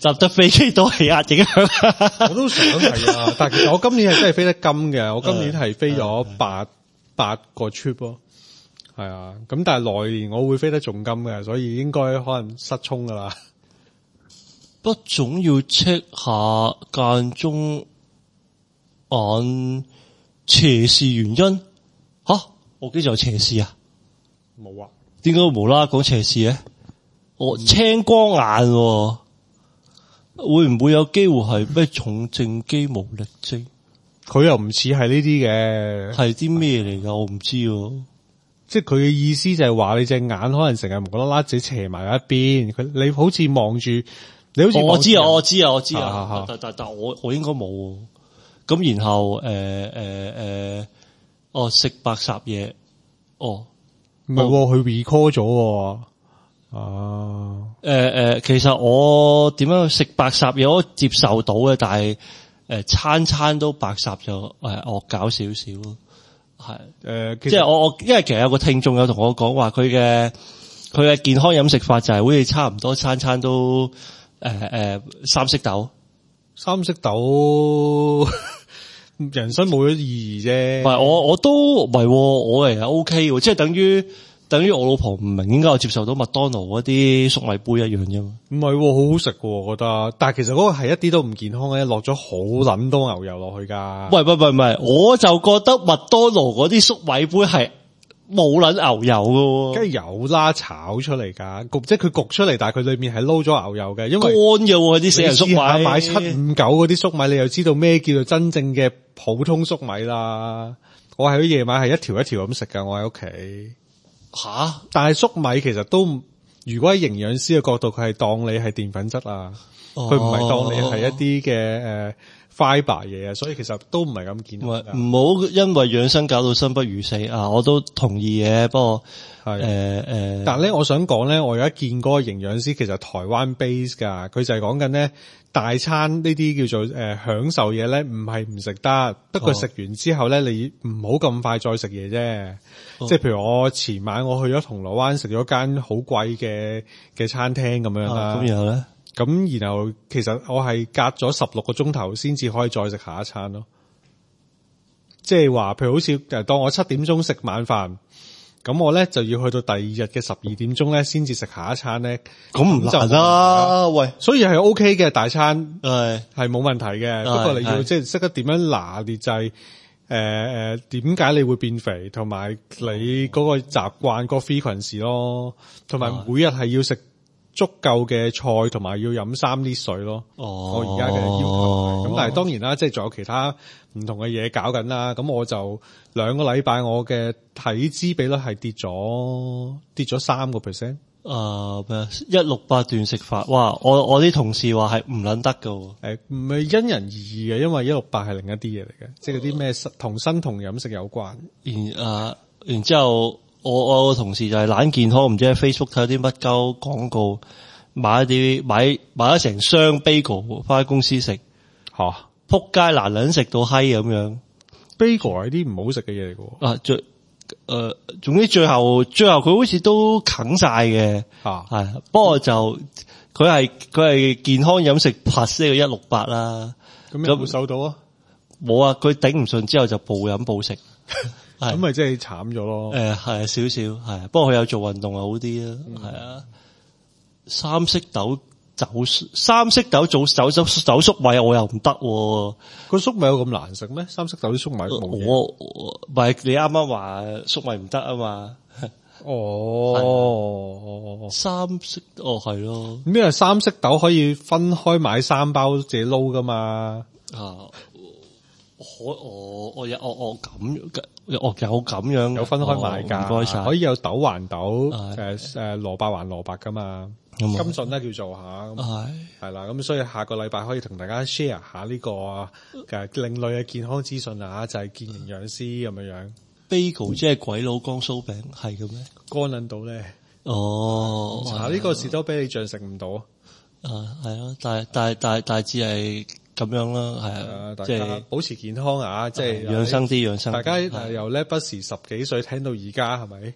搭得飛機都係壓影響。 我都想係啊，但係其實我今年係真係飛得金嘅，我今年係飛咗八八個 trip 咯。係啊，咁但係來年我會飛得仲金嘅，所以應該可能失聰噶啦。 不總要 check 下間中眼斜視原因吓、啊，我幾時有斜視啊？ 冇啊， 點解無啦啦講斜視咧？我青光眼、啊，會唔會有機會係咩重症肌無力症？ 佢又唔似係呢啲嘅， 係啲咩嚟噶？我唔知、啊。 即係佢嘅意思就係話你隻眼可能成日無啦啦自己斜埋一邊，佢你好似望住。你好似、哦、 我知啊，我知啊，我知啊， 啊啊但但但我我應該冇，咁然後誒誒誒，哦食白霎嘢，哦唔係，佢 recall 咗，啊，誒誒、 呃，其實我點樣食白霎嘢我都接受到嘅，但係誒、呃、餐餐都白霎就誒惡搞少少咯，係誒、呃，即係我我因為其實有個聽眾有同我講話，佢嘅佢嘅健康飲食法就係好似差唔多餐餐都。誒誒、呃，三色豆， 三色豆，人生冇咗意義啫。 唔係我我都唔係，我係 O K 嘅，即係等於等於我老婆唔明點解我接受到麥當勞嗰啲粟米杯一樣啫嘛。 唔係，好好食嘅，我覺得。但係其實嗰個係一啲都唔健康嘅，落咗好捻多牛油落去噶。 喂喂喂，唔係，我就覺得麥當勞嗰啲粟米杯係。冇撚牛油嘅， 梗係有啦，炒出嚟噶，焗即係佢焗出嚟，但係佢裏面係撈咗牛油嘅，因為乾嘅啲死人粟米。 買七五九嗰啲粟米，你又知道咩叫做真正嘅普通粟米啦。我喺夜晚係一條一條咁食噶，我喺屋企。吓哈，但係粟米其實都，如果喺營養師嘅角度，佢係當你係澱粉質啊，佢唔係當你係一啲嘅誒。fiber 嘢啊，所以其實都唔係咁健康。唔好因為養生搞到生不如死啊！我都同意嘅，不過係誒誒， 但係咧，我想講咧，我而家見嗰個營養師其實台灣 base 噶，佢就係講緊咧大餐呢啲叫做誒、呃、享受嘢咧，唔係唔食得，不過食完之後咧，你唔好咁快再食嘢啫。哦、即係譬如我前晚我去咗銅鑼灣食咗間好貴嘅嘅餐廳咁樣啦。 咁然後咧？ 咁然後其實我係隔咗十六個鐘頭先至可以再食下一餐咯，即係話譬如好似誒當我七點鐘食晚飯，咁我咧就要去到第二日嘅十二點鐘咧先至食下一餐咧， 咁唔難啦，喂， 所以係 O K 嘅大餐係係冇問題嘅，不過你要即係識得點樣拿捏就係誒誒點解你會變肥，同埋你嗰個習慣個 frequency 咯，同埋每日係要食足夠嘅菜，同埋要飲三啲水咯。哦，我而家嘅要求。咁但係當然啦，即係仲有其他唔同嘅嘢搞緊啦。咁我就兩個禮拜，我嘅體脂比率係跌咗跌咗三個 percent。 誒咩？一六八斷食法，哇！我我啲同事話係唔撚得噶。誒， 唔係因人而異嘅，因為一六八係另一啲嘢嚟嘅，即係嗰啲咩同生酮飲食有關。 然誒，然之後。我我個同事就係懶健康，唔知喺 Facebook 睇啲乜鳩廣告，買一啲買買咗成箱 bagel 翻公司食，吓扑街難撚食到閪咁樣。 bagel 係啲唔好食嘅嘢嚟嘅。 啊，最誒、呃，總之最後最後佢好似都啃晒嘅， 吓係、 啊。不過就佢係佢係健康飲食 plus 呢個一六八啦。 咁有冇收到啊？ 冇啊！佢頂唔順之後就暴飲暴食。 咁咪真係慘咗咯。 誒，係少少係，不過佢有做運動啊，好啲啊，係啊。三色豆走三色豆做走走走粟米我又唔得， 個粟米有咁難食咩？三色豆啲粟米冇嘢。 我唔係你啱啱話粟米唔得啊嘛。 哦， 三色哦係咯。 咩三色豆可以分開買三包自己撈噶嘛？啊。 我我我有我我咁我有咁樣有分開買噶， 唔該晒， 可以有豆還豆，誒誒蘿蔔還蘿蔔噶嘛，甘筍咧叫做吓，係係啦，咁所以下個禮拜可以同大家 share 下呢個嘅另類嘅健康資訊啊，就係見營養師咁樣樣。 Bagel 即係鬼佬江蘇餅係嘅咩？ 乾撚到咧？ 哦， 查呢個士多啤梨醬食唔到啊，係咯，但係但係但係大致係。咁樣啦，係啊， 大家保持健康啊，即係養生啲養生。 大家由咧不時十幾歲聽到而家係咪？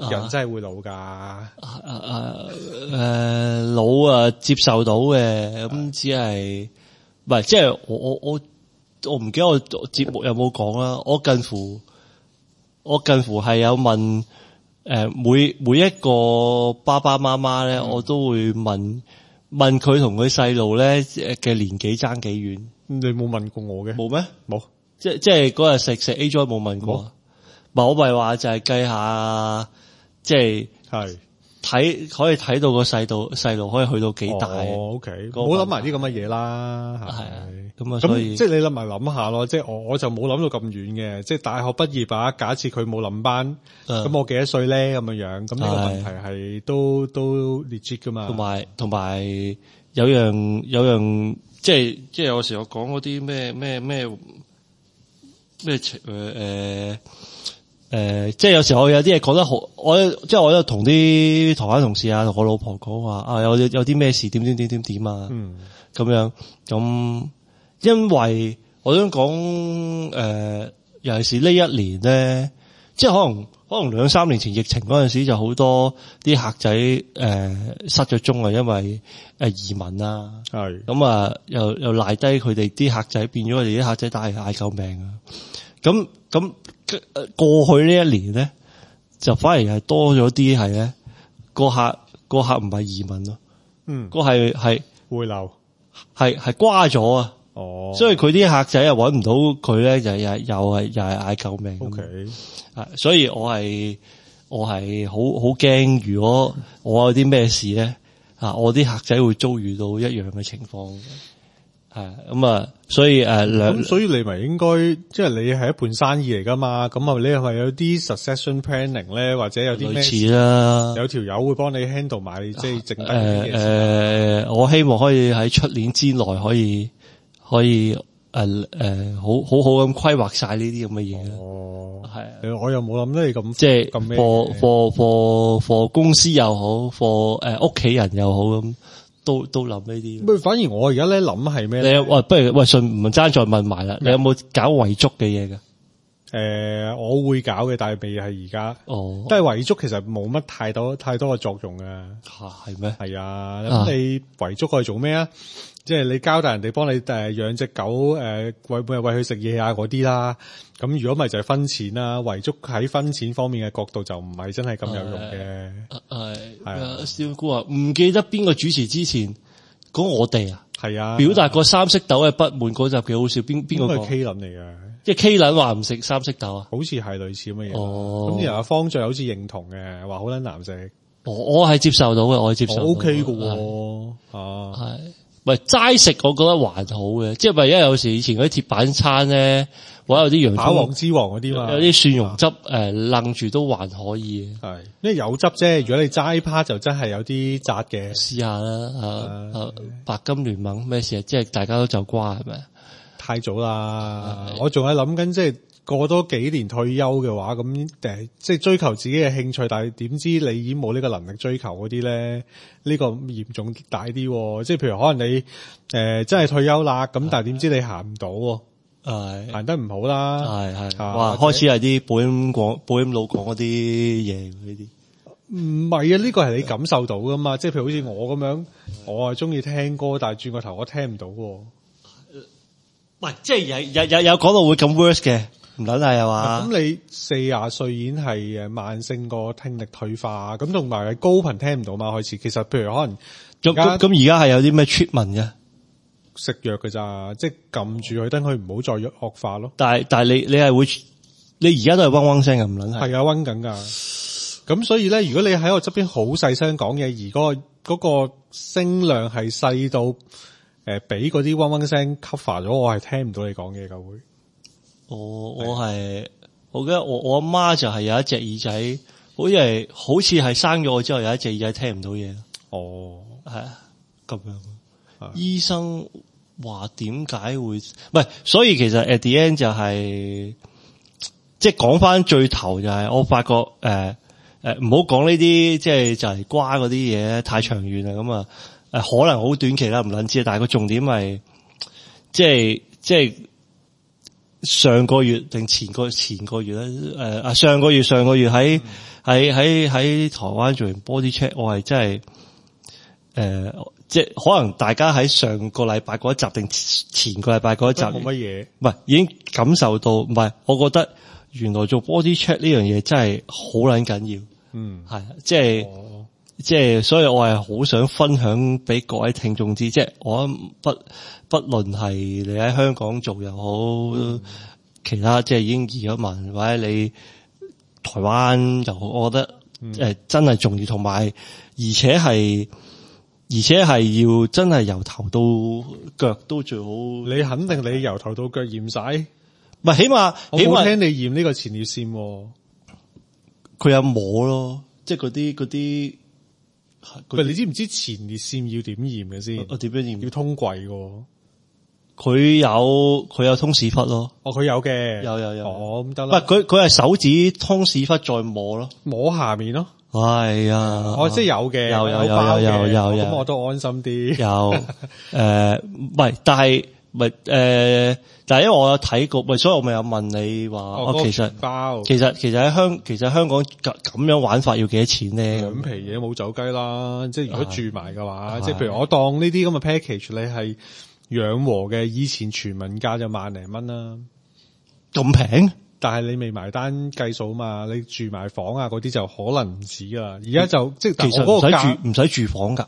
人真係會老噶。 誒誒誒，老啊接受到嘅，咁只係唔係即係我我我我唔記得我節目有冇講啦。我近乎我近乎係有問誒每每一個爸爸媽媽咧，我都會問問佢同佢細路咧嘅年紀爭幾遠。 你冇問過我嘅？ 冇咩？ 冇。即即係嗰日食食 A Joy 冇問過。唔係我咪話就係計下，即係係睇可以睇到個細度細路可以去到幾大。 哦 OK，冇諗埋啲咁嘅嘢啦。 係啊，咁啊，所以即係你諗埋諗下咯。即係我我就冇諗到咁遠嘅。即係大學畢業啊，假設佢冇臨班，咁、嗯、我幾多歲咧？咁樣樣，咁呢個問題係都都 legit 噶嘛。 同埋同埋有樣有樣，即係即係有時我講嗰啲咩咩咩咩誒誒。誒、呃，即係有時候我有啲嘢講得好，我即係我有同啲台灣同事啊，同我老婆講話啊，有有啲咩事點點點點點啊，嗯，咁樣咁，因為我想講誒，尤其是呢一年咧，即係可能可能兩三年前疫情嗰陣時就好多啲客仔誒、呃、失咗蹤啊，因為誒移民啊，係咁啊，又又賴低佢哋啲客仔，變咗佢哋啲客仔打嚟嗌救命啊，咁咁。過去呢一年咧，就反而係多咗啲係咧，個客個客唔係移民咯，嗯，個係係回流， 係係瓜咗啊，哦，所以佢啲客仔又搵唔到佢咧，就又又係又係嗌救命。O K，啊，所以我係我係好好驚，如果我有啲咩事咧，啊，我啲客仔會遭遇到一樣嘅情況。係咁啊，所以誒兩，咁、呃、所以你咪應該，即係你係一盤生意嚟噶嘛，咁啊，你係咪有啲 succession planning 咧，或者有啲咩類似啦，有條友會幫你 handle 埋，即係剩低嘅嘢。誒，我希望可以喺出年之內可以可以誒誒、呃呃，好好好咁規劃晒呢啲咁嘅嘢。哦，係，我又冇諗得你咁，即係咁 for for for for 公司又好 ，for 誒屋企人又好咁。都都諗呢啲，不反而我而家咧諗係咩咧？你喂，不如喂順唔爭再問埋啦，你有冇搞遺囑嘅嘢噶？誒、呃，我會搞嘅，但係未係而家。哦，但係遺囑其實冇乜太多太多嘅作用嘅。吓係咩？係啊，咁、啊、你遺囑可以做咩啊？即係你交代人哋幫你誒養隻狗誒、呃、喂喂喂佢食嘢啊嗰啲啦。咁如果咪就係分錢啦，遺囑喺分錢方面嘅角度就唔係真係咁有用嘅。係係啊，蕭姑啊，唔記得邊個主持之前講我哋啊，係啊，表達個三色豆嘅不滿嗰集幾好笑，邊邊個講？係 K 撚嚟嘅，即係 K 撚話唔食三色豆啊，好似係類似咁嘅嘢。哦，咁然後方丈好似認同嘅，話好撚難食。我我係接受到嘅，我係接受到。O K 嘅，啊係。喂，齋食我覺得還好嘅，即係咪因為有時以前嗰啲鐵板餐咧，或者有啲洋葱王之王嗰啲嘛，有啲蒜蓉汁誒愣住都還可以嘅。係，因為有汁啫。如果你齋趴就真係有啲扎嘅。試下啦，啊啊！白金聯盟咩事啊？即係大家都就瓜係咪？太早啦！我仲係諗緊，即係過多幾年退休嘅話，咁誒，即係追求自己嘅興趣，但係點知你已經冇呢個能力追求嗰啲咧？呢、這個嚴重大啲，即係譬如可能你誒、呃、真係退休啦，咁但係點知你行唔到，係行得唔好啦，係係哇，開始係啲保險講保險佬講嗰啲嘢呢啲，唔係啊，呢、這個係你感受到噶嘛，即係譬如好似我咁樣，我係中意聽歌，但係轉個頭我聽唔到，喂，即係有有有有講到會咁 worse 嘅。唔撚係啊嘛？咁你四廿歲已經係誒慢性個聽力退化，咁同埋高頻聽唔到嘛？開始其實譬如可能咁咁而家係有啲咩 treatment 嘅？食藥㗎咋，即係撳住佢，等佢唔好再惡化咯。但係但係你你係會，你而家都係嗡嗡聲嘅，唔撚係？係啊，嗡緊㗎。咁所以咧，如果你喺我側邊好細聲講嘢，而嗰個嗰個聲量係細到誒俾嗰啲嗡嗡聲 cover 咗，我係聽唔到你講嘢㗎會。我我係，我記得我我阿媽就係有一隻耳仔，好似係好似係生咗我之後有一隻耳仔聽唔到嘢。哦，係啊，咁樣。醫生話點解會？唔係，所以其實 at the end 就係、是，即係講翻最頭就係、是，我發覺誒誒唔好講呢啲，即係就係、是、瓜嗰啲嘢太長遠啦。咁啊誒可能好短期啦，唔撚知。但係個重點係，即係即係。 上個月定前個前個月咧，誒啊上個月上個月喺喺喺喺台灣做完 body check，我係真係誒、呃，即係可能大家喺上個禮拜嗰一集定前個禮拜嗰一集冇乜嘢， 唔係已經感受到，唔係，我覺得原來做 body check 呢樣嘢真係好撚緊要， 嗯， 係即係。哦即係，所以我係好想分享俾各位聽眾知，即係我不不論係你喺香港做又好，嗯、其他即係已經移咗民，或者你台灣又好，我覺得誒、嗯呃、真係重要，同埋而且係而且係要真係由頭到腳都最好。 你肯定你由頭到腳驗晒， 唔係起碼起碼聽你驗呢個前列腺， 佢有摸咯，即係嗰啲嗰啲。 喂，你知唔知前列腺要點驗嘅先？ 我點樣驗？ 要通櫃嘅。 佢有佢有通屎忽咯。 哦，佢有嘅。 有有有。 哦，咁得啦。 唔係佢佢係手指通屎忽再摸咯， 摸下面咯。 係啊。 哦，即係有嘅， 有有有有有有。 咁我都安心啲。 有誒，唔係，但係唔係誒。但係因為我有睇過，喂，所以我咪有問你話， 哦， 其實包， 其實其實喺香，其實香港咁咁樣玩法要幾多錢咧？ 兩皮嘢冇走雞啦，即係如果住埋嘅話，即係譬如我當呢啲咁嘅 package，你係養和嘅，以前全民價就萬零蚊啦， 咁平？ 但係你未埋單計數嘛，你住埋房啊嗰啲就可能唔止噶啦，而家就、嗯、即係其實唔使住唔使住房噶，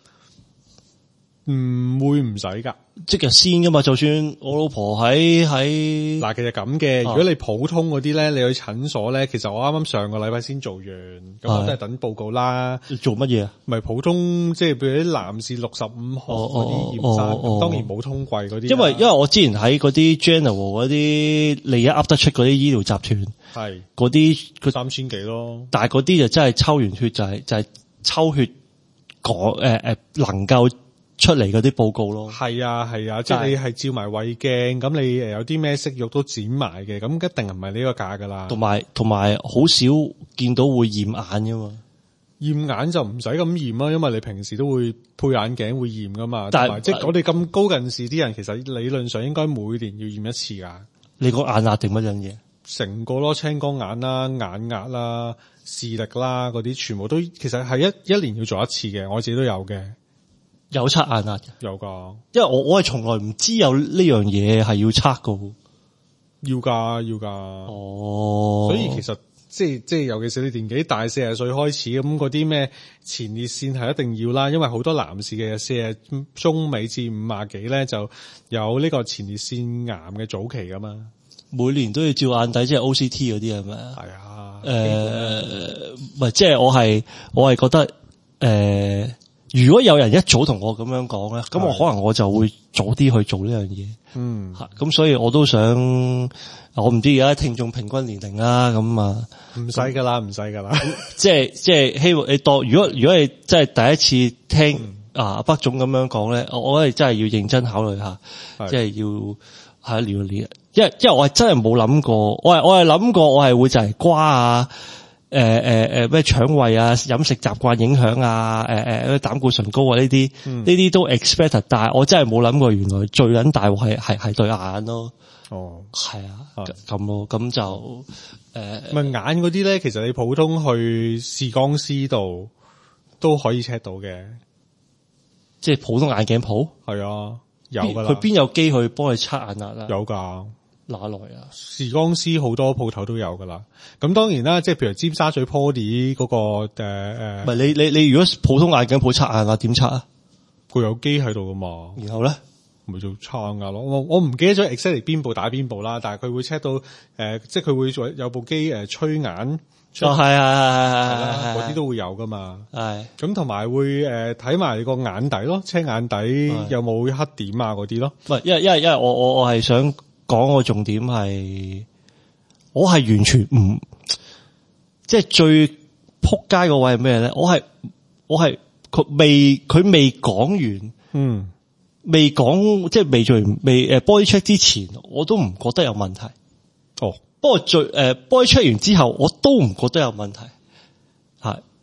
唔會唔使噶。 即日先噶嘛，就算我老婆喺喺嗱，其實咁嘅，如果你普通嗰啲咧，你去診所咧，其實我啱啱上個禮拜先做完，咁我都係等報告啦。 做乜嘢啊？ 咪普通，即係譬如啲男士六十五號嗰啲驗生，當然冇通櫃嗰啲。因為因為我之前喺嗰啲 General 嗰啲，你而家噏得出嗰啲醫療集團，係嗰啲佢三千幾咯。 但係嗰啲就真係抽完血就係、是、就係、是、抽血講誒誒能夠出嚟嗰啲報告咯， 係啊係啊，即係你係照埋胃鏡，咁你誒有啲咩息肉都剪埋嘅，咁一定唔係呢個價噶啦。 同埋同埋好少見到會驗眼噶嘛， 驗眼就唔使咁驗啦，因為你平時都會配眼鏡會驗噶嘛。但係即係我哋咁高近視啲人，其實理論上應該每年要驗一次噶。 你講眼壓定乜樣嘢？ 成個咯，青光眼啦、眼壓啦、視力啦嗰啲，全部都其實係一一年要做一次嘅，我自己都有嘅。 有測眼壓嘅， 有噶， 因為我我係從來唔知有呢樣嘢係要測噶， 要噶要噶， 哦， 所以其實即係即係，尤其是你年紀大四十歲開始咁，嗰啲咩前列腺係一定要啦，因為好多男士嘅四十中尾至五廿幾咧就有呢個前列腺癌嘅早期噶嘛， 每年都要照眼底，即係 O C T 嗰啲係咪啊？ 係啊， 誒，唔係，即係我係我係覺得誒。呃如果有人一早同我咁樣講咧，咁我可能我就會早啲去做呢樣嘢。 嗯， 咁所以我都想，我唔知而家聽眾平均年齡啦，咁啊， 唔使噶啦，唔使噶啦。 即係即係希望你當，如果如果你真係第一次聽、嗯、啊北總咁樣講咧，我覺得真係要認真考慮下，即係要係聊一聊。因為因為我係真係冇諗過，我係我係諗過我係會就係瓜啊。誒誒誒咩腸胃啊，飲食習慣影響啊，誒誒膽固醇高啊，呢啲呢啲都 expect， 但係我真係冇諗過原來最撚大鑊係係係對眼咯。哦，係啊，咁咯，咁就誒，唔、呃、 係眼嗰啲咧，其實你普通去視光師度都可以 check 到嘅， 即係普通眼鏡鋪係啊，有噶啦， 佢邊有機去幫你測眼壓啦？ 有噶。 哪來啊？ 視光師好多鋪頭都有噶啦。咁當然啦，即係譬如尖沙咀 Poly 嗰個誒誒，唔、呃、 係你你你如果普通眼鏡鋪測眼壓點測啊？ 佢有機喺度噶嘛？ 然後咧， 咪就測眼壓咯。我我唔記得咗 exactly 邊部打邊部啦，但係佢會 check 到誒、呃，即係佢會做有部機誒吹眼。 哦，係係係係係， 嗰啲都會有噶嘛。 係咁同埋會誒睇埋個眼底咯，車眼底有冇黑點啊嗰啲咯。 唔係，因為因為因為我我我係想。講個重點係，我係完全唔，即係最撲街個位係咩咧？我係我係佢未佢未講完，嗯，未講即係未做完未誒 body check 之前，我都唔覺得有問題。哦，不過最誒 body check 完之後，我都唔覺得有問題。係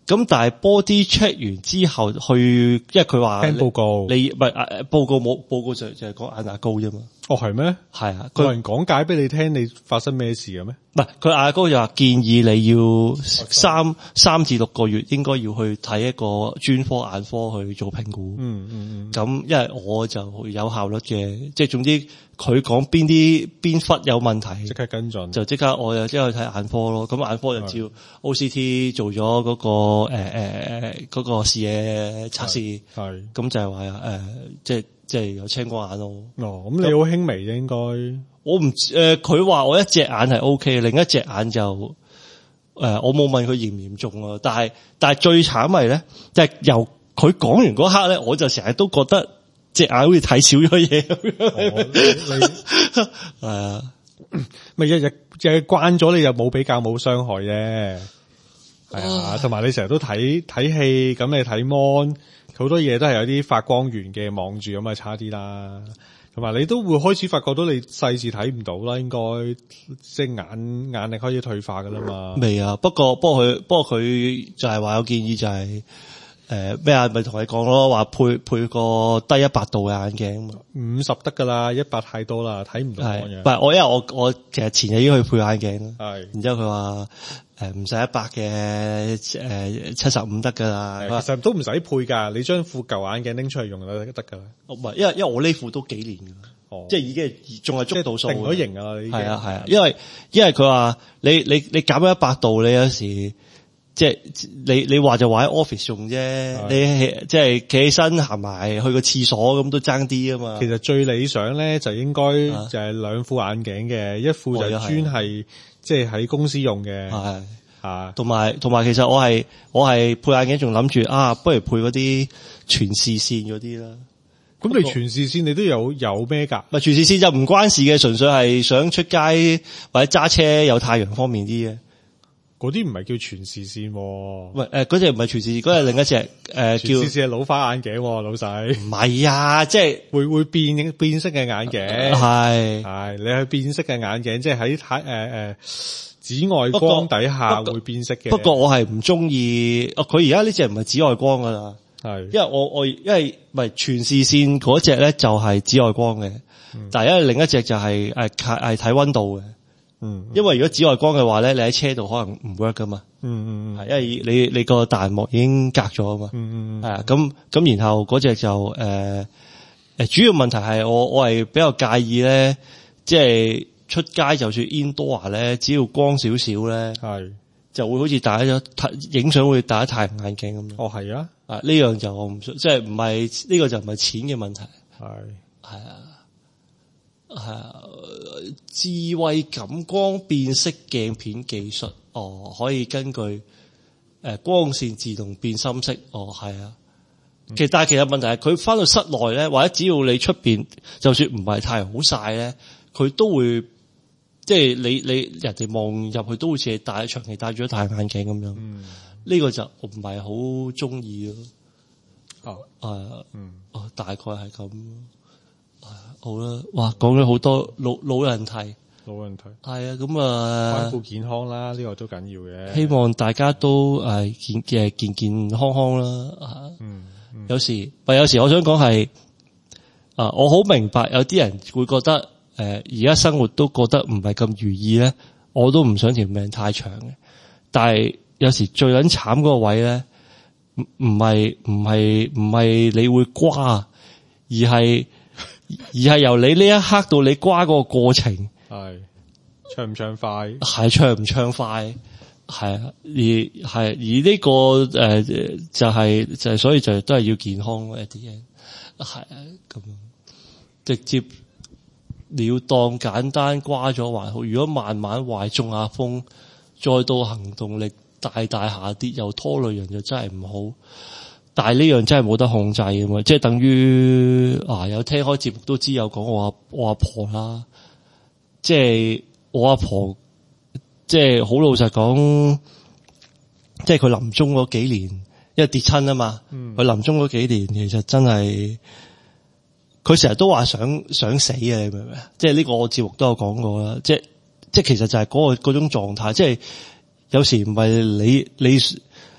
咁但係 body check 完之後去，因為佢話聽報告， 你唔係誒報告冇報告就就係講眼牙膏啫嘛。 哦係咩？ 係啊， 有佢人講解俾你聽，你發生咩事嘅咩？ 唔係佢眼牙膏就話建議你要三三至六個月應該要去睇一個專科眼科去做評估。 嗯嗯嗯。 咁因為我就有效率嘅，即係總之佢講邊啲邊忽有問題， 即刻跟進， 就即刻我又即刻去睇眼科咯。咁眼科就照 O C T 做咗嗰、嗰個誒誒嗰個視野測試， 係咁就係話誒即係即係有青光眼咯。 哦，咁你好輕微啫，應該。 我唔誒，佢話我一隻眼係 O K，另一隻眼就誒、呃，我冇問佢嚴唔嚴重啊。但係但係最慘係咧，就係、是、由佢講完嗰刻咧，我就成日都覺得隻眼好似睇少咗嘢咁樣。係啊， 咪日日日日慣咗，你就冇比較冇傷害啫。係啊，同埋你成日都睇睇戲，咁你睇 mon 好多嘢都係有啲發光源嘅望住，咁啊差啲啦。同埋你都會開始發覺到你細視睇唔到啦，應該即係眼眼力開始退化噶啦嘛。 未啊，不過不過佢不過佢就係話有建議就係誒咩啊，咪同你講咯，話配配個低一百度嘅眼鏡嘛， 五十得噶啦，一百太多啦，睇唔到係樣。 唔係我因為我我其實前日已經去配眼鏡啦， 係， 然之後佢話誒唔使一百嘅誒七十五得噶啦， 其實都唔使配噶，你將副舊眼鏡拎出嚟用就得噶啦。 唔係，因為因為我呢副都幾年噶啦， 哦， 即係已經係仲係捉到數， 定咗型噶啦，已經係啊係啊，因為因為佢話你你你減咗一百度，你有時即係你你話就話喺 office 用啫，你即係企起身行埋去個廁所咁都爭啲啊嘛。 其實最理想咧就應該就係兩副眼鏡嘅，一副就專係即係喺公司用嘅， 係啊， 同埋同埋其實我係我係配眼鏡仲諗住啊，不如配嗰啲全視線嗰啲啦。 咁你全視線你都有有咩㗎？ 唔係全視線就唔關事嘅，純粹係想出街或者揸車有太陽方便啲嘅。 嗰啲唔係叫全視線， 唔係誒，嗰隻唔係全視線，嗰隻另一隻誒、呃、叫。 全視線係老花眼鏡，老細。 唔係啊，即係會會變變色嘅眼鏡。 係係你去變色嘅眼鏡，即係喺太誒誒紫外光底下會變色嘅。 不過我係唔中意，哦，佢而家呢隻唔係紫外光噶啦， 係， 因為我我因為唔係全視線嗰隻咧就係紫外光嘅，嗯、但係因為另一隻就係誒係睇溫度嘅。嗯，因為如果紫外光嘅話咧，你喺車度可能唔 work 噶嘛。嗯嗯係，因為你你個大幕已經隔咗啊嘛。嗯嗯係啊，咁咁然後嗰隻就誒誒、呃，主要問題係我我係比較介意咧，即係出街就算 indoor 咧，只要光少少咧，係就會好似戴咗太影相會戴咗太陽眼鏡咁樣。哦，係啊，啊呢樣就我唔即係唔係呢個就唔係錢嘅問題。係係啊。係啊，智慧感光變色鏡片技術，哦，可以根據誒光線自動變深色，哦，係啊。其實但係其實問題係佢翻到室內咧，或者只要你出邊，就算唔係太陽好曬咧，佢都會即係你你人哋望入去都好似係戴長期戴住咗太陽眼鏡咁樣。嗯，呢個就唔係好中意咯。哦，係，嗯，哦，大概係咁。好啦，哇，講咗好多老老人題，老人題係啊，咁啊，關顧健康啦，呢、這個都緊要嘅。希望大家都誒、呃、健嘅健健康康啦，啊，嗯，嗯有時，但有時我想講係啊，我好明白有啲人會覺得誒而家生活都覺得唔係咁如意咧，我都唔想條命太長嘅。但係有時最撚慘嗰個位咧，唔唔係唔係唔係你會瓜，而係。而係由你呢一刻到你瓜嗰個過程，係暢唔暢快，係暢唔暢快，係啊，而係而呢、這個誒、呃、就係、是、就係、是、所以就都係要健康咯，一啲嘢係啊，咁直接了當簡單瓜咗還好，如果慢慢壞中下風，再到行動力大大下跌又拖累人，就真係唔好。但係呢樣真係冇得控制㗎嘛，即係等於啊有聽開節目都知有講我阿我阿婆啦，即係我阿婆，即係好老實講，即係佢臨終嗰幾年，因為跌親啊嘛，佢臨終嗰幾年其實真係，佢成日都話想想死啊，你明唔明啊？即係呢個我節目都有講過啦，即係即係其實就係嗰個嗰種狀態，即係有時唔係你你。誒、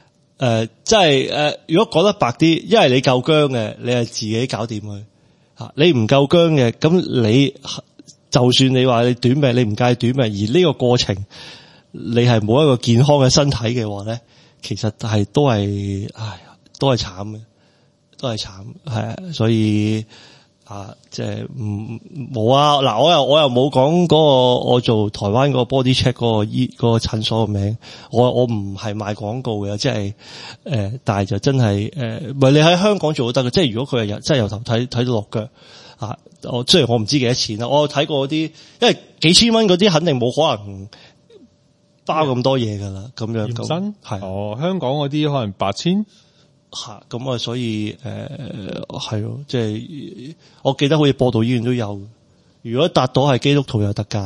誒，即係誒，如果講得白啲，因為你夠薑嘅，你係自己搞掂佢吓；你唔夠薑嘅，咁你就算你話你短命，你唔介意短命，而呢個過程你係冇一個健康嘅身體嘅話咧，其實係都係，唉，都係慘嘅，都係慘，係啊，所以。啊，即係唔冇啊！嗱，我又我又冇講嗰個我做台灣嗰個 body check 嗰個醫嗰個診所嘅名，我我唔係賣廣告嘅，即係誒、呃，但係就真係誒，唔、呃、係你喺香港做都得嘅，即係如果佢係由真係由頭睇睇到落腳啊，我雖然我唔知幾多錢啦，我有睇過嗰啲，因為幾千蚊嗰啲肯定冇可能包咁多嘢噶啦，咁樣驗身係哦，香港嗰啲可能八千。 吓咁啊，所以誒係咯，即係我記得好似播道醫院都有，如果達到係基督徒有特價。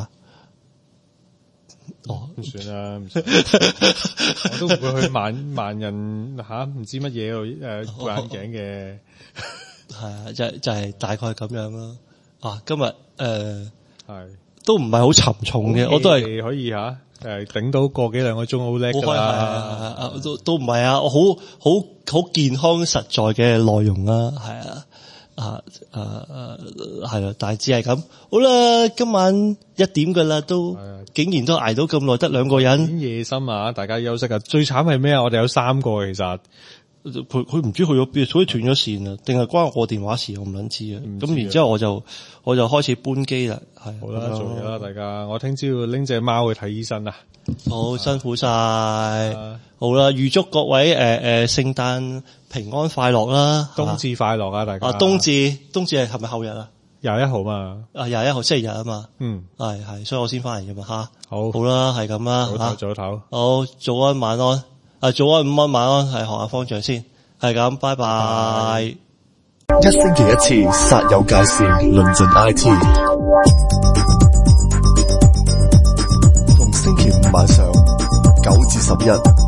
哦， 唔算啦，唔算，我都唔會去萬萬人吓唔知乜嘢度誒戴眼鏡嘅。 係啊，就就係大概咁樣咯。啊，今日誒係都唔係好沉重嘅，我都係可以吓誒頂到個幾兩個鐘好叻㗎啦。 啊，都都唔係啊，我好好好健康實在嘅內容啦，係啊。啊啊啊係啦，大致係咁。好啦，今晚一點噶啦，都竟然都挨到咁耐，得兩個人。 夜深啊，大家休息啊。最慘係咩啊？我哋有三個其實， 佢佢唔知去咗邊，所以斷咗線啊，定係關我電話事？我唔捻知啊。咁然之後我就我就開始搬機啦。係好啦，做嘢啦，大家。我聽朝要拎隻貓去睇醫生啊。 好辛苦晒。好啦，預祝各位誒誒聖誕平安快樂啦， 冬至快樂啊，大家。 啊，冬至冬至係係咪後日啊？ 廿一號嘛。 啊，廿一號星期日啊嘛。 嗯， 係係，所以我先翻嚟噶嘛吓。 好， 好啦，係咁啦早唞早唞。 好，早安晚安。啊，早安午安晚安，係學下方丈先，係咁，拜拜。 一星期一次，煞有介事，論盡 I T。逢星期五晚上九至十一。